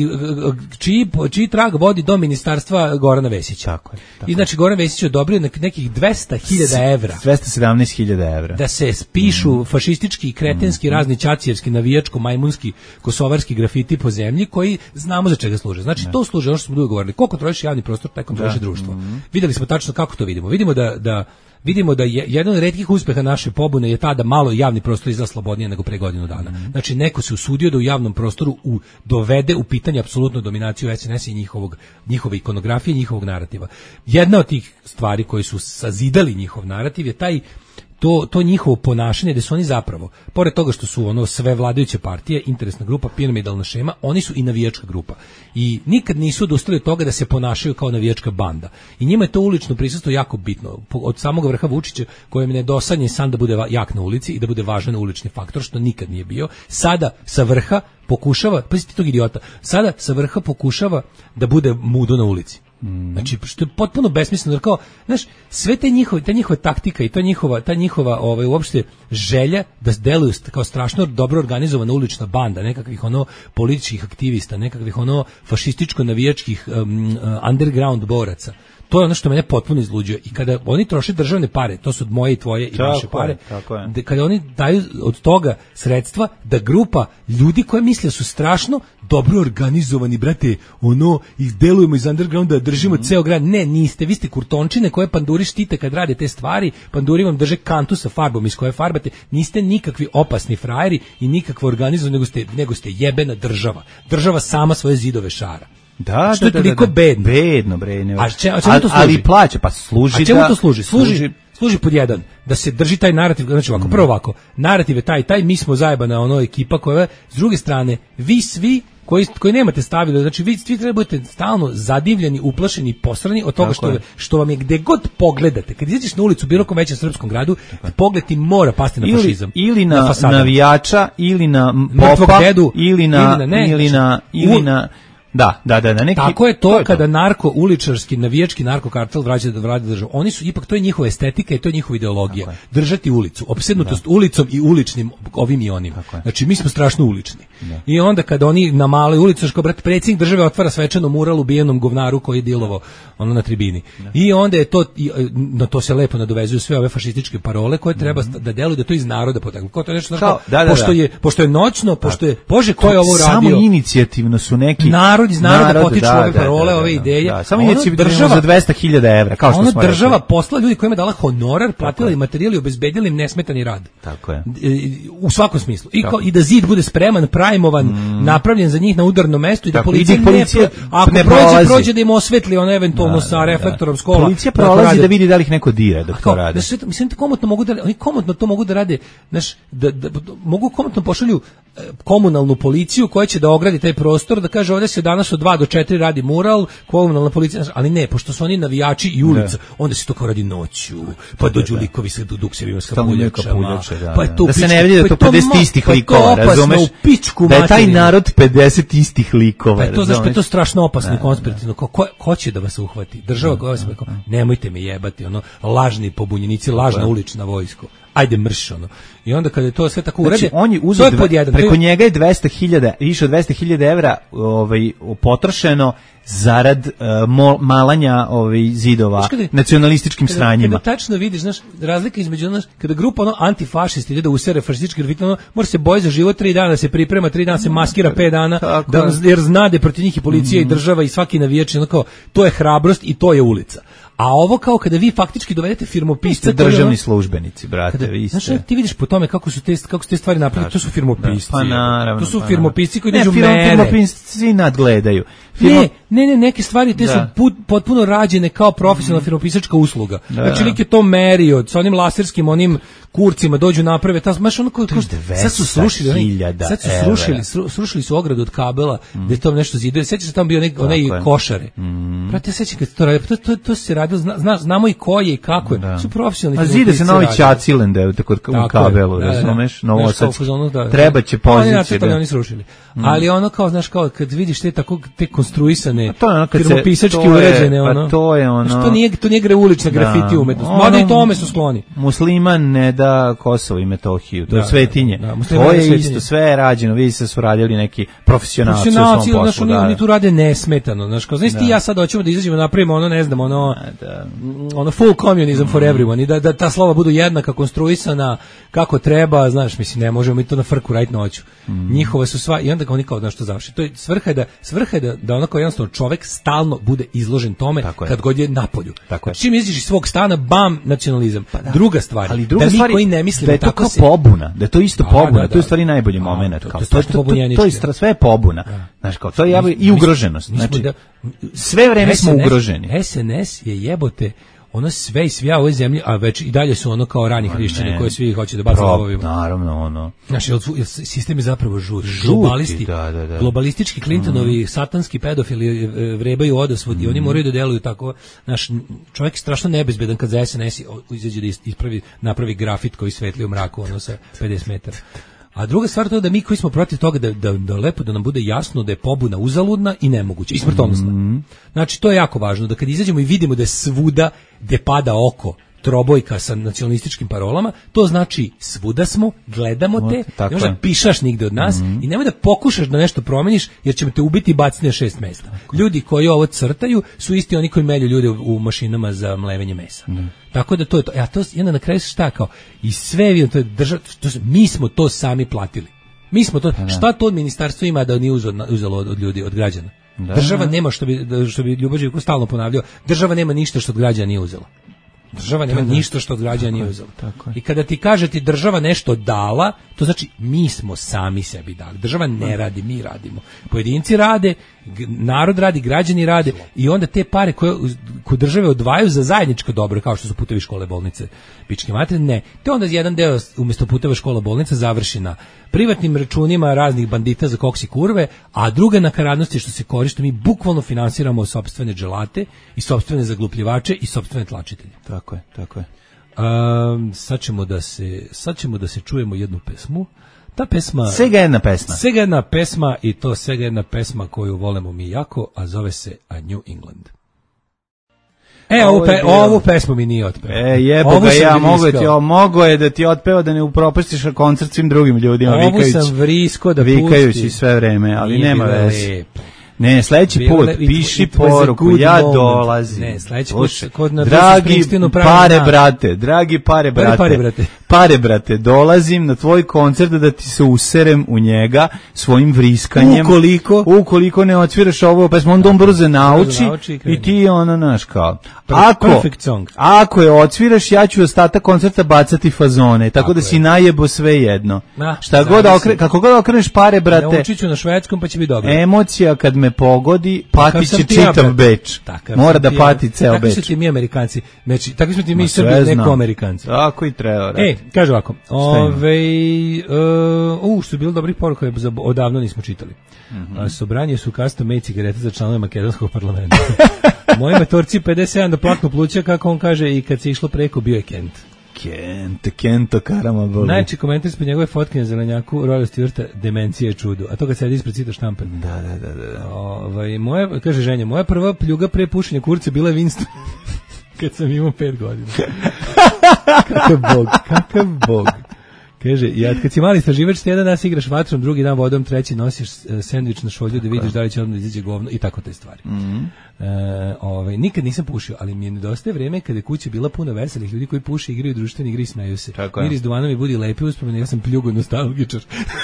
čiji trag vodi do ministarstva Gorana Vesića. Tako je. I znači Goran Vesić je odobrio nekih 200.000 evra. 217.000 evra. Da se spišu fašistički i kretenski razni ćacijevski, navijačko, majmunski, kosovarski grafiti po zemlji koji znamo za čega služe. Znači to služe, ono što smo dugo govorili, koliko troši javni prostor, taj kontroliše društvo. Videli smo tačno kako to vidimo. Vidimo da je jedan od retkih uspeha naše pobune je ta da malo javni prostor izgleda slobodnije nego pre godinu dana. Znači neko se usudio da u javnom prostoru dovede u pitanje apsolutnu dominaciju SNS i njihove ikonografije, njihovog narativa. Jedna od tih stvari koji su sazidali njihov narativ je to njihovo ponašanje da su oni zapravo, pored toga što su ono sve vladajuće partije, interesna grupa, piramidalna šema, oni su i navijačka grupa. I nikad nisu odustali od toga da se ponašaju kao navijačka banda. I njima je to ulično prisustvo jako bitno. Od samog vrha Vučića, kojem je nedosanjen san da bude jak na ulici i da bude važan ulični faktor, što nikad nije bio, sada sa vrha pokušava, pazite tog idiota, sada sa vrha pokušava da bude mudo na ulici. Znači, što je potpuno besmisleno, jer kao, znaš, sve ta njihova taktika i ta njihova uopšte želja da deluju kao strašno dobro organizovana ulična banda, nekakvih političkih aktivista, nekakvih fašističko-navijačkih underground boraca. To je ono što mene potpuno izluđuje. I kada oni troše državne pare, to su moje i tvoje i vaše pare, kada oni daju od toga sredstva da grupa ljudi koje misle su strašno dobro organizovani, brate, i delujemo iz undergrounda, držimo ceo grad. Ne, niste, vi ste kurtončine koje panduri štite kad rade te stvari, panduri vam drže kantu sa farbom iz koje farbate, niste nikakvi opasni frajeri i nikakvo organizovani, nego ste jebena država. Država sama svoje zidove šara. Da, što je toliko bedno. Bedno, ali plaća, pa služi. A čemu to služi? Služi pod jedan, da se drži taj narativ, znači ovako, prvo ovako, narativ je taj, mi smo zajebana ekipa koja, s druge strane, vi svi koji nemate stavili, znači vi svi trebate stalno zadivljeni, uplašeni, posrani od toga što vam je gde god pogledate. Kad izađeš na ulicu u bilo kom većem srpskom gradu, pogled ti mora pasti na fašizam. Ili na navijača, ili na popa, ili na Da, neki. Tako je to kada uličarski, navijački narkokartel vraća da vlada državu. Oni su ipak, to je njihova estetika i to je njihova ideologija. Držati ulicu, opsednutost ulicom i uličnim ovim i onim. Znači mi smo strašno ulični. I onda kada oni na maloj ulici, kao brat predsjednik države otvara svečano mural ubijenom govnaru koji je dilovo na tribini. I onda je to, na to se lepo nadovezuju sve ove fašističke parole koje treba da deluju, da to iz naroda poteklo. Kao to je nešto, pošto je noćno, pošto je, Bože, ko je ovo radio? Samo inicijativno su neki iz naroda potiču ove parole, ove ideje. Samo inicijativno za 200.000 evra, kao što smo rekli. Država posla ljudi kojima je dala honorar, platila im materijal i obezbedila im nesmetani rad. Tako je. U svakom smislu. I da zid bude spreman, prajmovan, napravljen za njih na udarnom mestu i da policija ako prođe da im osvetli eventualno sa reflektorom skola. Policija prolazi da vidi da li ih neko dira dok to rade. Mislim da komotno to mogu da rade, mogu komotno pošalju komunalnu policiju koja će da ogradi taj prostor, da kaže ovdje se danas od 2 do 4 radi mural, komunalna policija, ali ne, pošto su oni navijači i ulica, onda se to kao radi noću, pa dođu likovi sa duksevima s kapuljačama, pa je to da se ne vidi da je to 50 istih likova, razumeš? Da je taj narod 50 istih likova, razumeš? Pa je to strašno opasno i konspirativno, ko će da vas uhvati? Država koja vas rekao, nemojte me jebati, lažni pobunjenici, lažna ulična vojsko. Ajde mrš I onda kada je to sve tako urede, on je uzeo preko njega je 200.000, više od 200.000 evra potrošeno zarad malanja zidova nacionalističkim sranjima. Kada tačno vidiš, znaš, razlika između kada grupa antifašisti ide da usere fašistički grafiti, mora se boji za život 3 dana, se priprema 3 dana, se maskira 5 dana, jer zna da je protiv njih i policija i država i svaki navijač, to je hrabrost i to je ulica. A ovo kao kada vi faktički dovedete firmopisce, državni službenici, brate, vi ste. Znaš, ti vidiš po tome kako su te stvari napravljene, to su firmopisci. Pa naravno. To su firmopisci koji dođu mene. Firmopisci nadgledaju. Ne, neke stvari te su potpuno rađene kao profesionalna firmopisačka usluga. Znači, lik je to merio, sa onim laserskim, onim kurcima dođu naprave, sad su srušili su ogradu od kabela, gde to nešto ziduje. Sećaš se tamo bio onaj košare. Brate, sećam kad to radi, to se radilo, znamo i ko je i kako je. Su profesionalni. A zide se novi Čacilende tako u kabelu, razumeš, novosadski. Treba će pozicije. Oni srušili. Ali kao, znaš, kao kad vidiš te konstruisane one to je ono kad se- krvopisački to je- uređene, pa ono. to je ono- To nije ulična grafiti umetnost. Mada i tome su skloni. Musliman ne da Kosovo i Metohiju, to je Da, svetinje. da, musliman To je je svetinje. isto, sve je rađeno, vidi se su radili neki profesionalci u Profesionalci, svom znaš, poslu. oni tu rade nesmetano, znaš, kao, znaš ti i ja sad hoćemo da izađemo, napravimo ono, ne znam, ono full communism for everyone i da ta slova budu jednaka, konstruisana kako treba, znaš, mislim, ne možemo mi to na frku raditi noću. Njihove su sva, i onda oni kao, znaš, to završi. To je svrha je da onako jednostavno čovek stalno bude izložen tome Tako je. kad god je napolju. Tako je. Čim izađeš iz svog stana, bam, nacionalizam. Druga stvar, Ali druga da mi stvar koji ne mislimo da je to tako kao se... pobuna, da je to isto Da, pobuna, da, to je u da. stvari najbolji Da, moment. to Kao, je strašno pobunjenički. to je sve je pobuna. Znaš, kao, to je i ugroženost. Znači, sve vreme smo ugroženi. SNS je jebote ono sve i svija u ovoj zemlji, a već i dalje su ono kao rani hrišćani koje svi hoće da baca lovovima. Naravno, ono. Znaš, sistem je zapravo žut. Žuti, Globalisti, da. globalistički Clintonovi satanski pedofili vrebaju odosvod i oni moraju da deluju tako. Znaš, čovjek je strašno nebezbedan kad za SNS izađe da napravi grafit koji svetli u mraku ono sa 50 metara. A druga stvar to je da mi koji smo protiv toga da lepo da nam bude jasno da je pobuna uzaludna i nemoguća i smrtonosna. Znači to je jako važno da kad izađemo i vidimo da je svuda gde pada oko trobojka sa nacionalističkim parolama, to znači svuda smo, gledamo te, ne možda pišaš nigde od nas i nemoj da pokušaš da nešto promeniš jer ćemo te ubiti i baciti na 6 mesta. Ljudi koji ovo crtaju su isti oni koji melju ljude u mašinama za mlevenje mesa. Tako da to je to. Ja to onda na kraju šta kao i sve vidim, to je mi smo to sami platili. Mi smo to, šta to od ministarstva ima da nije uzelo od ljudi, od građana? Država nema što bi Ljubo Živko stalno ponavljao, država nema ništa što od građana nije uzela. Država nema ništa što od građana nije uzela. I kada ti kaže ti država nešto dala, to znači mi smo sami sebi dali. Država ne radi, mi radimo. Pojedinci rade, narod radi, građani rade i onda te pare koje države odvajaju za zajedničko dobro, kao što su putevi, škole, bolnice, pičke materine, ne. Te onda jedan deo umjesto puteva, škola, bolnica završi na privatnim računima raznih bandita za koks i kurve, a druga nakaradnost je što se koristi, mi bukvalno finansiramo sopstvene dželate i sopstvene zaglupljivače i sopstvene tlačitelje. Tako je. Sad ćemo da se čujemo jednu pesmu. Ta pesma... Svega jedna pesma i to svega jedna pesma koju volimo mi jako, a zove se A New England. Ovu pesmu mi nije otpeo. Jebo ga ja, mogo je da ti otpeo da ne upropastiš koncert svim drugim ljudima, ovu sam vrisko da vikajući sve vreme, ali nema veze. Ne, sledeći put piši poruku, ja dolazim. Ne, sledeći put kod na dragi pare brate, dolazim na tvoj koncert da ti se userem u njega svojim vriskanjem. Ukoliko ne odsviraš ovo pesmu, on dom brzo nauči i ti ono naš kao. Ako je odsviraš, ja ću ostatak koncerta bacati fazone, tako da si najebo sve jedno. Kako god okreneš pare brate. Naučit ću na švedskom pa će biti dobro. Emocija kad me pogodi, pati će čitav Beč. Mora da pati ceo Beč. Takvi su ti mi Amerikanci. Znači, takvi smo ti mi Srbi, neko Amerikanci. Tako i treba. Kaže ovako. Što je bilo dobrih poruka, odavno nismo čitali. Sobranje su custom made cigarete za članove makedonskog parlamenta. Moji matorci 57 da plaknu pluća, kako on kaže, i kad se išlo preko bio je Kent. Kento karama boli. Najči komentar ispred njegove fotke na zelenjaku Royal Stewarta, demencija je čudo. A to kad sedi ispred cita štampe. Da. Kaže ženja, moja prva pljuga pre pušenja kurce bila je Winston. Kad sam imao 5 godina. Kakav bog. Kaže, kad si mali istraživač, jedan nas igraš vatrom, drugi dan vodom, treći nosiš sendvič na šolju da vidiš da li će odmah izađe govno i tako te stvari. Nikad nisam pušio, ali mi je nedostaje vreme kada je kuća bila puno veselih ljudi koji puše, igraju društvene igre i smeju se. Miris duvanom mi budi lepe uspomene, ja sam pljugo nostalgičar.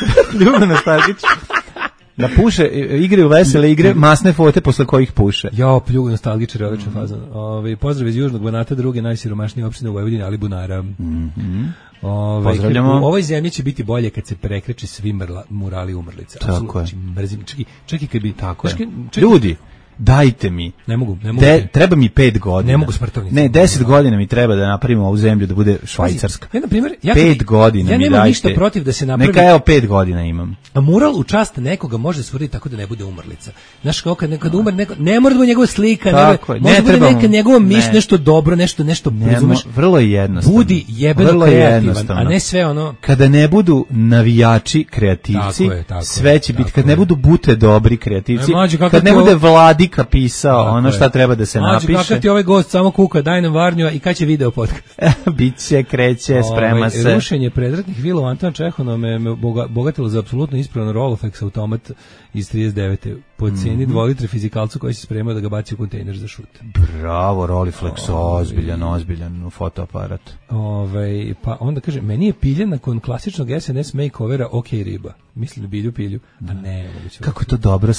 Da puše, igraju vesele igre, masne fote posle kojih puše. Pljugo nostalgičar je odličan fazon. Pozdrav iz Južnog Banata, druge najsiromašnije opštine u Vojvodini, ali bunara. Pozdravljamo. U ovoj zemlji će biti bolje kad se prekreče svi murali umrlica. Tako je. Mrzim, čak i kad bi... Tako je. Ljudi, dajte mi. Ne mogu. Treba mi 5 godina. Ne mogu smrtovnicu. Ne, 10 godina mi treba da napravimo ovu zemlju da bude švajcarska. Ja, na primjer, 5 godina mi dajte. Ja nemam ništa protiv da se napravi... Neka evo 5 godina imam. A mural u čast nekoga može stvoriti tako da ne bude umrlica. Znaš, kao kad umre neko, ne mora da bude njegova slika, može bude neka njegova miš, nešto dobro, nešto razumeš. Vrlo je jednostavno. Budi jebeno kreativan, a ne sve ono... Kada ne budu navijači kreativci, sve će biti, kad ne budu bute dobri kreativci, kad ne bude Vladi kronika pisao ono šta treba da se napiše. Kakav ti ovaj gost samo kuka, daj nam varnju i kad će video podcast? Biće, kreće, sprema se. Rušenje predratnih vila u Anton Čehonu me bogatilo za apsolutno ispravan Rolofex automat iz 39. Po cijeni 2 litre fizikalcu koji se spremao da ga baci u kontejner za šut. Bravo, Roliflex, ozbiljan fotoaparat. Pa onda kaže, meni je piljen nakon klasičnog SNS makeovera OK riba. Mislim da pilju. Pa ne, kako je to dobro,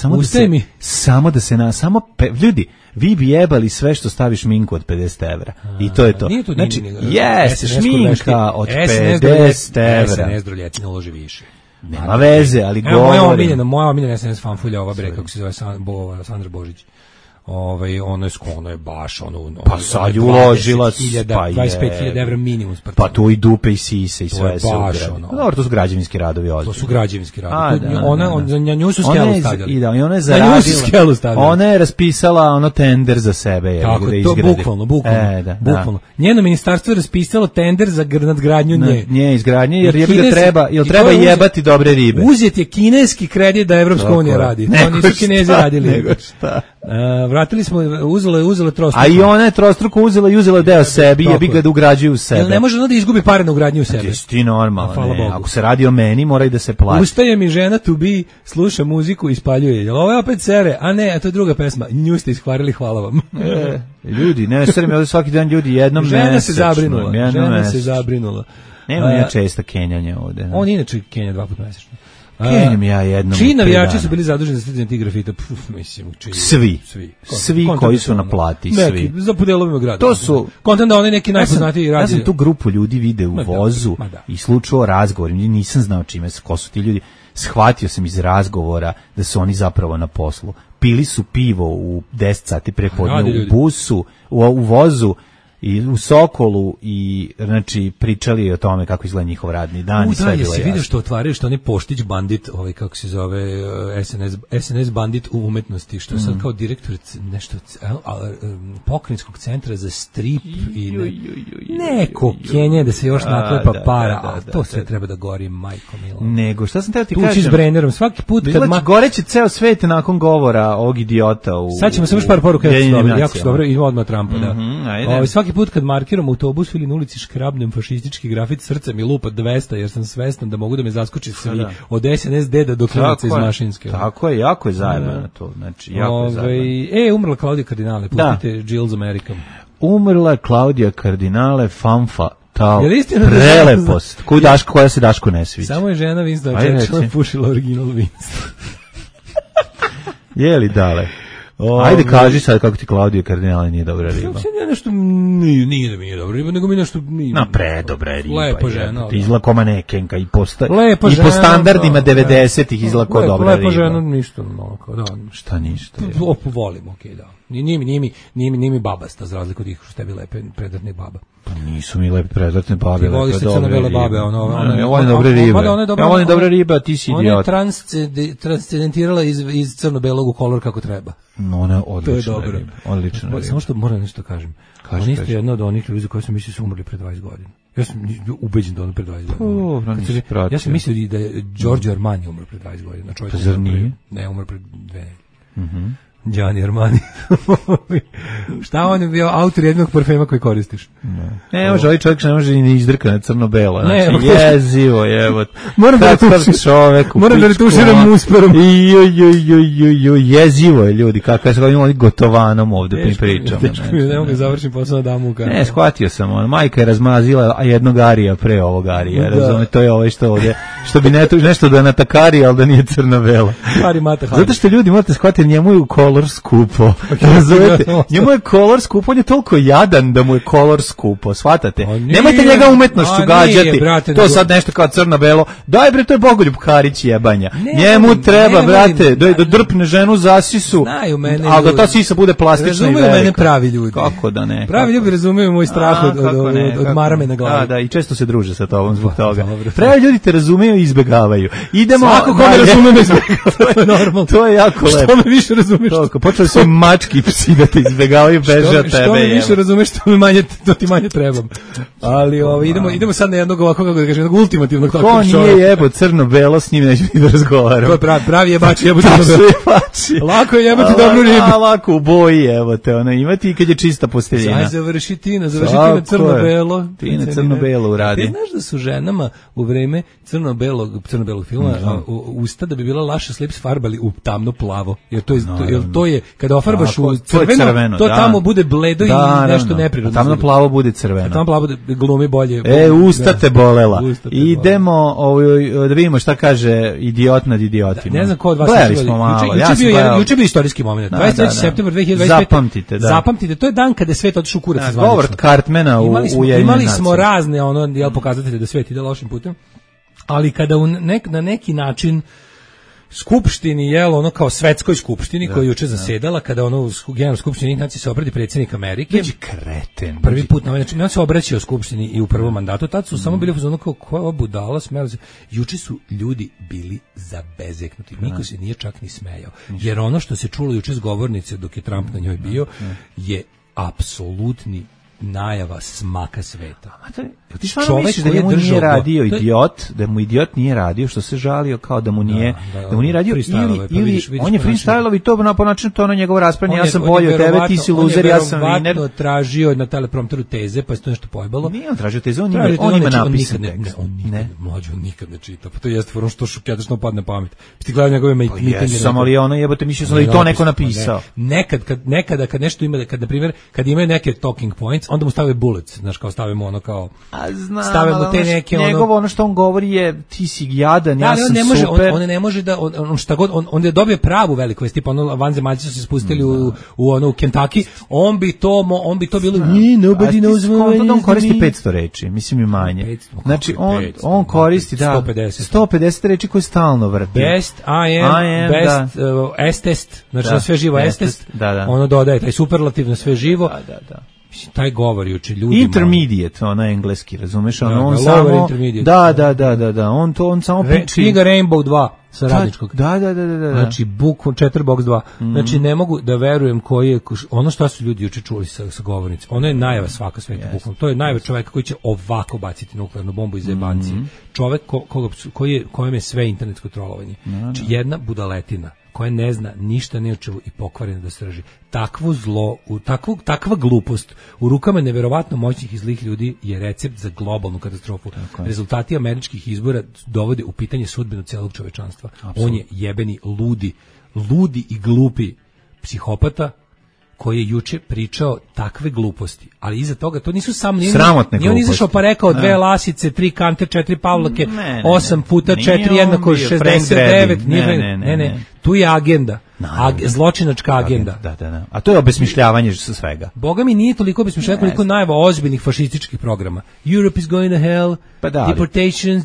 ljudi, vi bi jebali sve što stavi šminku od 50 evra. I to je to. Znači, šminka od 50 evra. SNS droljetina uloži više. Nema veze, ali govorim. Moja omiljena SNS fanfulja, ova bre, kako se zove Sandra Božić. Ono je baš pa sad je uložila 25.000 evra minimum. Pa tu i dupe i sise i sve se ugradi. Dobro, to su građevinski radovi. To su građevinski radovi. Na nju su skelu stavljali. I ona je zaradila. Ona je raspisala tender za sebe. Tako, to bukvalno. Njeno ministarstvo je raspisalo tender za nadgradnju nje izgradnje, jer treba jebati dobre ribe. Uzet je kineski kredit da Evropska unija radi. To nisu Kinezi radili. Vratili smo, uzela trostruko. A i ona je trostruko uzela i uzela deo sebi, jebi ga da ugrađuju u sebe. Ne može da izgubi pare na ugradnju u sebe. Jesi ti normalno, ako se radi o meni, mora i da se plati. Ustaje mi žena to be, sluša muziku i ispaljuje. Jel ovo je opet sere? A ne, a to je druga pesma. Nju ste iskvarili, hvala vam. Ljudi, ne sere mi ovdje svaki dan ljudi jednom mesečno. Žena se zabrinula. Nema ja česta kenjanja ovdje. On inače kenja 2 puta mesečno. Kenjam ja jednom. Čiji navijači su bili zaduženi za stizanje tih grafita? Svi koji su na plati, svi. Za podelovima grada. To su kontent da oni neki najpoznatiji radi. Ja sam tu grupu ljudi video u vozu i slušao razgovor, nisam znao ko su ti ljudi. Shvatio sam iz razgovora da su oni zapravo na poslu. Pili su pivo u 10 sati prepodne u busu, u vozu i u Sokolu i znači pričali o tome kako izgleda njihov radni dan i sve bilo jasno. Vidio što otvaraju, što oni Poštić bandit, kako se zove SNS bandit u umetnosti, što je sad kao direktor nešto pokrenjskog centra za strip i neko kenje da se još naklepa para, a to sve treba da gori, majko milo. Nego, šta sam teo ti kažem? Tuči s Brennerom, svaki put kad goreće ceo svet nakon govora ovog idiota u... Sad ćemo se još par poruka, jako su dobro, i odmah Trumpa, da. Svaki put kad markiram autobus ili na ulici škrabnem fašistički grafit, srce mi lupa 200 jer sam svestan da mogu da me zaskoči svi od SNSD do klinaca iz Mašinske. Tako je, jako je zajebano to. Znači, jako je zajebano. Umrla Klaudija Kardinale, pustite Jill's American. Umrla Klaudija Kardinale, fanfa tao prelepost. Koja se Daško ne sviđa. Samo je žena Winston Churchill pušila original Winston. Je li dale? Ajde kaži sad kako ti Klaudija Kardinale nije dobra riba. Nije da mi nije dobra riba, nego mi nešto... predobra je riba. Lepa žena. Izlako manekenka i po standardima 90-ih izlako dobra riba. Lepa žena, ništa. Šta ništa? Volim, okej, da. Nije mi babasta, za razliku od ih što tebi lepe predratne baba. Pa nisu mi lepe predratne babe. Ti voli se crno-bele babe. Ja volim dobre ribe. Ja volim dobre ribe, a ti si idiot. Ona je transcendentirala iz crno-belog u kolor kako treba. Ona je odlična riba. Samo što moram nešto kažem. Oni ste jedna od onih ljudi koji su mislili su umrli pre 20 godina. Ja sam ubeđen da ono pre 20 godina. Ja sam mislio da je Giorgio Armani umro pre 20 godina. Pa zar nije? Ne, umro pre 2 nedelje. Gianni Armani. Šta on je bio autor jednog parfema koji koristiš? Ne može, ovaj čovjek ne može ni izdrka na crno-belo. Znači, jezivo, jevo. Moram da retuširam usperom. Jezivo je, ljudi, kako je s ovim Gotovanom ovdje mi pričamo. Ne mogu završiti posao na damu. Ne, shvatio sam, majka je razmazila jednog Arija pre ovog Arija, razume, to je ovaj što ovdje, što bi nešto da natakari, ali da nije crno-belo. Zato što ljudi, morate shvatiti, njemu je u kolor skupo. Razumete? Njemu je kolor skupo, on je toliko jadan da mu je kolor skupo, shvatate? Nemojte njega umetnošću gađati. To sad nešto kao crno-belo. Daj bre, to je Bogoljub Karić jebanja. Njemu treba, brate, da drpne ženu za sisu, ali da ta sisa bude plastična i velika. Razumeju mene pravi ljudi. Kako da ne? Pravi ljudi razumeju moj strah od marame na glavi. Da, i često se druže sa tobom zbog toga. Pravi ljudi te razumeju razumeju, izbegavaju. Idemo. Svako ko ne razume me izbegava. To je normalno. To je jako lepo. Što me više razumeš? Počeli su mački i psi da te izbegavaju, beže od tebe. Što me više razumeš, to ti manje trebam. Ali idemo sad na jednog ovako, kako da kažem, jednog ultimativnog takvog čovjeka. Ko nije jebo crno-belo, s njim neću ni da razgovaram. To je pravi jebač, jebo crno-belo. Lako je jebati dobru ribu. Lako u boji, evo te, ona imati i kad je čista posteljina. Aj, završi ti na crno-belo. Ti na crno-belo uradi. Ti znaš da su ženama u vreme crno-belog filma usta da bi bila laša slips farbali u tamno-plavo. Jer to je, kada ofarbaš u crveno, to tamo bude bledo i nešto neprirodno. Tamno-plavo bude crveno. Tamno-plavo glumi bolje. Usta te bolela. Idemo da vidimo šta kaže idiot nad idiotima. Ne znam ko od vas gledali smo malo. Juče bio istorijski moment. 23. septembar 2025. Zapamtite, to je dan kada je svet otišao u kurac zvanično. Govor Cartmana u Imali smo razne pokazatelje da svet ide lošim putem, ali kada na neki način skupštini, kao svetskoj skupštini koja je juče zasedala, kada u Generalnoj skupštini nacija se obrati predsjednik Amerike. Dođi kreten. Prvi put, on se obraćao skupštini i u prvom mandatu, tad su samo bili u kao koja ova budala, smela se. Juče su ljudi bili zabezeknuti. Niko se nije čak ni smejao. Jer ono što se čulo juče s govornice dok je Trump na njoj bio je apsolutni najava smaka sveta. Ti stvarno misliš da njemu nije radio idiot, da mu idiot nije radio, što se žalio kao da mu nije radio, ili on je freestyleovi to po načinu to na njegovo raspravljanje, ja sam bolji od tebe, ti si luzer, ja sam winner. On je verovatno tražio na teleprompteru teze, pa se to nešto pojebalo. Nije on tražio teze, on ima napisan tekst. Mlađo, on nikad ne čita, pa to jeste forum što šukjatačno padne pamet. Ti gledao njegove mitanje. Samo ali ono jebote, mislio sam da i to neko napisao. Nekada kad nešto ima, kad na primjer, kad imaju neke talking points, onda mu stave bullets, znaš, kao stavimo ono kao stavimo te neke njegovo ono što on govori je ti si jadan, ja sam super. On ne može da on šta god on je dobio pravu veliku vest, tipa ono vanzemaljci su se spustili u Kentucky, on bi to bilo nobody knows, on koristi 500 reči, mislim i manje. Znači on koristi 150 reči koje stalno vrti. Best I am best estest, znači sve živo estest. Ono dodaje taj superlativ na sve živo. Da. Taj govor juče ljudima. Intermediate, ona engleski, razumeš? On samo Da. On samo piči. Knjiga Rainbow 2 sa radničkog. Da. Znači bukvom 4 box 2. Znači ne mogu da verujem koji je ono što su ljudi juče čuli sa govornice. Ono je najava svaka sveta bukvom. To je najava čovjeka koji će ovako baciti nuklearnu bombu iz jebancije. Čovjek kojem je sve internetsko trolovanje. Znači jedna budaletina koja ne zna ništa neočivo i pokvarena da srži. Takvo zlo, takva glupost u rukama neverovatno moćnih i zlih ljudi je recept za globalnu katastrofu. Rezultati američkih izbora dovode u pitanje sudbinu celog čovečanstva. Absolutno. On je jebeni ludi i glupi psihopata koji je juče pričao takve gluposti, ali iza toga to nisu samo sramotne gluposti. On izašao pa rekao 2 lasice, 3 kante, 4 pavlake, 8 puta 4 jednako 69. Ne. Tu je agenda. Zločinačka agenda. Da. A to je obesmišljavanje sa svega. Boga mi nije toliko obesmišljavanje koliko najava ozbiljnih fašističkih programa. Europe is going to hell. Deportations,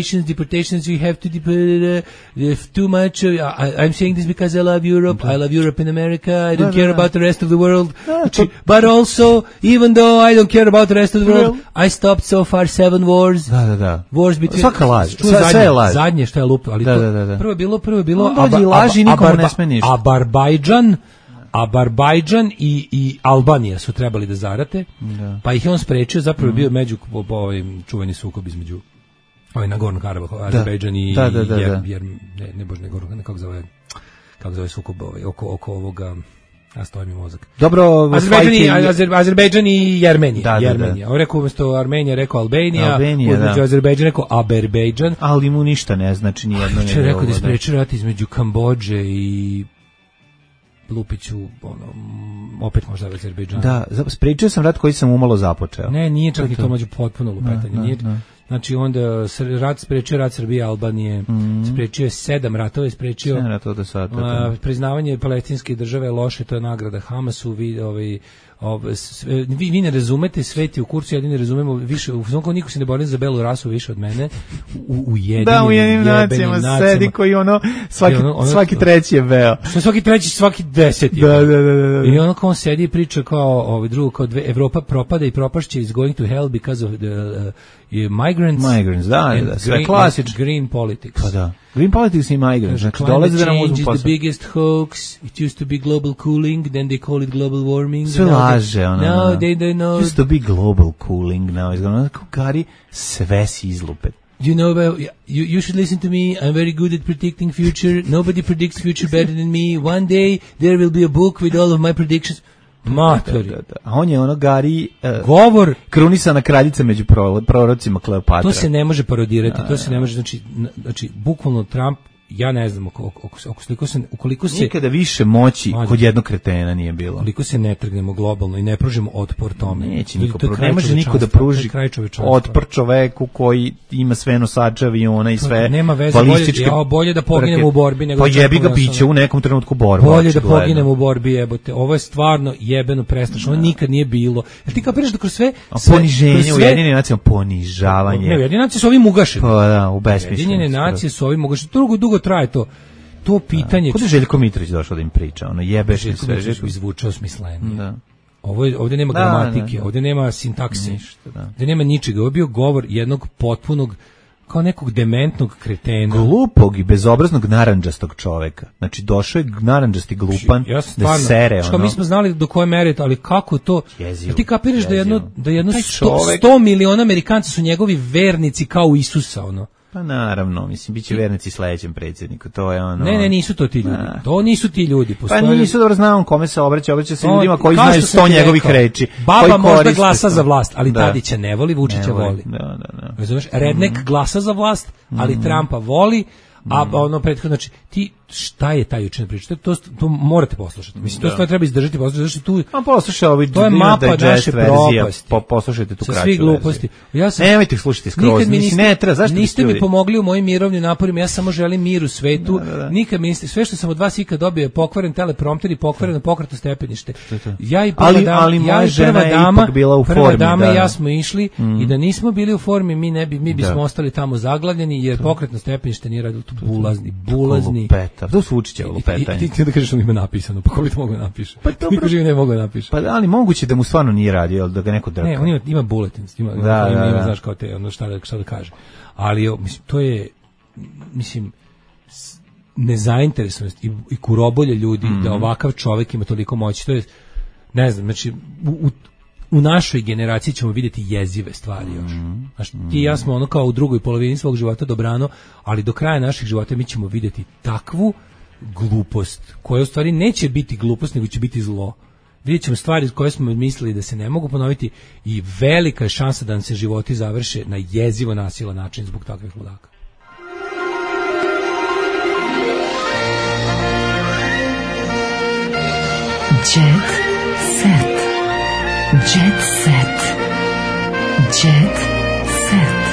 you have to too much. I'm saying this because I love Europe. I love Europe in America. I don't care about the rest of the world. But also, even though I don't care about the rest of the world, I stopped so far 7 wars. Da. Wars between... Svaka laž. Sve je laž. Zadnje što je lup. Ali prvo je bilo laži nikomu ne sme ništa. Azerbejdžan i Albanija su trebali da zarate, pa ih je on sprečio, zapravo je bio među čuveni sukob između Nagorno Karabaha, Azerbejdžan i kako zove sukob oko ovoga, a stoji mi mozak. Dobro, Azerbejdžan i Jermenija. On rekao umjesto Armenija, rekao Albanija, uzmeđu Azerbejdžan rekao Aberbejdžan. Ali mu ništa ne znači ni jedno. Če rekao da sprečio rat između Kambodže i Lupiću, opet možda Azerbejdžan. Da, sprečio sam rat koji sam umalo započeo. Ne, nije čak ni to mlađe potpuno lupetanje. Znači onda sprečio rat Srbije, Albanije, sprečio je 7 ratova, priznavanje palestinske države je loše, to je nagrada Hamasu, vi ne razumete, svet je u kurcu, jedini razumemo više, u svom niko se ne bori za belu rasu više od mene, u jedinim nacijama sedi koji svaki treći je beo. Svaki treći, svaki 10 je. Da. I ono kao on sedi i priča kao drugo, kao Evropa propada i propašće is going to hell because of the migrants, da, sve klasično. Green politics. Pa da. Green politics i migrants, znači dolaze da nam uzmu posao. Climate change is the biggest hoax. It used to be global cooling, then they call it global warming. Sve laže, ono. No, they don't know. Used to be global cooling, now it's gonna Gari, sve si izlupe. You know about, you should listen to me. I'm very good at predicting future. Nobody predicts future better than me. One day there will be a book with all of my predictions. Matori. Da. A on je ono Gari govor krunisana kraljica među prorocima Kleopatra. To se ne može parodirati, to se ne može, znači bukvalno Trump, ja ne znam ukoliko se nikada više moći kod jednog kretena nije bilo. Koliko se ne trgnemo globalno i ne pružimo otpor tome. Ne može niko da pruži otpor čoveku koji ima sve nosače aviona i sve balističke. Bolje da poginemo u borbi nego pa jebi ga biće u nekom trenutku borba. Bolje da poginemo u borbi, jebote. Ovo je stvarno jebeno prestrašno. Ovo nikad nije bilo. Jel ti kapiraš da kroz sve poniženje, Ujedinjene nacije ponižavanje. Ne, Ujedinjene nacije su ovim ugašeni. Pa da, u besmislu. Ujedinjene nacije su ovim ugašeni. Dugo traje to pitanje. Kod je Željko Mitrović došao da im priča, ono jebeš sve. Željko izvučao smislenije. Da. Ovdje nema gramatike, ovdje nema sintakse, ovdje nema ničega. Ovo je bio govor jednog potpunog, kao nekog dementnog kretena. Glupog i bezobraznog narandžastog čoveka. Znači došao je narandžasti glupan da sere. Što mi smo znali do koje mere, ali kako to? Ti kapiraš da jedno 100 miliona Amerikanci su njegovi vernici kao Isusa, ono. Pa naravno, mislim, bit će vernici sledećem predsjedniku, to je ono... Ne, nisu to ti ljudi, to nisu ti ljudi. Pa nisu, dobro znam kome se obraća se ljudima koji znaju 100 njegovih reči. Baba možda glasa za vlast, ali Tadića ne voli, Vučića voli. Da. Rednek glasa za vlast, ali Trumpa voli, a ono prethodno, znači, šta je taj jučer priča? To morate poslušati. Mislim, to stvar treba izdržati, poslušati tu. A poslušaj ovaj to je mapa naše propasti. Poslušajte tu kraću. Sa svih gluposti. Nemojte slušati skroz. Ne treba, zašto niste mi pomogli u mojim mirovnim naporima, ja samo želim mir u svetu. Nikad mi niste, sve što sam od vas ikad dobio je pokvaren teleprompter i pokvareno pokretno stepenište. Ja i prva dama i ja smo išli i da nismo bili u formi, mi bismo ostali tamo zaglavljeni jer pokretno stepenište nije radilo. Bulazni. To su Vučića lupetanje. Ti da kažeš da ima napisano, pa ko bi to mogao napiše? Pa niko živi ne mogu napiše. Pa ali moguće da mu stvarno nije radio, da ga neko drka. Ne, on ima bulletins, ima znaš kao te, ono šta da kaže. Ali mislim, to je, mislim, nezainteresovanost i kurobolje ljudi da ovakav čovjek ima toliko moći. To je, ne znam, znači, u našoj generaciji ćemo vidjeti jezive stvari još. Znaš, ti i ja smo ono kao u drugoj polovini svog života dobrano, ali do kraja naših života mi ćemo vidjeti takvu glupost, koja u stvari neće biti glupost, nego će biti zlo. Vidjet ćemo stvari koje smo mislili da se ne mogu ponoviti i velika je šansa da nam se životi završe na jezivo nasilan način zbog takvih ludaka. Jet set. Jet set. Jet set.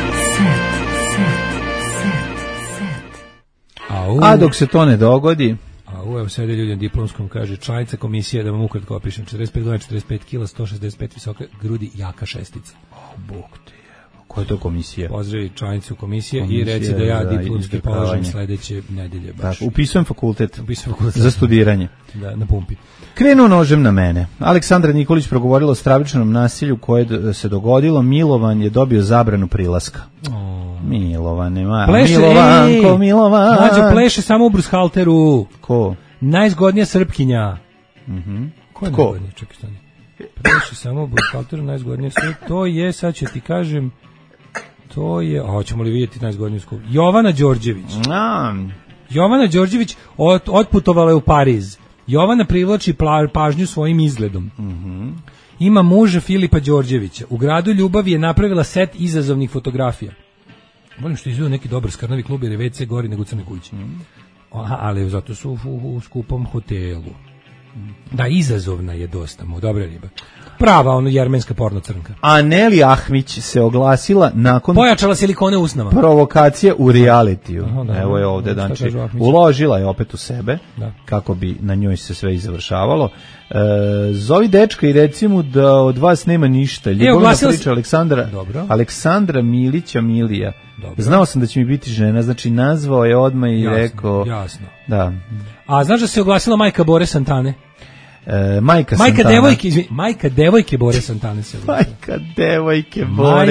A dok se to ne dogodi... Evo sede ljudi na diplomskom, kaže članica komisije, da vam ukratko opišem, 45 godina, 45 kila, 165 visoke grudi, jaka šestica. Bog te je. Koja je to komisija? Pozdravi članicu komisije i reci da ja diplomski položim sledeće nedelje. Baš. Upisujem fakultet za studiranje. Da, na pumpi. Krenuo nožem na mene. Aleksandra Nikolić progovorila o stravičnom nasilju koje se dogodilo. Milovan je dobio zabranu prilaska. Milovane, Milovanko, Milovan. Mlađo pleše samo u brushalteru. Ko? Najzgodnija Srpkinja. Ko je Ko? najzgodnija? Čekaj, stani. Pleše samo u brushalteru, najzgodnija Srpkinja. To je, sad ću ti kažem, to je, hoćemo li vidjeti najzgodniju skupu? Jovana Đorđević. Jovana Đorđević otputovala je u Pariz. Jovana privlači pažnju svojim izgledom. Ima muža Filipa Đorđevića. U gradu Ljubavi je napravila set izazovnih fotografija. Volim što izgleda neki dobar skrnavi klub jer je WC gori nego u Crnoj kući. Ali zato su u skupom hotelu. Da, izazovna je dosta, dobra riba. Prava, ono jermenska porno crnka. A Neli Ahmić se oglasila nakon... Pojačala silikone usnama. Provokacije u realitiju. Evo je ovdje, znači, uložila je opet u sebe, kako bi na njoj se sve i završavalo. Zovi dečka i reci mu da od vas nema ništa. Ljubavna priča Aleksandra Milića Milija. Dobro. Znao sam da će mi biti žena, znači nazvao je odmah i rekao... Jasno. Da. A znaš da se oglasila majka Bore Santane? Majka devojke Bore Santane se oglasila. Majka devojke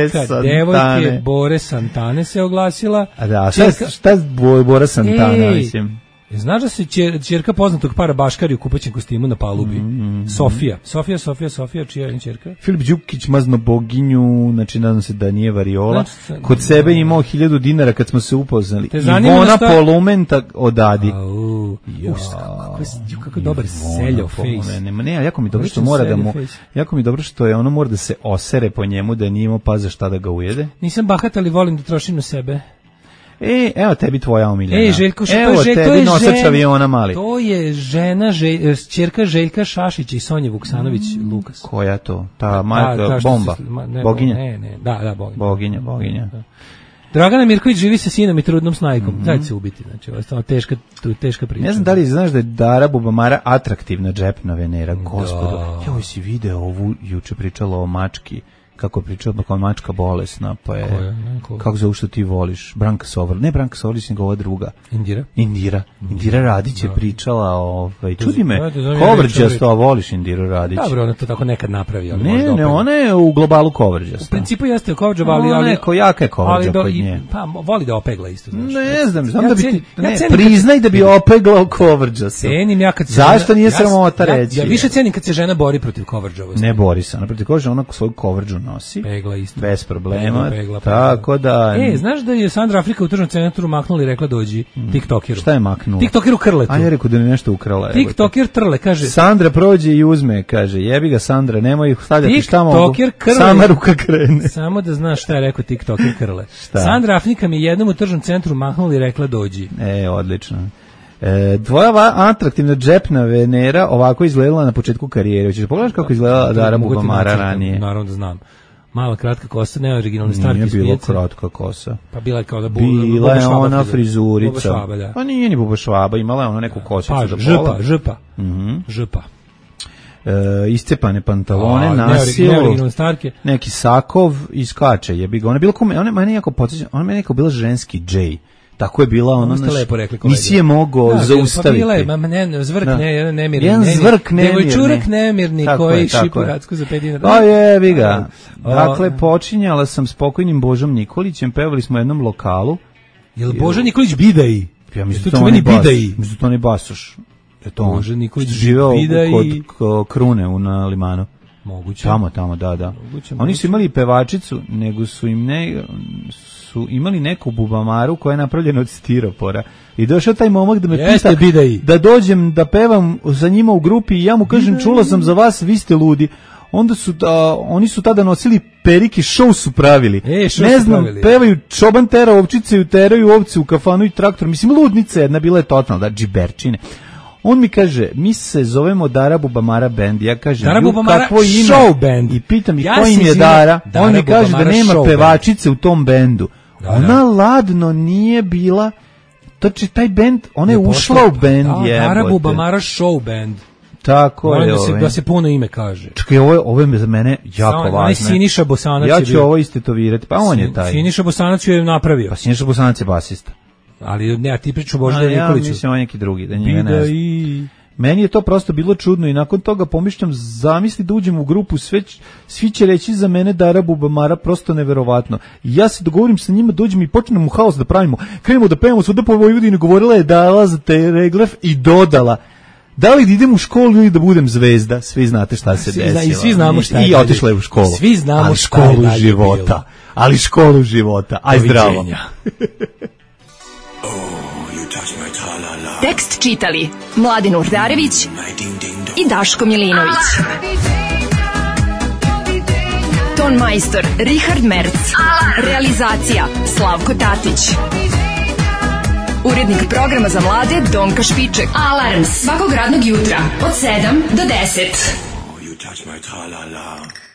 Bore Santane se oglasila. A da, šta je Bora Santana, mislim? Znaš da se ćerka poznatog para Baškari u kupaćem kostimu na palubi? Sofija, čija je ćerka? Filip Đukić mazno boginju, znači nadam se da nije variola. Kod sebe imao 1000 dinara kad smo se upoznali. Ivona Polumenta od Adi. Kako dobar seljo face. Ne, jako mi dobro što mora da mu, jako mi dobro što je ono mora da se osere po njemu, da nije imao paza šta da ga ujede. Nisam bahat, ali volim da trošim na sebe. Evo tebi tvoja omiljena. Željko, evo tebi nosač aviona mali. To je žena, ćerka Željka Šašića i Sonje Vuksanović Lukas. Koja to? Ta majka bomba. Boginja? Ne. Da, boginja. Da. Dragana Mirković živi sa sinom i trudnom snajkom. Zajedno se ubiti, znači, ovo je teška priča. Ne znam da li znaš da je Dara Bubamara atraktivna džepna Venera, gospodo. Ja si video ovu, juče pričala o mački, kako je pričao kao mačka bolesna, pa je, kako zove što ti voliš, Branka Sovrlić, ne Branka Sovrlić, nego ova druga. Indira Radić je pričala, čudi me, Kovrđasto, a voliš Indiru Radić. Dobro, ona to tako nekad napravi. Ne, ona je u globalu Kovrđasta. U principu jeste Kovrđava, ali... Jaka je Kovrđa kod nje. Pa, voli da opegla isto, znaš. Ne znam da bi ti, priznaj da bi opeglao Kovrđasto. Cenim ja kad se... Zašto nije sramota reći? Ja više cenim kad se žena bori protiv Kovrđavosti. Ne bori se, ona protiv Kovrđa, ona svoju Kovrđu nosi, pegla isto. Bez problema, tako da... znaš da je Sandra Afrika u tržnom centru maknula i rekla dođi TikTokeru. Šta je maknula? TikTokeru Krletu. A ja rekao da je nešto ukrala. TikToker Trle, kaže... Sandra prođe i uzme, kaže, jebi ga Sandra, nemoj ih stavljati šta mogu. Krle. Sama ruka krene. Samo da znaš šta je rekao TikToker Krle. Sandra Afrika mi jednom u tržnom centru maknula i rekla dođi. Odlično. Tvoja atraktivna džepna Venera ovako izgledala na početku karijere. Hoćeš pogledaš kako izgledala Dara Bubamara ranije? Naravno da znam. Mala kratka kosa, ne originalni starki iz Nije bila kratka kosa. Pa bila je kao da bila je ona frizurica. Buba Švaba, da. Pa nije ni Buba Švaba, imala je ona neku kosicu pa, do pola. Žpa. Iscepane pantalone, nasilu, neki sakov i skače. Ona je bila meni jako podsjeća, ona meni jako bila ženski Jay. Tako je bila ono, nisi je mogao zaustaviti. Pa bila je, zvrk nemirni. Jedan zvrk nemirni. Devojčurak nemirni koji šipu Racku za 5 dinara. O jebi ga. Dakle, počinjala sam s pokojnim Božom Nikolićem, pevali smo u jednom lokalu. Jel Boža Nikolić Bidaji? Ja mislim da to ne Basoš. Boža Nikolić živeo kod Krune na Limanu. Moguće. Tamo, da. Oni su imali pevačicu, nego su imali neku bubamaru koja je napravljena od stiropora. I došao taj momak da me pita da dođem da pevam za njima u grupi i ja mu kažem čula sam za vas, vi ste ludi. Onda oni su tada nosili perike, show su pravili. Ne znam, pevaju čoban tera ovčice i uteraju ovce u kafanu i traktor. Mislim, ludnica jedna, bila je totalna, džiberčine. On mi kaže, mi se zovemo Dara Bubamara band. Ja kažem, kakvo ime? Show band. I pitam ih ko im je Dara. On mi kaže da nema pevačice u tom bendu. Ona ladno nije bila, znači taj band, ona je ušla u band. Dara Bubamara show band. Tako je. Da se puno ime kaže. Čekaj, ovo je za mene jako važno. Siniša Bosanac ja ću ovo istetovirati, pa on je taj. Siniša Bosanac je napravio. Pa Siniša Bosanac je basista. Ali ne, a ti priču Božidar Nikoliću. Ja mislim on neki drugi, da njega ne znam. Meni je to prosto bilo čudno i nakon toga pomišljam, zamisli da uđem u grupu, svi će reći za mene Dara Bubamara, prosto neverovatno. I ja se dogovorim sa njima, dođem i počnemo u haos da pravimo. Krenemo da pevamo svuda po Vojvodini, govorila je dala za te reglef i dodala. Da li da idem u školu ili da budem zvezda? Svi znate šta se desilo. I svi znamo šta je. I otišla je u školu. Svi znamo šta je dalje života. Ali školu života. Aj zdravo. Tekst čitali Mladin Urdarević i Daško Milinović. Ton majstor Richard Merc. Realizacija Slavko Tatić. Urednik programa za mlade Donka Špiček. Alarms svakog radnog jutra od 7 do 10.